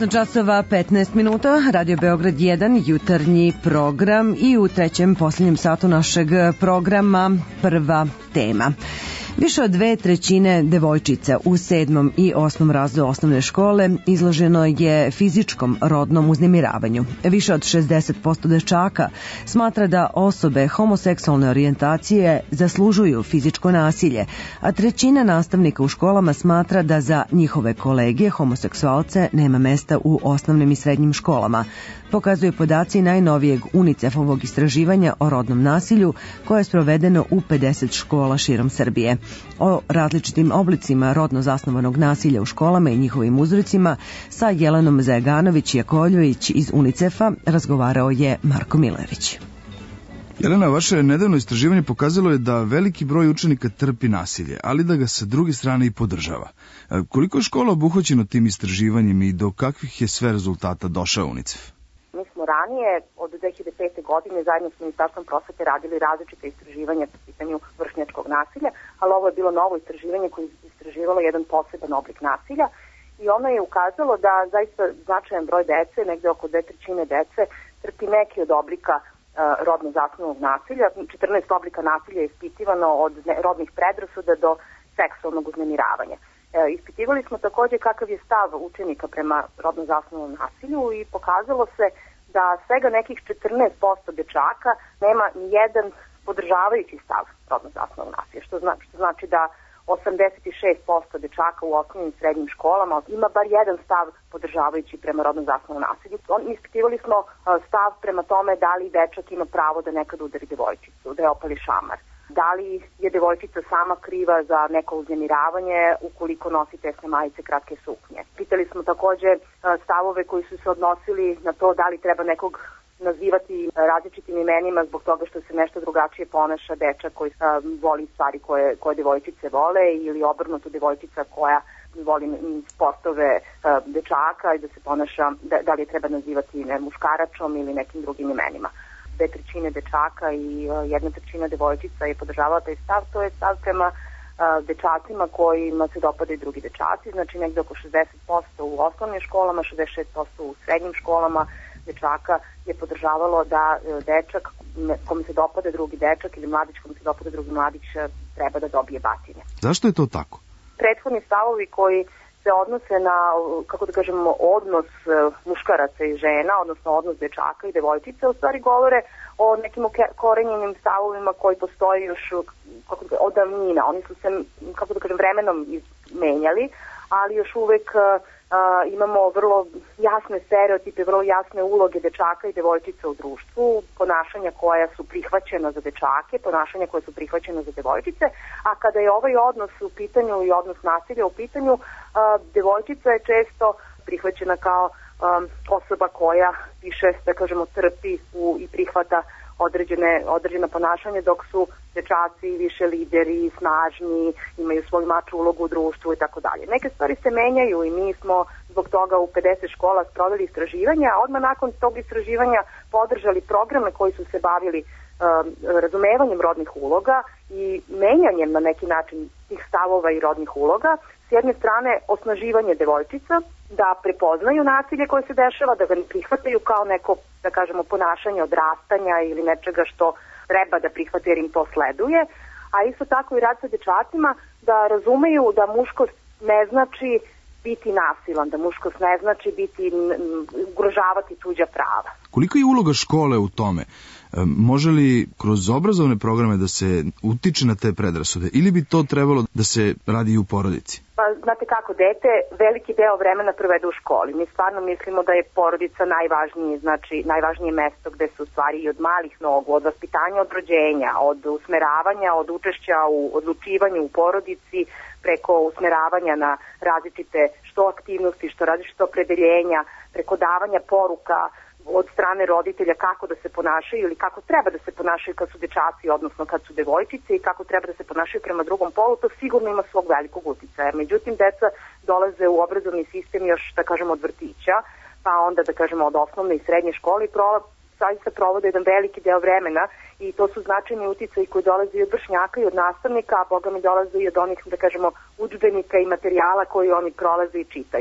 osam časova petnaest minuta, Radio Beograd jedan, jutarnji program i u trećem posljednjem satu našeg programa prva tema. Više od dve trećine devojčica u sedmom i osmom razredu osnovne škole izloženo je fizičkom rodnom uznemiravanju. Više od šezdeset posto dečaka smatra da osobe homoseksualne orijentacije zaslužuju fizičko nasilje, a trećina nastavnika u školama smatra da za njihove kolege homoseksualce nema mesta u osnovnim i srednjim školama. Pokazuju podaci najnovijeg UNICEF-ovog istraživanja o rodnom nasilju koje je sprovedeno u pedeset škola širom Srbije. O različitim oblicima rodno zasnovanog nasilja u školama i njihovim uzrocima sa Jelenom Zajaganović-Jakovljević iz UNICEF-a razgovarao je Marko Milerić. Jelena, vaše nedavno istraživanje pokazalo je da veliki broj učenika trpi nasilje, ali da ga sa druge strane i podržava. Koliko je škola obuhvaćeno tim istraživanjem i do kakvih je sve rezultata došao UNICEF? Mi smo ranije, od dve hiljade pete. godine, zajedno s Ministarstvom prosvete radili različite istraživanja po pitanju vršnjačkog nasilja, ali ovo je bilo novo istraživanje koje je istraživalo jedan poseban oblik nasilja i ono je ukazalo da zaista značajan broj dece, negde oko dve trećine dece, trpi neki od oblika uh, rodno zasnovanog nasilja. četrnaest oblika nasilja je ispitivano od rodnih predrasuda do seksualnog uznemiravanja. E, ispitivali smo takođe kakav je stav učenika prema rodno zasnovanom nasilju i pokazalo se da svega nekih četrnaest posto dečaka nema ni jedan podržavajući stav rodno zasnovanog nasilja, što znači, što znači da osamdeset šest posto dečaka u osnovnim i srednjim školama ima bar jedan stav podržavajući prema rodno zasnovanom nasilju. Ispitivali smo stav prema tome da li dečak ima pravo da nekad udari devojčicu, da je opali šamar. Da li je devojčica sama kriva za neko uznemiravanje ukoliko nosi tesne majice, kratke suknje. Pitali smo takođe stavove koji su se odnosili na to da li treba nekog nazivati različitim imenima zbog toga što se nešto drugačije ponaša dečak koji voli stvari koje, koje devojčice vole ili obrnuto devojčica koja voli sportove dečaka i da se ponaša, da, da li je treba nazivati ne, muškaračom ili nekim drugim imenima. Dve trećine dečaka i jedna trećina devojčica je podržavala taj stav, to je stav prema dečacima kojima se dopadaju drugi dečaci, znači negde oko šezdeset posto u osnovnim školama, šezdeset šest posto u srednjim školama dečaka je podržavalo da dečak kome se dopada drugi dečak ili mladić kome se dopada drugi mladić treba da dobije batine. Zašto je to tako? Prethodni stavovi koji se odnose na, kako da kažemo, odnos muškaraca i žena, odnosno odnos dečaka i devojčice, u stvari govore o nekim korenjenim stavovima koji postoji još kako da, od davnina. Oni su se, kako da kažem, vremenom menjali, ali još uvek Uh, imamo vrlo jasne stereotipe, vrlo jasne uloge dečaka i devojčica u društvu, ponašanja koja su prihvaćena za dečake, ponašanja koja su prihvaćena za devojčice, a kada je ovaj odnos u pitanju i odnos nasilja u pitanju, uh, devojčica je često prihvaćena kao um, osoba koja više, da kažemo, trpi u, i prihvata određene, određena ponašanja, dok su dečaci više lideri, snažni, imaju svoju maču ulogu u društvu i tako dalje. Neke stvari se menjaju i mi smo zbog toga u pedeset škola sproveli istraživanja, a odmah nakon tog istraživanja podržali programe koji su se bavili um, razumevanjem rodnih uloga i menjanjem na neki način tih stavova i rodnih uloga. S jedne strane osnaživanje devojčica da prepoznaju nasilje koje se dešava, da ga ne prihvataju kao neko, da kažemo, ponašanje odrastanja ili nečega što treba da prihvate jer im to sleduje, a isto tako i rad sa dečacima da razumeju da muškost ne znači biti nasilan, da muškost ne znači biti ugrožavati tuđa prava. Koliko je uloga škole u tome? Može li kroz obrazovne programe da se utiče na te predrasude ili bi to trebalo da se radi i u porodici? Pa, znate kako, dete veliki deo vremena provede u školi. Mi stvarno mislimo da je porodica najvažnije, znači najvažnije mesto gde se u stvari i od malih nogu, od vaspitanja, od rođenja, od usmeravanja, od učešća u odlučivanju u porodici, preko usmeravanja na različite što aktivnosti, što različite opredeljenja, preko davanja poruka od strane roditelja kako da se ponašaju ili kako treba da se ponašaju kad su dečaci, odnosno kad su devojčice i kako treba da se ponašaju prema drugom polu, to sigurno ima svog velikog uticaja. Međutim, deca dolaze u obrazovni sistem još, da kažemo, od vrtića, pa onda, da kažemo, od osnovne i srednje škole i pro, zaista provode jedan veliki deo vremena i to su značajni uticaji koji dolaze i od vršnjaka i od nastavnika, a boga mi dolaze i od onih, da kažemo, udžbenika i materijala koji oni prolaze i čitaju.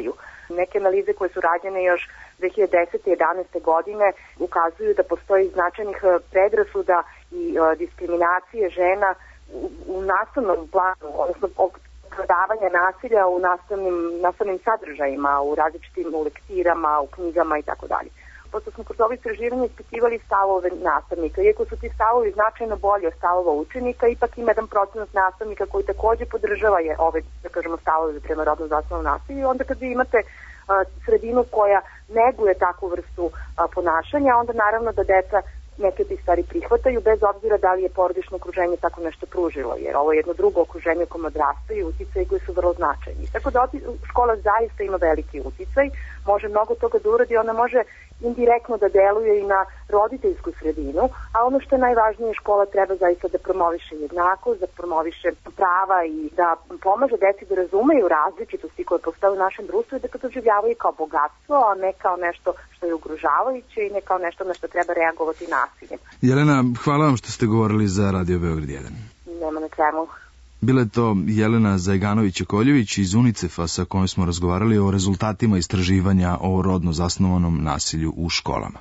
Neke analize koje su rađene još dve hiljade desete i jedanaeste godine ukazuju da postoji značajnih predrasuda i diskriminacije žena u, u nastavnom planu, odnosno prodavanja nasilja u nastavnim, nastavnim sadržajima, u različitim u lektirama, u knjigama i tako dalje. Pošto smo kroz ovo istraživanje ispitivali stavove nastavnika, iako su ti stavovi značajno bolji od stavova učenika, ipak ima jedan procenat nastavnika koji takođe podržava je ove, da kažemo, stavove prema rodno zasnovanom nasilju. Onda kad vi imate a, sredinu koja neguje takvu vrstu a, ponašanja, onda naravno da deca neke te stvari prihvataju, bez obzira da li je porodično okruženje tako nešto pružilo, jer ovo je jedno drugo okruženje u kojem odrastaju uticaji koji su vrlo značajni. Tako da škola zaista ima veliki uticaj, može mnogo toga da uradi, ona može indirektno da deluje i na roditeljsku sredinu, a ono što je najvažnije, škola treba zaista da promoviše jednakost, da promoviše prava i da pomaže deci da razumeju različitosti koje postoje u našem društvu i da to doživljavaju kao bogatstvo, a ne kao nešto što je ugrožavajuće i ne kao nešto na što treba reagovati nasiljem. Jelena, hvala vam što ste govorili za Radio Beograd jedan. Nema na čemu. Bila je to Jelena Zajganović-Koljević iz UNICEF-a sa kojom smo razgovarali o rezultatima istraživanja o rodno zasnovanom nasilju u školama.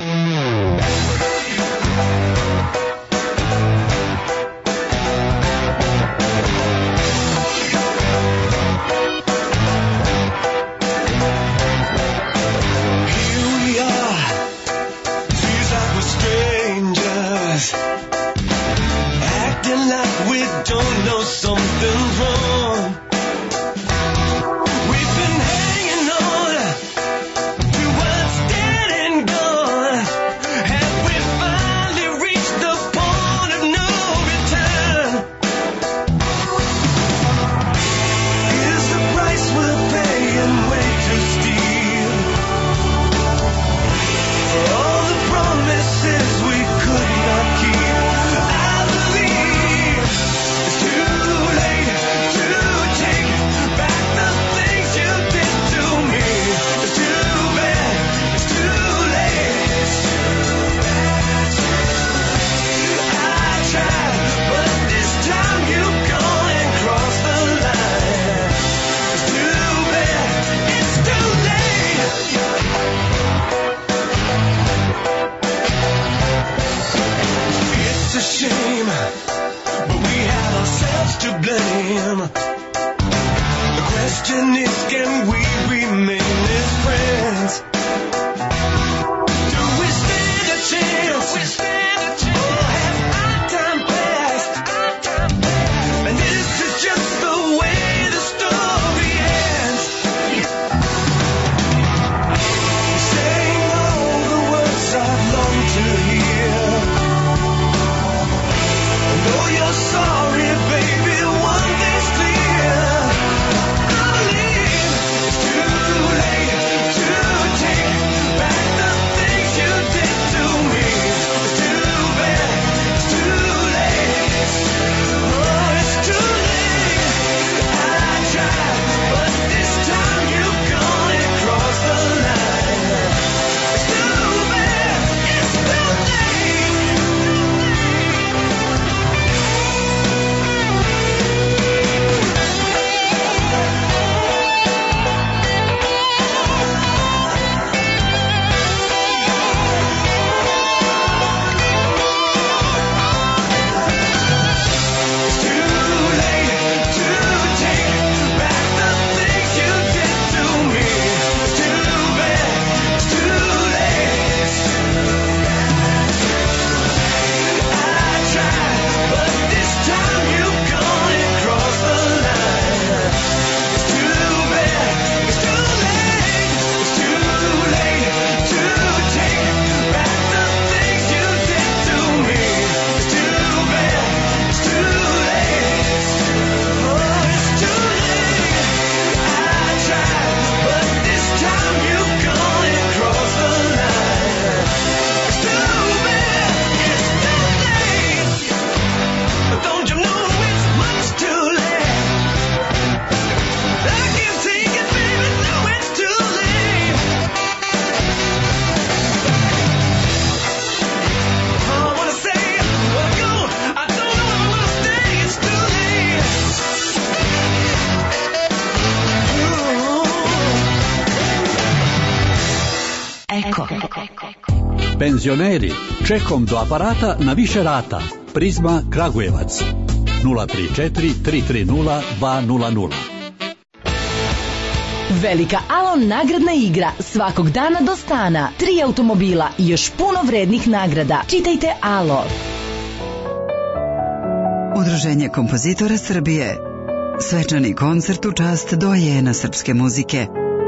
Don't know something's wrong. We've been hanging on to what's dead and gone. Have we finally reached the point of no return? Is the price we're paying way too steep for all the promises we could not keep? Shame, but we have ourselves to blame. The question is, can we remain as friends? Do we stand a chance? Do we stand a chance? Or has our time passed? Our time passed. And this is just the way the story ends. Saying all the words I've longed to hear. Oh, you're sorry, baby, one thing's clear. I believe it's Penzioneri, čekom do aparata na više rata. Prizma Kragujevac. nula tri četiri tri tri nula dva nula nula. Velika Alon nagradna igra svakog dana do stana. Tri automobila i još puno vrednih nagrada. Čitajte Alo. Udruženje kompozitora Srbije. Svečani koncert u čast dojena srpske muzike.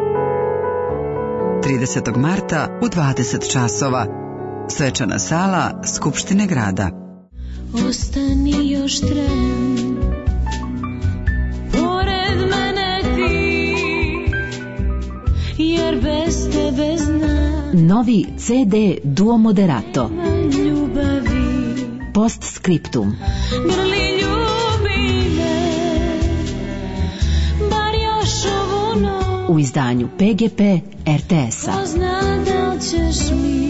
tridesetog marta u dvadeset časova. Svečana sala Skupštine grada. Ostani još tren, pored mene ti, jer bez tebe znam. Novi ce de Duo Moderato. Ljubavi. Postscriptum. Grli ljubi me, bar još ovu noć. U izdanju pe ge pe er te es-a. Ko zna da li ćeš mi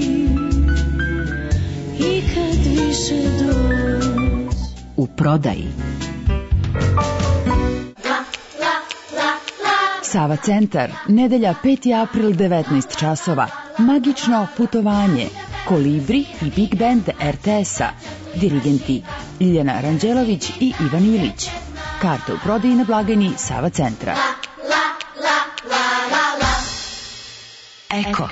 ikad više doći. U prodaji. Sava centar, nedelja peti april devetnaest časova. Magično putovanje. Kolibri i Big Band er te es-a. Dirigenti Ljiljana Ranđelović i Ivan Ilić. Karte u prodaji na blagajni Sava centra. Eko.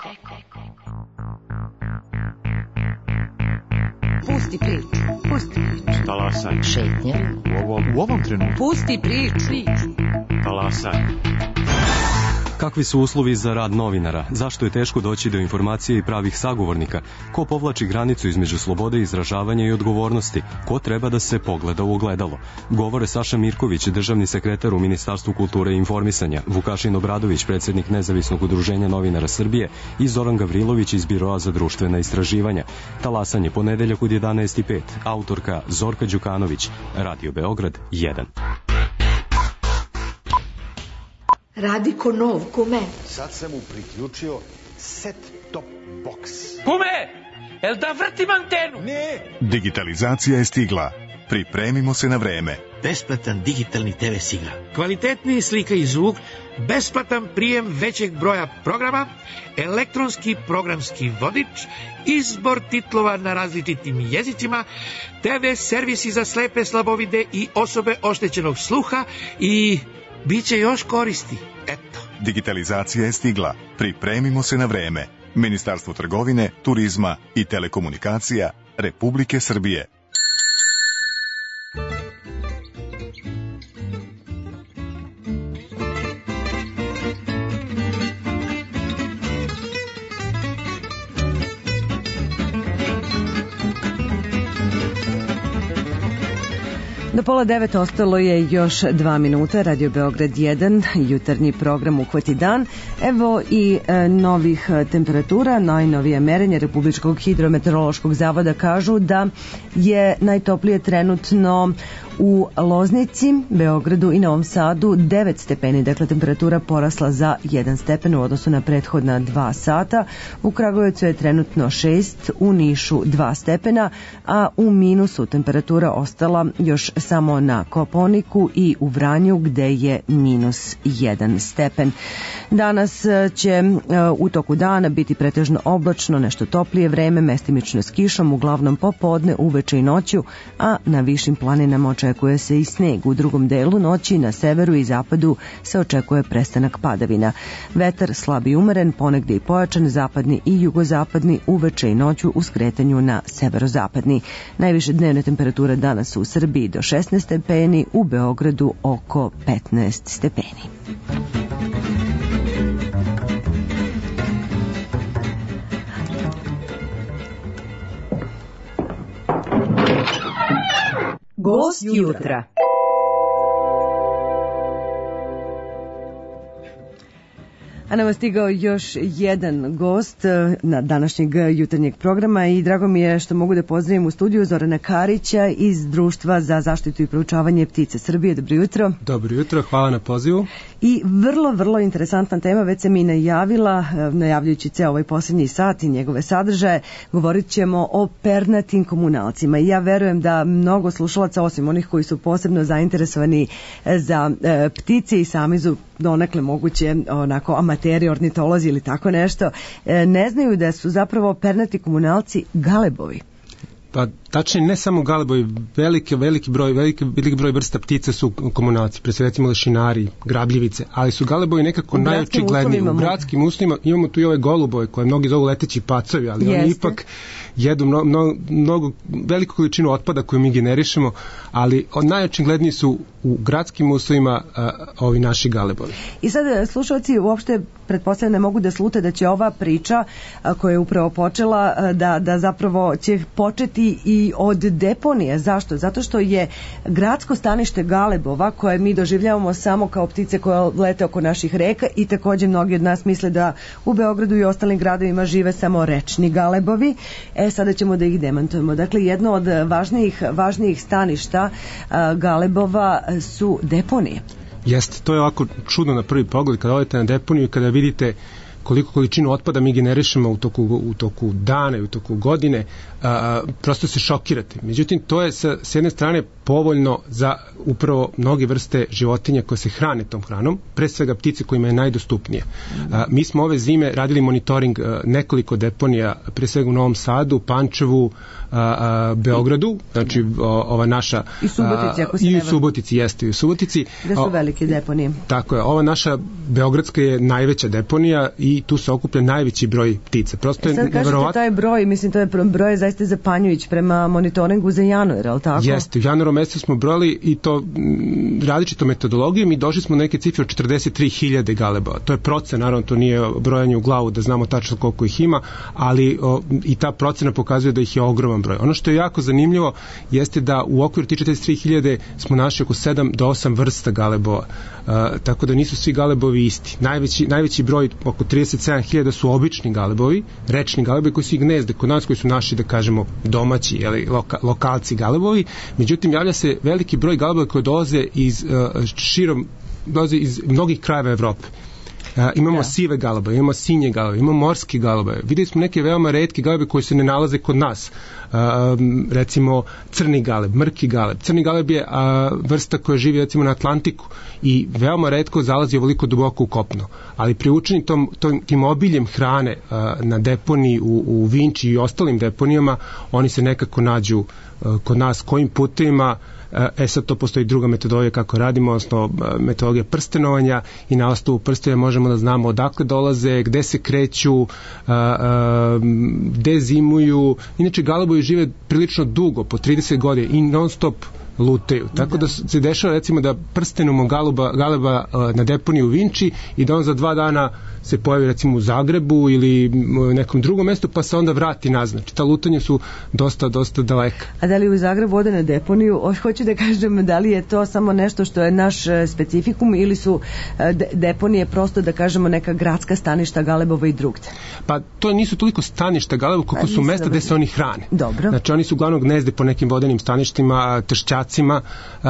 Pusti priču, pusti priču. Talasaj. Šetnja. U ovom, u ovom trenutku. Pusti priču. Talasaj. Kakvi su uslovi za rad novinara? Zašto je teško doći do informacije i pravih sagovornika? Ko povlači granicu između slobode izražavanja i odgovornosti? Ko treba da se pogleda u ogledalo? Govore Saša Mirković, državni sekretar u Ministarstvu kulture i informisanja, Vukašin Obradović, predsjednik Nezavisnog udruženja novinara Srbije i Zoran Gavrilović iz Biroa za društvena istraživanja. Talasanje ponedeljak od jedanaest i pet. Autorka Zorka Đukanović. Radio Beograd jedan. Radi ko nov, kume. Sad sam mu priključio set top box. Kume, el da vrtim antenu? Ne. Digitalizacija je stigla. Pripremimo se na vreme. Besplatan digitalni te ve signal. Kvalitetniji slika i zvuk, besplatan prijem većeg broja programa, elektronski programski vodič, izbor titlova na različitim jezicima, te ve servisi za slepe, slabovide i osobe oštećenog sluha i... Biće još koristi, eto. Digitalizacija je stigla. Pripremimo se na vreme. Ministarstvo trgovine, turizma i telekomunikacija Republike Srbije. Do pola devet ostalo je još dva minuta. Radio Beograd jedan, jutarnji program Uhvati dan. Evo i e, novih temperatura. Najnovije merenje Republičkog hidrometeorološkog zavoda kažu da je najtoplije trenutno u Loznici, Beogradu i Novom Sadu devet stepeni, dakle temperatura porasla za jedan stepen u odnosu na prethodna dva sata. U Kragujevcu je trenutno šest, u Nišu dva stepena, a u minusu temperatura ostala još samo na Kopaoniku i u Vranju gde je minus jedan stepen. Danas će u toku dana biti pretežno oblačno, nešto toplije vreme, mestimično s kišom, uglavnom popodne, uveče i noću, a na višim planinama očekuje se i sneg. U drugom delu noći na severu i zapadu se očekuje prestanak padavina. Vetar slab i umeren, ponegde i pojačan, zapadni i jugozapadni, uveče i noću u skretanju na severozapadni. Najviše dnevne temperature danas su u Srbiji do šesnaest stepeni, u Beogradu oko petnaest stepeni. Gost jutra. A nam je stigao još jedan gost na današnjeg jutarnjeg programa i drago mi je što mogu da pozdravim u studiju Zorana Karića iz Društva za zaštitu i proučavanje ptica Srbije. Dobro jutro. Dobro jutro, hvala na pozivu. I vrlo, vrlo interesantna tema, već sam i najavila, najavljujući ceo ovaj posljednji sat i njegove sadržaje, govorit ćemo o pernatim komunalcima. I ja verujem da mnogo slušalaca, osim onih koji su posebno zainteresovani za e, ptice i sami su donekle moguće onako amaterski amateri, ornitolozi ili tako nešto, e, ne znaju da su zapravo pernati komunalci galebovi. Pa tačnije ne samo galebovi, veliki, veliki broj, veliki, veliki broj vrsta ptica su komunalci, pre svega recimo lešinari, grabljivice, ali su galebovi nekako najočigledniji. U gradskim uslovima imamo tu i ove golubove koje mnogi zovu leteći pacovi, ali Jeste. oni ipak jedu mnogo, mnogo, mnogo veliku količinu otpada koju mi generišemo, ali najočigledniji su u gradskim uslovima a, ovi naši galebovi. I sad slušalci uopšte pretpostavljam ne mogu da slute da će ova priča a, koja je upravo počela a, da, da zapravo će početi i od deponije. Zašto? Zato što je gradsko stanište galebova koje mi doživljavamo samo kao ptice koje lete oko naših reka i takođe mnogi od nas misle da u Beogradu i ostalim gradovima žive samo rečni galebovi. E sada ćemo da ih demantujemo. Dakle, jedno od važnijih, važnijih staništa a, galebova su deponije. Jeste, to je ovako čudno na prvi pogled kada odete na deponiju i kada vidite koliko količinu otpada mi generišemo u toku, u toku dana i u toku godine, a, prosto se šokirate. Međutim, to je sa, s jedne strane povoljno za upravo mnoge vrste životinja koje se hrane tom hranom, pre svega ptice kojima je najdostupnije. A, mi smo ove zime radili monitoring a, nekoliko deponija, pre svega u Novom Sadu, Pančevu, a, a, Beogradu, znači o, ova naša... I Subotici, ako se I ne u Subotici, jeste, i u Subotici. Gde su velike deponije. Tako je, ova naša beogradska je najveća deponija i tu se okuplja najveći broj ptica. Prosto je sad kažete neverovatno... taj broj, mislim to je broj je zaista zapanjujući prema monitoringu za januar, ali tako? Jeste, u januaru mesecu smo brojali i to m, različito metodologijom i došli smo na neke cifre od četrdeset tri hiljade galebova. To je procena, naravno to nije brojanje u glavu da znamo tačno koliko ih ima, ali o, i ta procena pokazuje da ih je ogroman broj. Ono što je jako zanimljivo jeste da u okviru tih četrdeset tri hiljade smo našli oko sedam do osam vrsta galebova. Uh, tako da nisu svi galebovi isti. Najveći, najveći broj, oko trideset sedam hiljada su obični galebovi, rečni galebovi koji su i gnezde kod nas, koji su naši, da kažemo, domaći, jeli, loka, lokalci galebovi. Međutim, javlja se veliki broj galebova koji dolaze iz uh, širom, dolaze iz mnogih krajeva Evrope. Uh, imamo ja. sive galebe, imamo sinje galebe, imamo morske galebe. Videli smo neke veoma retke galebe koji se ne nalaze kod nas. Uh, recimo crni galeb, mrki galeb. Crni galeb je uh, vrsta koja živi recimo na Atlantiku i veoma retko zalazi ovoliko duboko u kopno. Ali priučeni tom, tom, tim obiljem hrane uh, na deponiji u, u Vinči i ostalim deponijama, oni se nekako nađu uh, kod nas kojim putevima. E sad to postoji druga metodologija kako radimo, odnosno metodologija prstenovanja i na osnovu prstenja možemo da znamo odakle dolaze, gde se kreću, gde zimuju. Inače galebovi žive prilično dugo, po trideset godina i non stop lutaju. Tako da se dešava recimo da prstenimo galeba, galeba na deponiju u Vinči i da on za dva dana se pojavi recimo u Zagrebu ili nekom drugom mestu pa se onda vrati nazad. Znači ta lutanja su dosta, dosta daleka. A da li u Zagrebu ode na deponiju? O, hoću da kažem da li je to samo nešto što je naš specifikum ili su de, deponije prosto da kažemo neka gradska staništa galebova i drugde? Pa to nisu toliko staništa galebova koliko su mesta gde se oni hrane. Dobro. Znači oni su uglavnom gnezde po nekim vodenim staništima, tršćacima,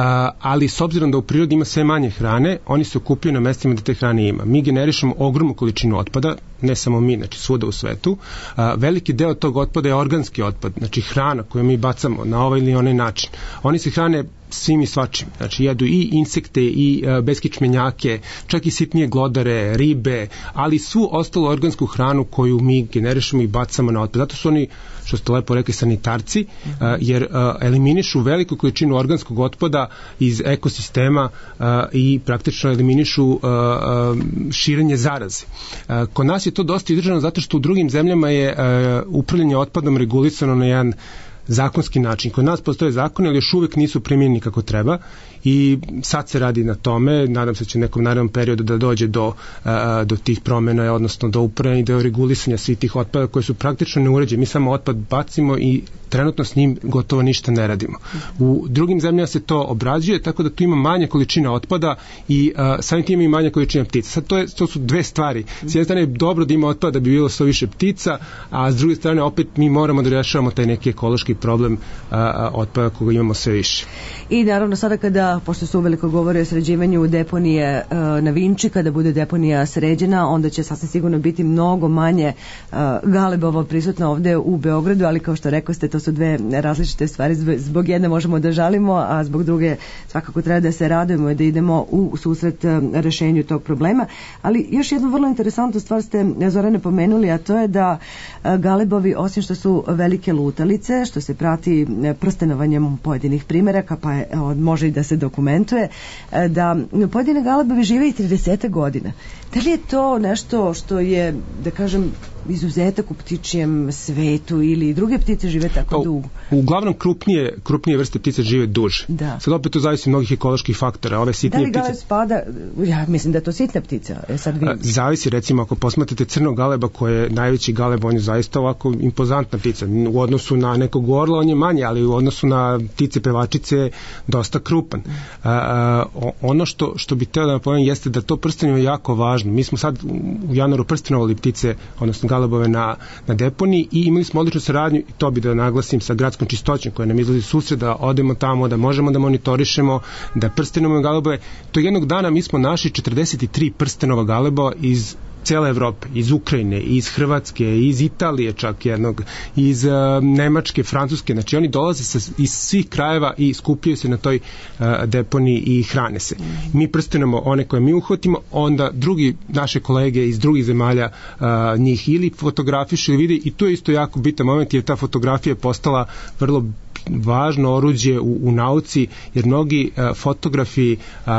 ali s obzirom da u prirodi ima sve manje hrane, oni se okupljaju na mestima gde te hrane ima. Mi generišemo ogromnu količinu otpada, ne samo mi, znači svuda u svetu. A, veliki deo tog otpada je organski otpad, znači hrana koju mi bacamo na ovaj ili onaj način. Oni se hrane svim i svačim, znači jedu i insekte i a, beskičmenjake, čak i sitnije glodare, ribe, ali svu ostalu organsku hranu koju mi generišemo i bacamo na otpad. Zato su oni, što ste lepo rekli, sanitarci, a, jer a, eliminišu veliku količinu organskog otpada iz ekosistema a, i praktično eliminišu a, a, širenje zaraze. A, kod nas je to dosta izraženo zato što u drugim zemljama je a, upravljanje otpadom regulisano na jedan zakonski način. Kod nas postoje zakoni, ali još uvek nisu primjenjeni kako treba i sad se radi na tome. Nadam se da će u nekom narednom periodu da dođe do, a, do tih promena, odnosno do upravljanja i do regulisanja svih tih otpada koje su praktično neuređeni. Mi samo otpad bacimo i trenutno s njim gotovo ništa ne radimo. U drugim zemljama se to obrađuje, tako da tu ima manja količina otpada i a, samim tim ima i manja količina ptica. Sad to, je, to su dve stvari. S jedne strane je dobro da ima otpada da bi bilo sve više ptica, a s druge strane opet mi moramo da rešavamo taj neki ekološki problem a, a, otpada koga imamo sve više. I naravno sada kada, pošto se uveliko govori o sređivanju deponije a, na Vinči, kada bude deponija sređena, onda će sasvim sigurno biti mnogo manje a, galebova prisutno ovde u Beogradu, ali kao što rekao ste, to to su dve različite stvari. Zbog jedne možemo da žalimo, a zbog druge svakako treba da se radujemo i da idemo u susret rešenju tog problema. Ali još jednu vrlo interesantnu stvar ste, Zorane, pomenuli, a to je da galebovi, osim što su velike lutalice, što se prati prstenovanjem pojedinih primeraka, pa je, može i da se dokumentuje, da pojedine galebovi žive i trideset godina. Da li je to nešto što je, da kažem, izuzetak u ptičijem svetu ili druge ptice žive tako pa, dugo? Uglavnom krupnije, krupnije vrste ptice žive duže. Da. Sad opet to zavisi od mnogih ekoloških faktora. Ove sitnije da li galeb ptice... spada, ja mislim da je to sitna ptica. E sad vidim. Zavisi, recimo, ako posmatrate crnog galeba koji je najveći galeb, on je zaista ovako impozantna ptica. U odnosu na nekog orla on je manje, ali u odnosu na ptice pevačice je dosta krupan. Mm. A, ono što, što bi teo da napomenem jeste da to prstenje je jako važno. Mi smo sad u januaru prstenovali ptice, odnosno galebove na, na deponiji i imali smo odličnu saradnju, i to bi da naglasim, sa gradskom čistoćom koja nam izlazi susret, da odemo tamo, da možemo da monitorišemo, da prstenujemo galebove. To jednog dana mi smo našli četrdeset tri prstenova galeba iz cele Evrope, iz Ukrajine, iz Hrvatske, iz Italije čak jednog, iz uh, Nemačke, Francuske, znači oni dolaze sa, iz svih krajeva i skupljaju se na toj uh, deponiji i hrane se. Mi prstenamo one koje mi uhvatimo, onda drugi naše kolege iz drugih zemalja uh, njih ili fotografišu ili vide, i to je isto jako bitan moment, jer ta fotografija je postala vrlo važno oruđe u, u nauci, jer mnogi uh, fotografi uh,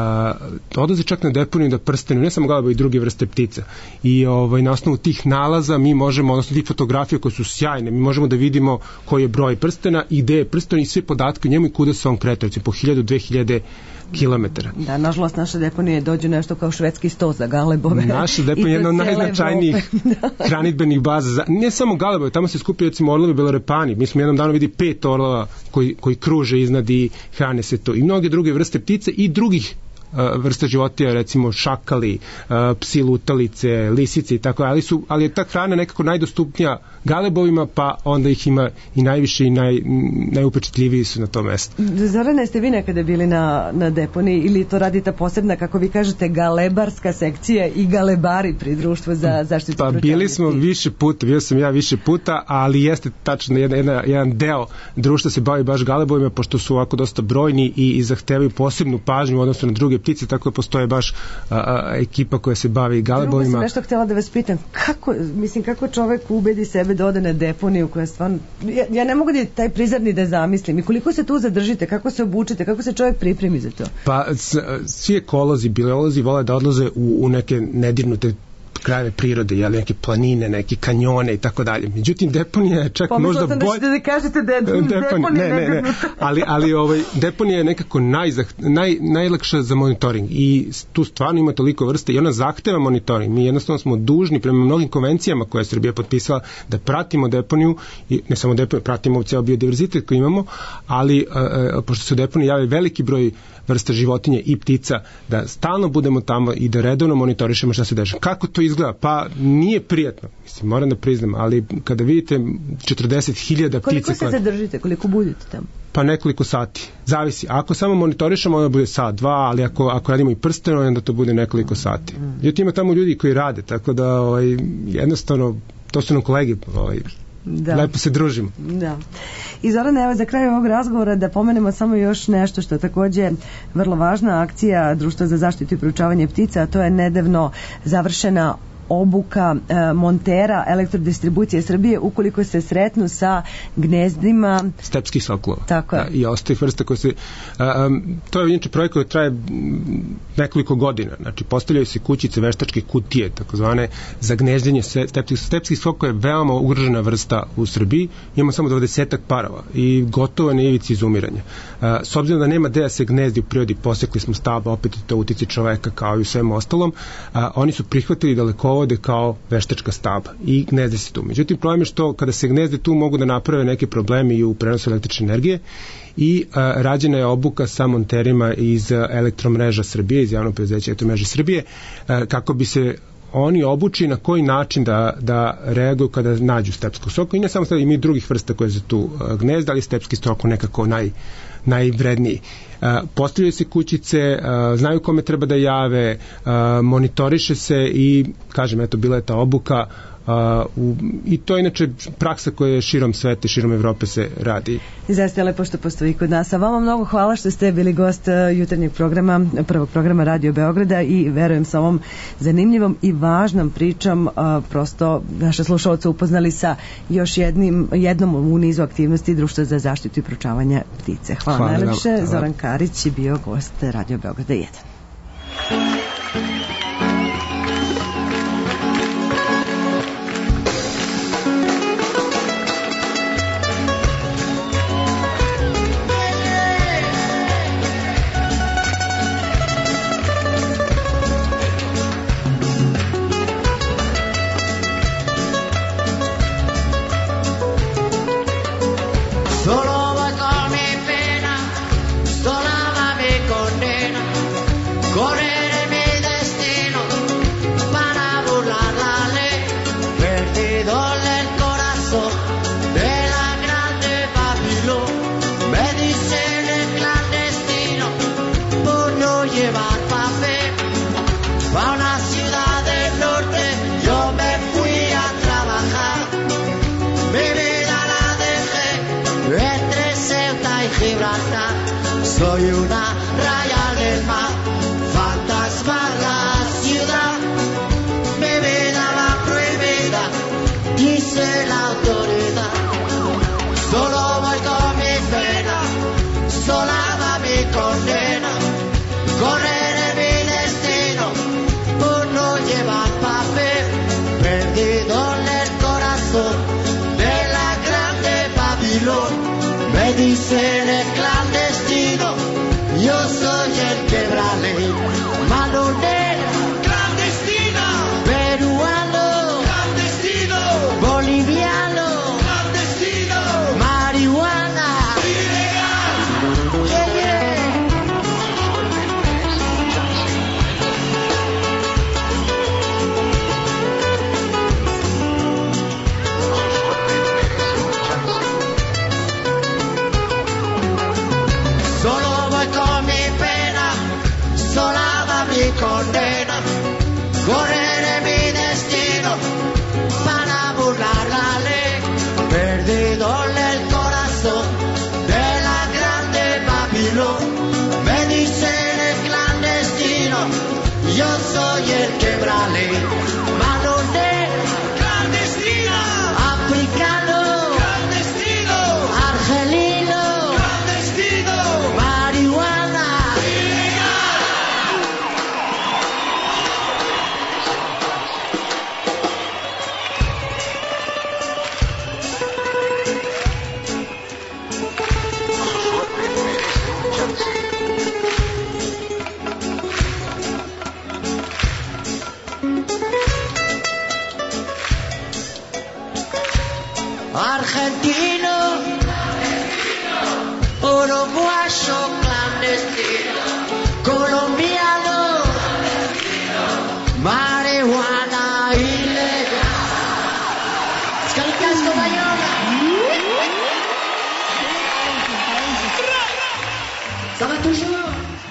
uh, odlaze čak na deponiju da prstenu, ne samo galeba i druge vrste ptica. I ovaj, na osnovu tih nalaza mi možemo, odnosno tih fotografija koje su sjajne, mi možemo da vidimo koji je broj prstena i gde je prsten i sve podatke o njemu i kuda se on kreta, recimo po hiljadu, dve hiljade kilometara. Da, nažalost, naše deponije dođu nešto kao švedski sto za galebove. Naša deponija je jedna od najznačajnijih hranidbenih baza. Za, ne samo galebove, tamo se skupljaju recimo orlovi belorepani. Mi smo jednom danu vidi pet orlova koji, koji kruže iznad i hrane se to. I mnoge druge vrste ptice i drugih vrsta životinja, recimo šakali, psi lutalice, lisice i tako, ali su, ali je ta hrana nekako najdostupnija galebovima, pa onda ih ima i najviše i naj, najupečetljiviji su na tom mestu. Zorane, ste vi nekada bili na, na deponiji ili to radite posebna, kako vi kažete, galebarska sekcija i galebari pri društvu za zaštitu? Pa bili smo više puta, bio sam ja više puta, ali jeste tačno jedan, jedan, jedan deo društva se bavi baš galebovima, pošto su ovako dosta brojni i, i zahtevaju posebnu pažnju u odnosu na druge ptice, tako da postoje baš a, a, ekipa koja se bavi galebovima. Drugo sam nešto htjela da vas pitam, kako, mislim, kako čovek ubedi sebe da ode na deponiju koja stvarno, ja, ja ne mogu da taj prizor ni da zamislim, i koliko se tu zadržite, kako se obučite, kako se čovjek pripremi za to? Pa svi ekolozi, biolozi vole da odlaze u, u neke nedirnute krajeve prirode, jel, neke planine, neke kanjone i tako dalje. Međutim, deponija je čak pa, možda bolje... Pa da kažete da je deponija ne, ne, ne. Ali, ali ovaj, deponija je nekako najzah... naj, najlakša za monitoring i tu stvarno ima toliko vrste i ona zahteva monitoring. Mi jednostavno smo dužni prema mnogim konvencijama koje je Srbija potpisala da pratimo deponiju, i ne samo deponiju, pratimo ceo biodiverzitet koji imamo, ali uh, pošto se u deponiji javi veliki broj vrsta životinje i ptica, da stalno budemo tamo i da redovno monitorišemo šta se dešava. Kako to izgleda? Pa nije prijatno, mislim, moram da priznam, ali kada vidite četrdeset hiljada ptica... Koliko se koja... zadržite, koliko budete tamo? Pa nekoliko sati, zavisi. Ako samo monitorišemo, onda bude sat, dva, ali ako, ako radimo i prsteno, onda to bude nekoliko sati. Ljudima ima tamo ljudi koji rade, tako da ovaj, jednostavno, to su nam kolegi, ovaj, da. Lepo se družimo. Da. I Zorane, evo za kraj ovog razgovora da pomenemo samo još nešto što je takođe vrlo važna akcija Društva za zaštitu i proučavanje ptica, a to je nedavno završena obuka e, montera elektrodistribucije Srbije ukoliko se sretnu sa gnezdima stepskih sokolova. Tako je. Da, i ostalih vrsta koje se a, um, to je inače projekt koji traje nekoliko godina. Znači postavljaju se kućice, veštačke kutije, takozvane za gnezdenje stepskih stepskih sokova je veoma ugrožena vrsta u Srbiji. Imamo samo dvadesetak parova i gotovo na ivici izumiranja. A, s obzirom da nema gde da se gnezdi u prirodi, posekli smo stabla, opet to utici čoveka kao i u svemu ostalom, a, oni su prihvatili da lekovode kao veštačka staba i gnezde se tu. Međutim, problem je što kada se gnezde tu mogu da naprave neke problemi i u prenosu električne energije i a, rađena je obuka sa monterima iz Elektromreža Srbije, iz javnog preduzeća Elektromreže Srbije, a, kako bi se oni obuči na koji način da, da reaguju kada nađu stepskog soka i ne samo i mi drugih vrsta koje se tu a, gnezda, ali stepski stok nekako naj, najvredniji. Uh, postavljaju se kućice, uh, znaju kome treba da jave, uh, monitoriše se i, kažem, eto, bila je ta obuka, uh, u, i to je inače praksa koja je širom sveta, širom Evrope se radi. Zaista je lepo što postoji kod nas. A vama mnogo hvala što ste bili gost jutarnjeg programa, prvog programa Radio Beograda i verujem sa ovom zanimljivom i važnom pričom prosto naše slušalce upoznali sa još jednim, jednom u nizu aktivnosti Društva za zaštitu i proučavanje ptice. Hvala, hvala najlepše. Hvala. Zoran Karić je bio gost Radio Beograda jedan. Soy una raya del mar, fantasma la ciudad, mi vida va prohibida, dice la autoridad. Solo voy con mi pena, sola va mi condena, correré mi destino por no llevar papel, perdido en el corazón de la grande Babilón. Me dicen el clandestino, yo soy el quebraley, malonero, clandestino, peruano, clandestino, boliviano, clandestino, marihuana, ilegal, yeah, yeah. Solo voy con mi pena, sola va mi condena, correré mi destino para burlar la ley, perdido en el corazón de la grande Babilón. Me dicen el clandestino, yo soy el quebraley, malonero, clandestino, africano, clandestino, argelino, clandestino, marihuana, ilegal. Argentino, uruguayo clandestino, colombiano, marihuana ilegal. Scaricasto Bayona. Ça va toujours.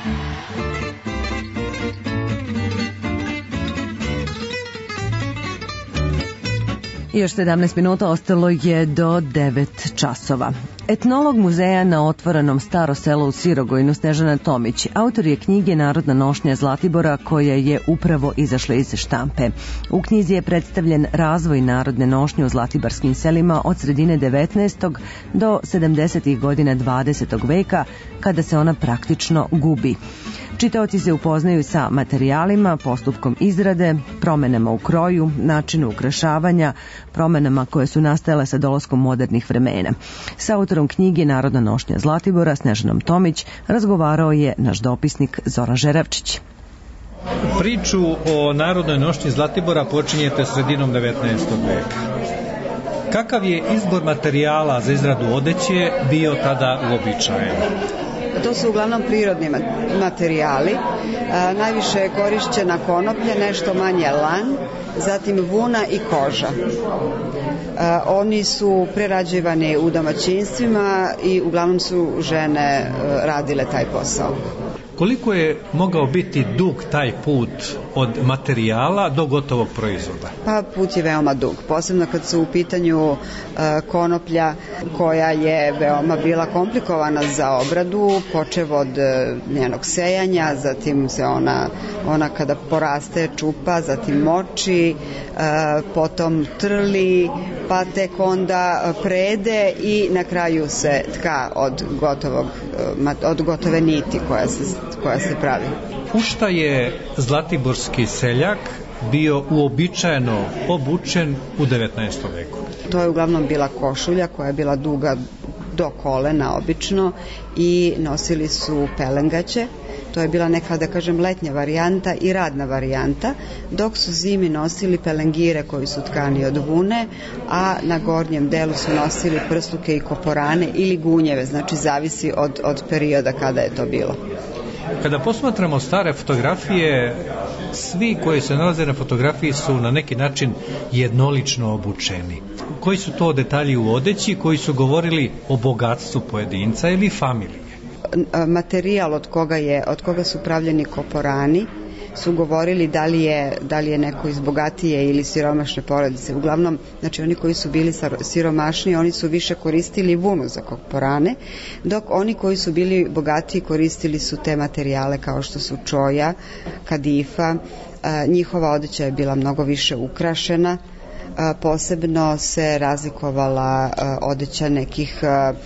I još sedamnaest minuta ostalo je do devet časova. Etnolog muzeja na otvorenom Staro selo u Sirogojnu Snežana Tomić, autor je knjige Narodna nošnja Zlatibora koja je upravo izašla iz štampe. U knjizi je predstavljen razvoj narodne nošnje u zlatibarskim selima od sredine devetnaestog do sedamdesetih godina dvadesetog veka, kada se ona praktično gubi. Čitaoci se upoznaju sa materijalima, postupkom izrade, promenama u kroju, načinu ukrašavanja, promenama koje su nastajale sa dolaskom modernih vremena. Sa autorom knjige Narodna nošnja Zlatibora, Snežanom Tomić, razgovarao je naš dopisnik Zoran Žeravčić. Priču o Narodnoj nošnji Zlatibora počinjete sredinom devetnaestog veka. Kakav je izbor materijala za izradu odeće bio tada uobičajen? To su uglavnom prirodni materijali. A, najviše je korišćena konoplja, nešto manje lan, zatim vuna i koža. A, oni su prerađivani u domaćinstvima i uglavnom su žene a, radile taj posao. Koliko je mogao biti dug taj put od materijala do gotovog proizvoda? Pa put je veoma dug, posebno kad su u pitanju e, konoplja koja je veoma bila komplikovana za obradu, počev od e, njenog sejanja, zatim se ona, ona kada poraste čupa, zatim moči, e, potom trli, pa tek onda prede i na kraju se tka od, gotovog, od gotove niti koja se, koja se pravi. U šta je zlatiborski seljak bio uobičajeno obučen u devetnaestom veku? To je uglavnom bila košulja koja je bila duga do kolena obično i nosili su pelengaće. To je bila neka, da kažem, letnja varijanta i radna varijanta, dok su zimi nosili pelengire koji su tkani od vune, a na gornjem delu su nosili prsluke i koporane ili gunjeve, znači zavisi od, od perioda kada je to bilo. Kada posmatramo stare fotografije, svi koji se nalaze na fotografiji su na neki način jednolično obučeni. Koji su to detalji u odeći koji su govorili o bogatstvu pojedinca ili familije? Materijal od koga je, od koga su pravljeni koporani su govorili da li je, da li je neko iz bogatije ili siromašne porodice. Uglavnom, znači oni koji su bili siromašni, oni su više koristili vunu za koporane, dok oni koji su bili bogatiji koristili su te materijale kao što su čoja, kadifa. Njihova odeća je bila mnogo više ukrašena. Posebno se razlikovala odeća nekih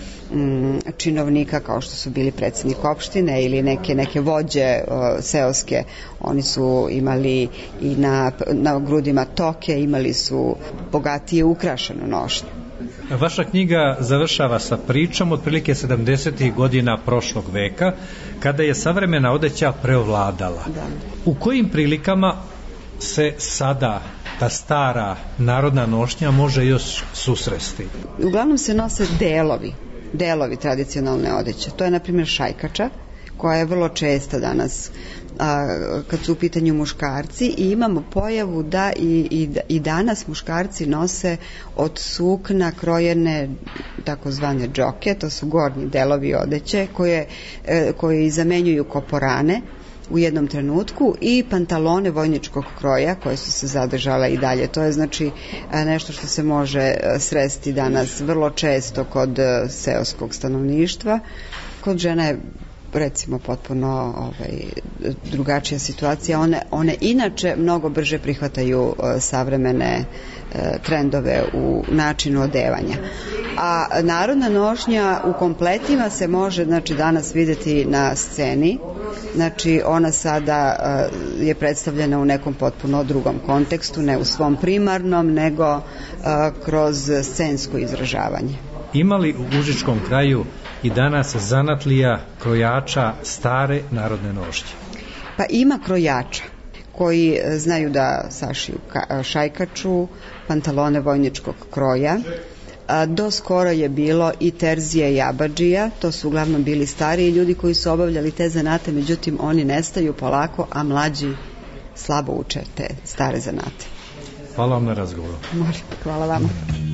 činovnika kao što su bili predsjednik opštine ili neke neke vođe seoske. Oni su imali i na, na grudima toke, imali su bogatije ukrašenu nošnju. Vaša knjiga završava sa pričom otprilike sedamdesetih godina prošlog veka, kada je savremena odeća preovladala. Da. U kojim prilikama se sada ta stara narodna nošnja može još susresti? Uglavnom se nose delovi, delovi tradicionalne odeće. To je, na primjer, šajkača, koja je vrlo česta danas a, kad su u pitanju muškarci, i imamo pojavu da i, i, i danas muškarci nose od sukna krojene takozvane džoke, to su gornji delovi odeće koje, e, koje zamenjuju koporane u jednom trenutku, i pantalone vojničkog kroja koje su se zadržale i dalje. To je znači nešto što se može sresti danas vrlo često kod seoskog stanovništva. Kod žena je recimo potpuno ovaj, drugačija situacija. One, one inače mnogo brže prihvataju uh, savremene uh, trendove u načinu odevanja. A narodna nošnja u kompletima se može, znači, danas videti na sceni. Znači ona sada uh, je predstavljena u nekom potpuno drugom kontekstu, ne u svom primarnom, nego uh, kroz scensko izražavanje. Ima li u Užičkom kraju i danas zanatlija krojača stare narodne nošnje? Pa ima krojača koji znaju da sašiju šajkaču, pantalone vojničkog kroja. Do skoro je bilo i terzije i abadžija, to su uglavnom bili stariji ljudi koji su obavljali te zanate, međutim oni nestaju polako, a mlađi slabo uče te stare zanate. Hvala vam na razgovoru. Hvala vama.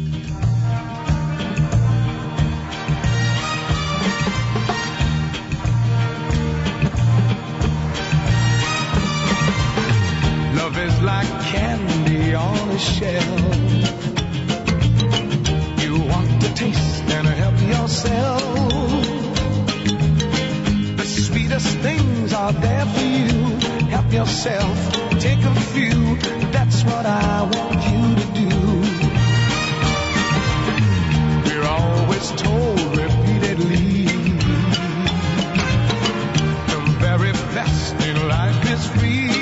Love is like candy on a shelf. You want to taste and help yourself. The sweetest things are there for you. Help yourself, take a few. That's what I want you to do. We're always told repeatedly the very best in life is free.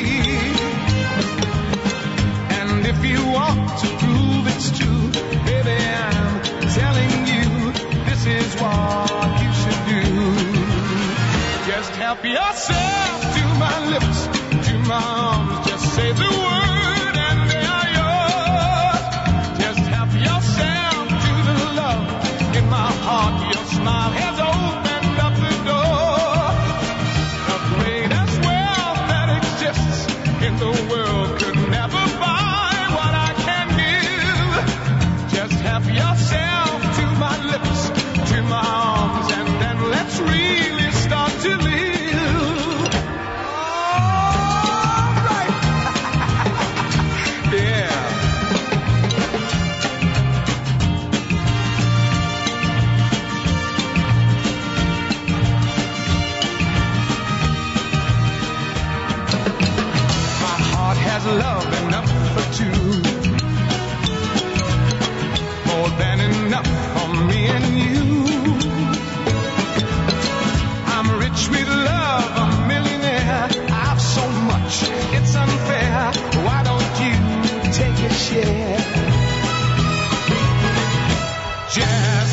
If you want to prove it's true, baby, I'm telling you, this is what you should do. Just help yourself to my lips, to my arms, just say the word and they are yours. Just help yourself to the love in my heart, your smile has opened up the door. The greatest wealth that exists in the world could never buy yourself to my lips, to my arms, and then let's really start to live.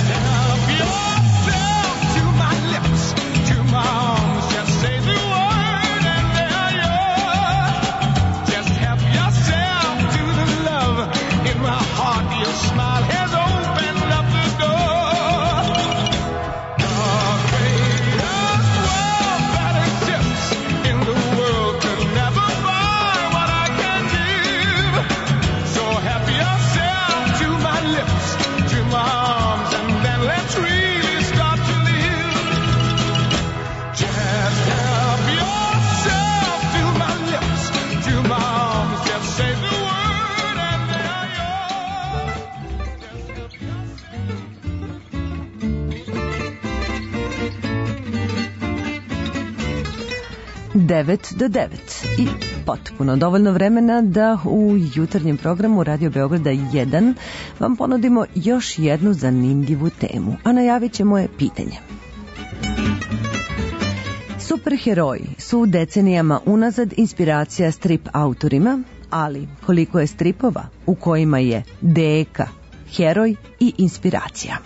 devet do devet i potpuno dovoljno vremena da u jutarnjem programu Radio Beograda jedan vam ponudimo još jednu zanimljivu temu, a najavit ćemo je pitanje. Superheroji su decenijama unazad inspiracija strip autorima, ali koliko je stripova u kojima je deka, heroj i inspiracija?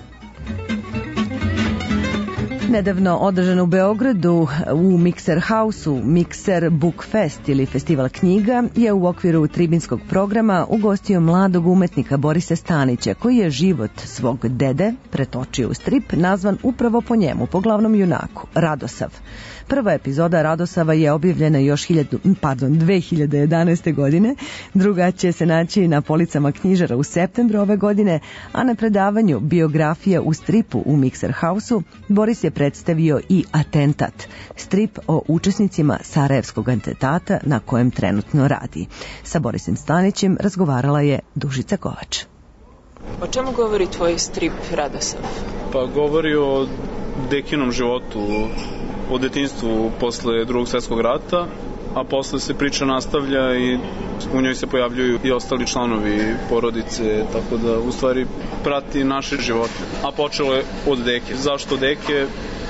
Nedavno održan u Beogradu u Mixer House-u Mixer Book Fest ili Festival knjiga je u okviru tribinskog programa ugostio mladog umetnika Borisa Stanića koji je život svog dede pretočio u strip nazvan upravo po njemu, po glavnom junaku, Radosav. Prva epizoda Radosava je objavljena još hiljadu, pardon, dve hiljade jedanaeste. godine, druga će se naći na policama knjižara u septembru ove godine, a na predavanju biografija u stripu u Mixer House-u Boris je predstavio i Atentat, strip o učesnicima Sarajevskog atentata na kojem trenutno radi. Sa Borisom Stanićem razgovarala je Dušica Kovač. O čemu govori tvoj strip Radosav? Pa govori o dekinom životu, o detinjstvu posle drugog svjetskog rata, a posle se priča nastavlja i u njoj se pojavljuju i ostali članovi porodice, tako da u stvari prati naše živote. A počelo je od deke. Zašto deke?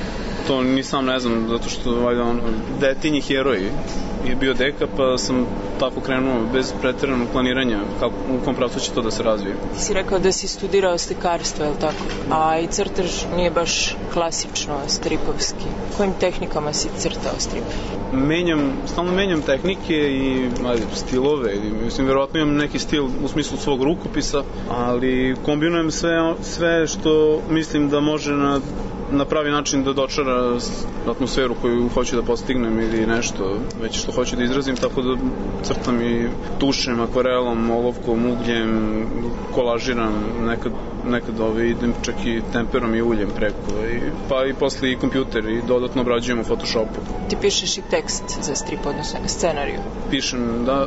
To ni sam ne znam, zato što valjda on, detinji heroj je bio deka, pa sam tako krenuo bez pretjeranog planiranja kako, u kom pravcu će to da se razvije. Ti si rekao da si studirao slikarstvo, je li tako? A i crtež nije baš klasično stripovski. Kojim tehnikama si crtao strip? Menjam, stalno menjam tehnike i ajde, stilove. Mislim, verovatno imam neki stil u smislu svog rukopisa, ali kombinujem sve, sve što mislim da može na na pravi način da dočara atmosferu koju hoću da postignem ili nešto već što hoću da izrazim, tako da crtam i tušem, akvarelom, olovkom, ugljem, kolažiram, nekad, nekad ovaj, idem čak i temperom i uljem preko, i, pa i posle i kompjuter i dodatno obrađujem u Photoshopu. Ti pišeš i tekst za strip, odnosno scenariju? Pišem, da,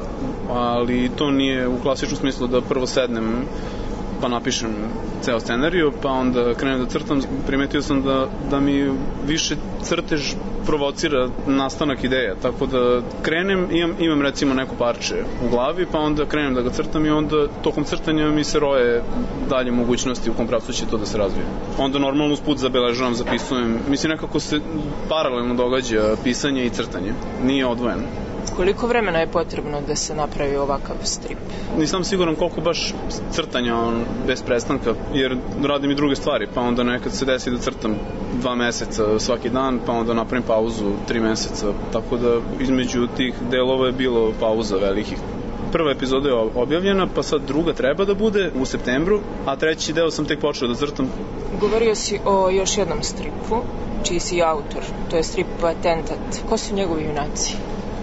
ali to nije u klasičnom smislu da prvo sednem pa napišem ceo scenariju, pa onda krenem da crtam. Primetio sam da, da mi više crtež provocira nastanak ideja, tako da krenem, imam, imam recimo neko parče u glavi, pa onda krenem da ga crtam i onda tokom crtanja mi se roje dalje mogućnosti u kom pravcu će to da se razvije. Onda normalno usput zabeležavam, zapisujem. Mislim, nekako se paralelno događa pisanje i crtanje. Nije odvojeno. Koliko vremena je potrebno da se napravi ovakav strip? Nisam siguran koliko baš crtanja on, bez prestanka, jer radim i druge stvari, pa onda nekad se desi da crtam dva meseca svaki dan, pa onda napravim pauzu tri meseca, tako da između tih delova je bilo pauza velikih. Prva epizoda je objavljena, pa sad druga treba da bude u septembru, a treći deo sam tek počeo da crtam. Govorio si o još jednom stripu, čiji si autor, to je strip Atentat. Ko su njegovi junaci?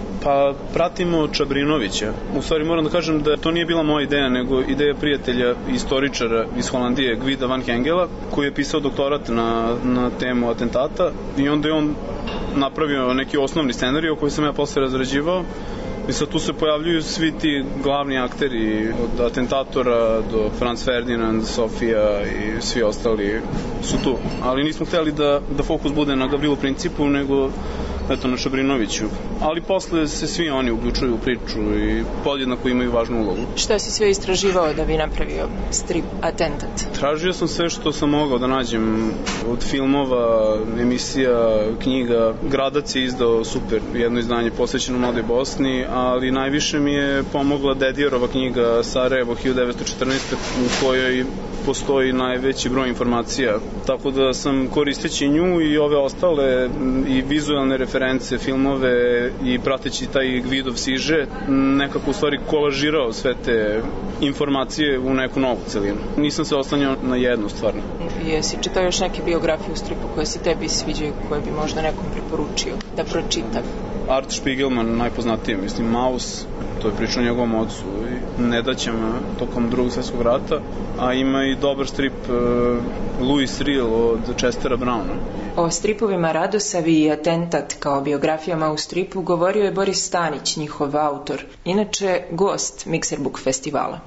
Pa pratimo Čabrinovića. U stvari moram da kažem da to nije bila moja ideja, nego ideja prijatelja istoričara iz Holandije, Gvida van Hengela, koji je pisao doktorat na, na temu atentata i onda je on napravio neki osnovni scenarij koji sam ja posle razrađivao. I sad tu se pojavljuju svi ti glavni akteri, od atentatora do Franz Ferdinand, Sofija i svi ostali su tu. Ali nismo hteli da, da fokus bude na Gavrilu Principu, nego eto, na Čabrinoviću. Ali posle se svi oni uključuju u priču i podjednako imaju važnu ulogu. Šta si sve istraživao da bi napravio strip Atentat? Tražio sam sve što sam mogao da nađem, od filmova, emisija, knjiga. Gradac je izdao super jedno izdanje posvećeno Mladoj Bosni, ali najviše mi je pomogla Dedijerova knjiga Sarajevo hiljadu devetsto četrnaeste. u kojoj postoji najveći broj informacija. Tako da sam koristeći nju i ove ostale i vizualne reference, filmove i prateći taj Gvidov siže, nekako u stvari kolažirao sve te informacije u neku novu celinu. Nisam se oslanjao na jednu stvarno. Jesi čitao još neke biografije u stripu koje se tebi sviđaju, koje bi možda nekom preporučio da pročita? Art Spiegelman, najpoznatiji, mislim, Maus, to je priča o njegovom ocu i nedaćama tokom drugog svjetskog rata, a ima i dobar strip uh, Louis Riel od Chestera Browna. O stripovima Radosavi i Atentat kao biografijama u stripu govorio je Boris Stanić, njihov autor, inače gost Mixerbook festivala.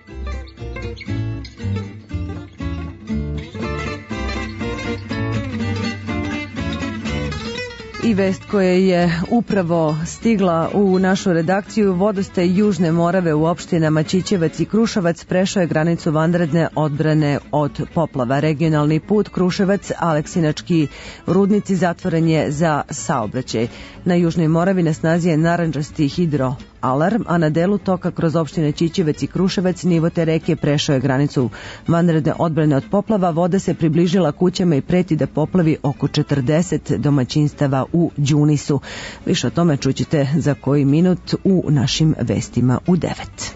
I vest koja je upravo stigla u našu redakciju: vodostaj Južne Morave u opštinama Ćićevac i Kruševac prešao je granicu vanredne odbrane od poplava. Regionalni put Kruševac-Aleksinački rudnici zatvoren je za saobraćaj. Na Južnoj Moravi na snazi je narandžasti hidro alarm, a na delu toka kroz opštine Ćićevac i Kruševac nivo te reke prešao je granicu vanredne odbrane od poplava. Voda se približila kućama i preti da poplavi oko četrdeset domaćinstava u Đunisu. Više o tome čućete za koji minut u našim vestima u devet.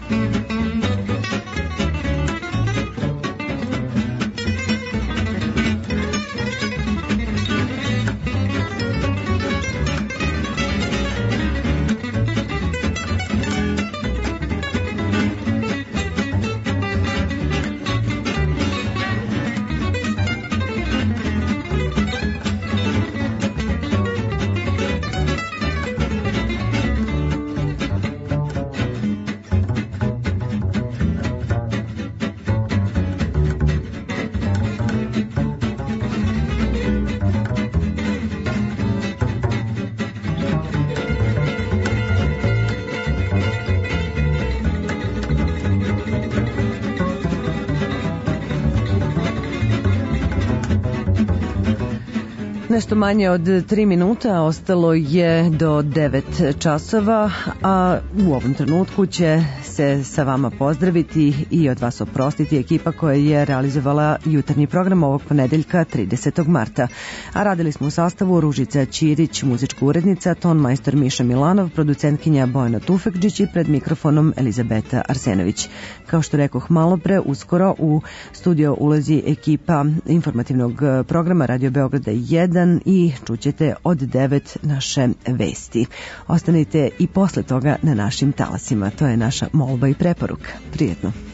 Nešto manje od tri minuta, ostalo je do devet časova, a u ovom trenutku će se sa vama pozdraviti i od vas oprostiti ekipa koja je realizovala jutarnji program ovog ponedeljka tridesetog marta. A radili smo u sastavu Ružica Ćirić, muzička urednica, ton majstor Miša Milanov, producentkinja Bojana Tufekđić i pred mikrofonom Elizabeta Arsenović. Kao što rekoh malo pre, uskoro u studio ulazi ekipa informativnog programa Radio Beograda jedan i čućete od devet naše vesti. Ostanite i posle toga na našim talasima. To je naša molba i preporuka. Prijetno.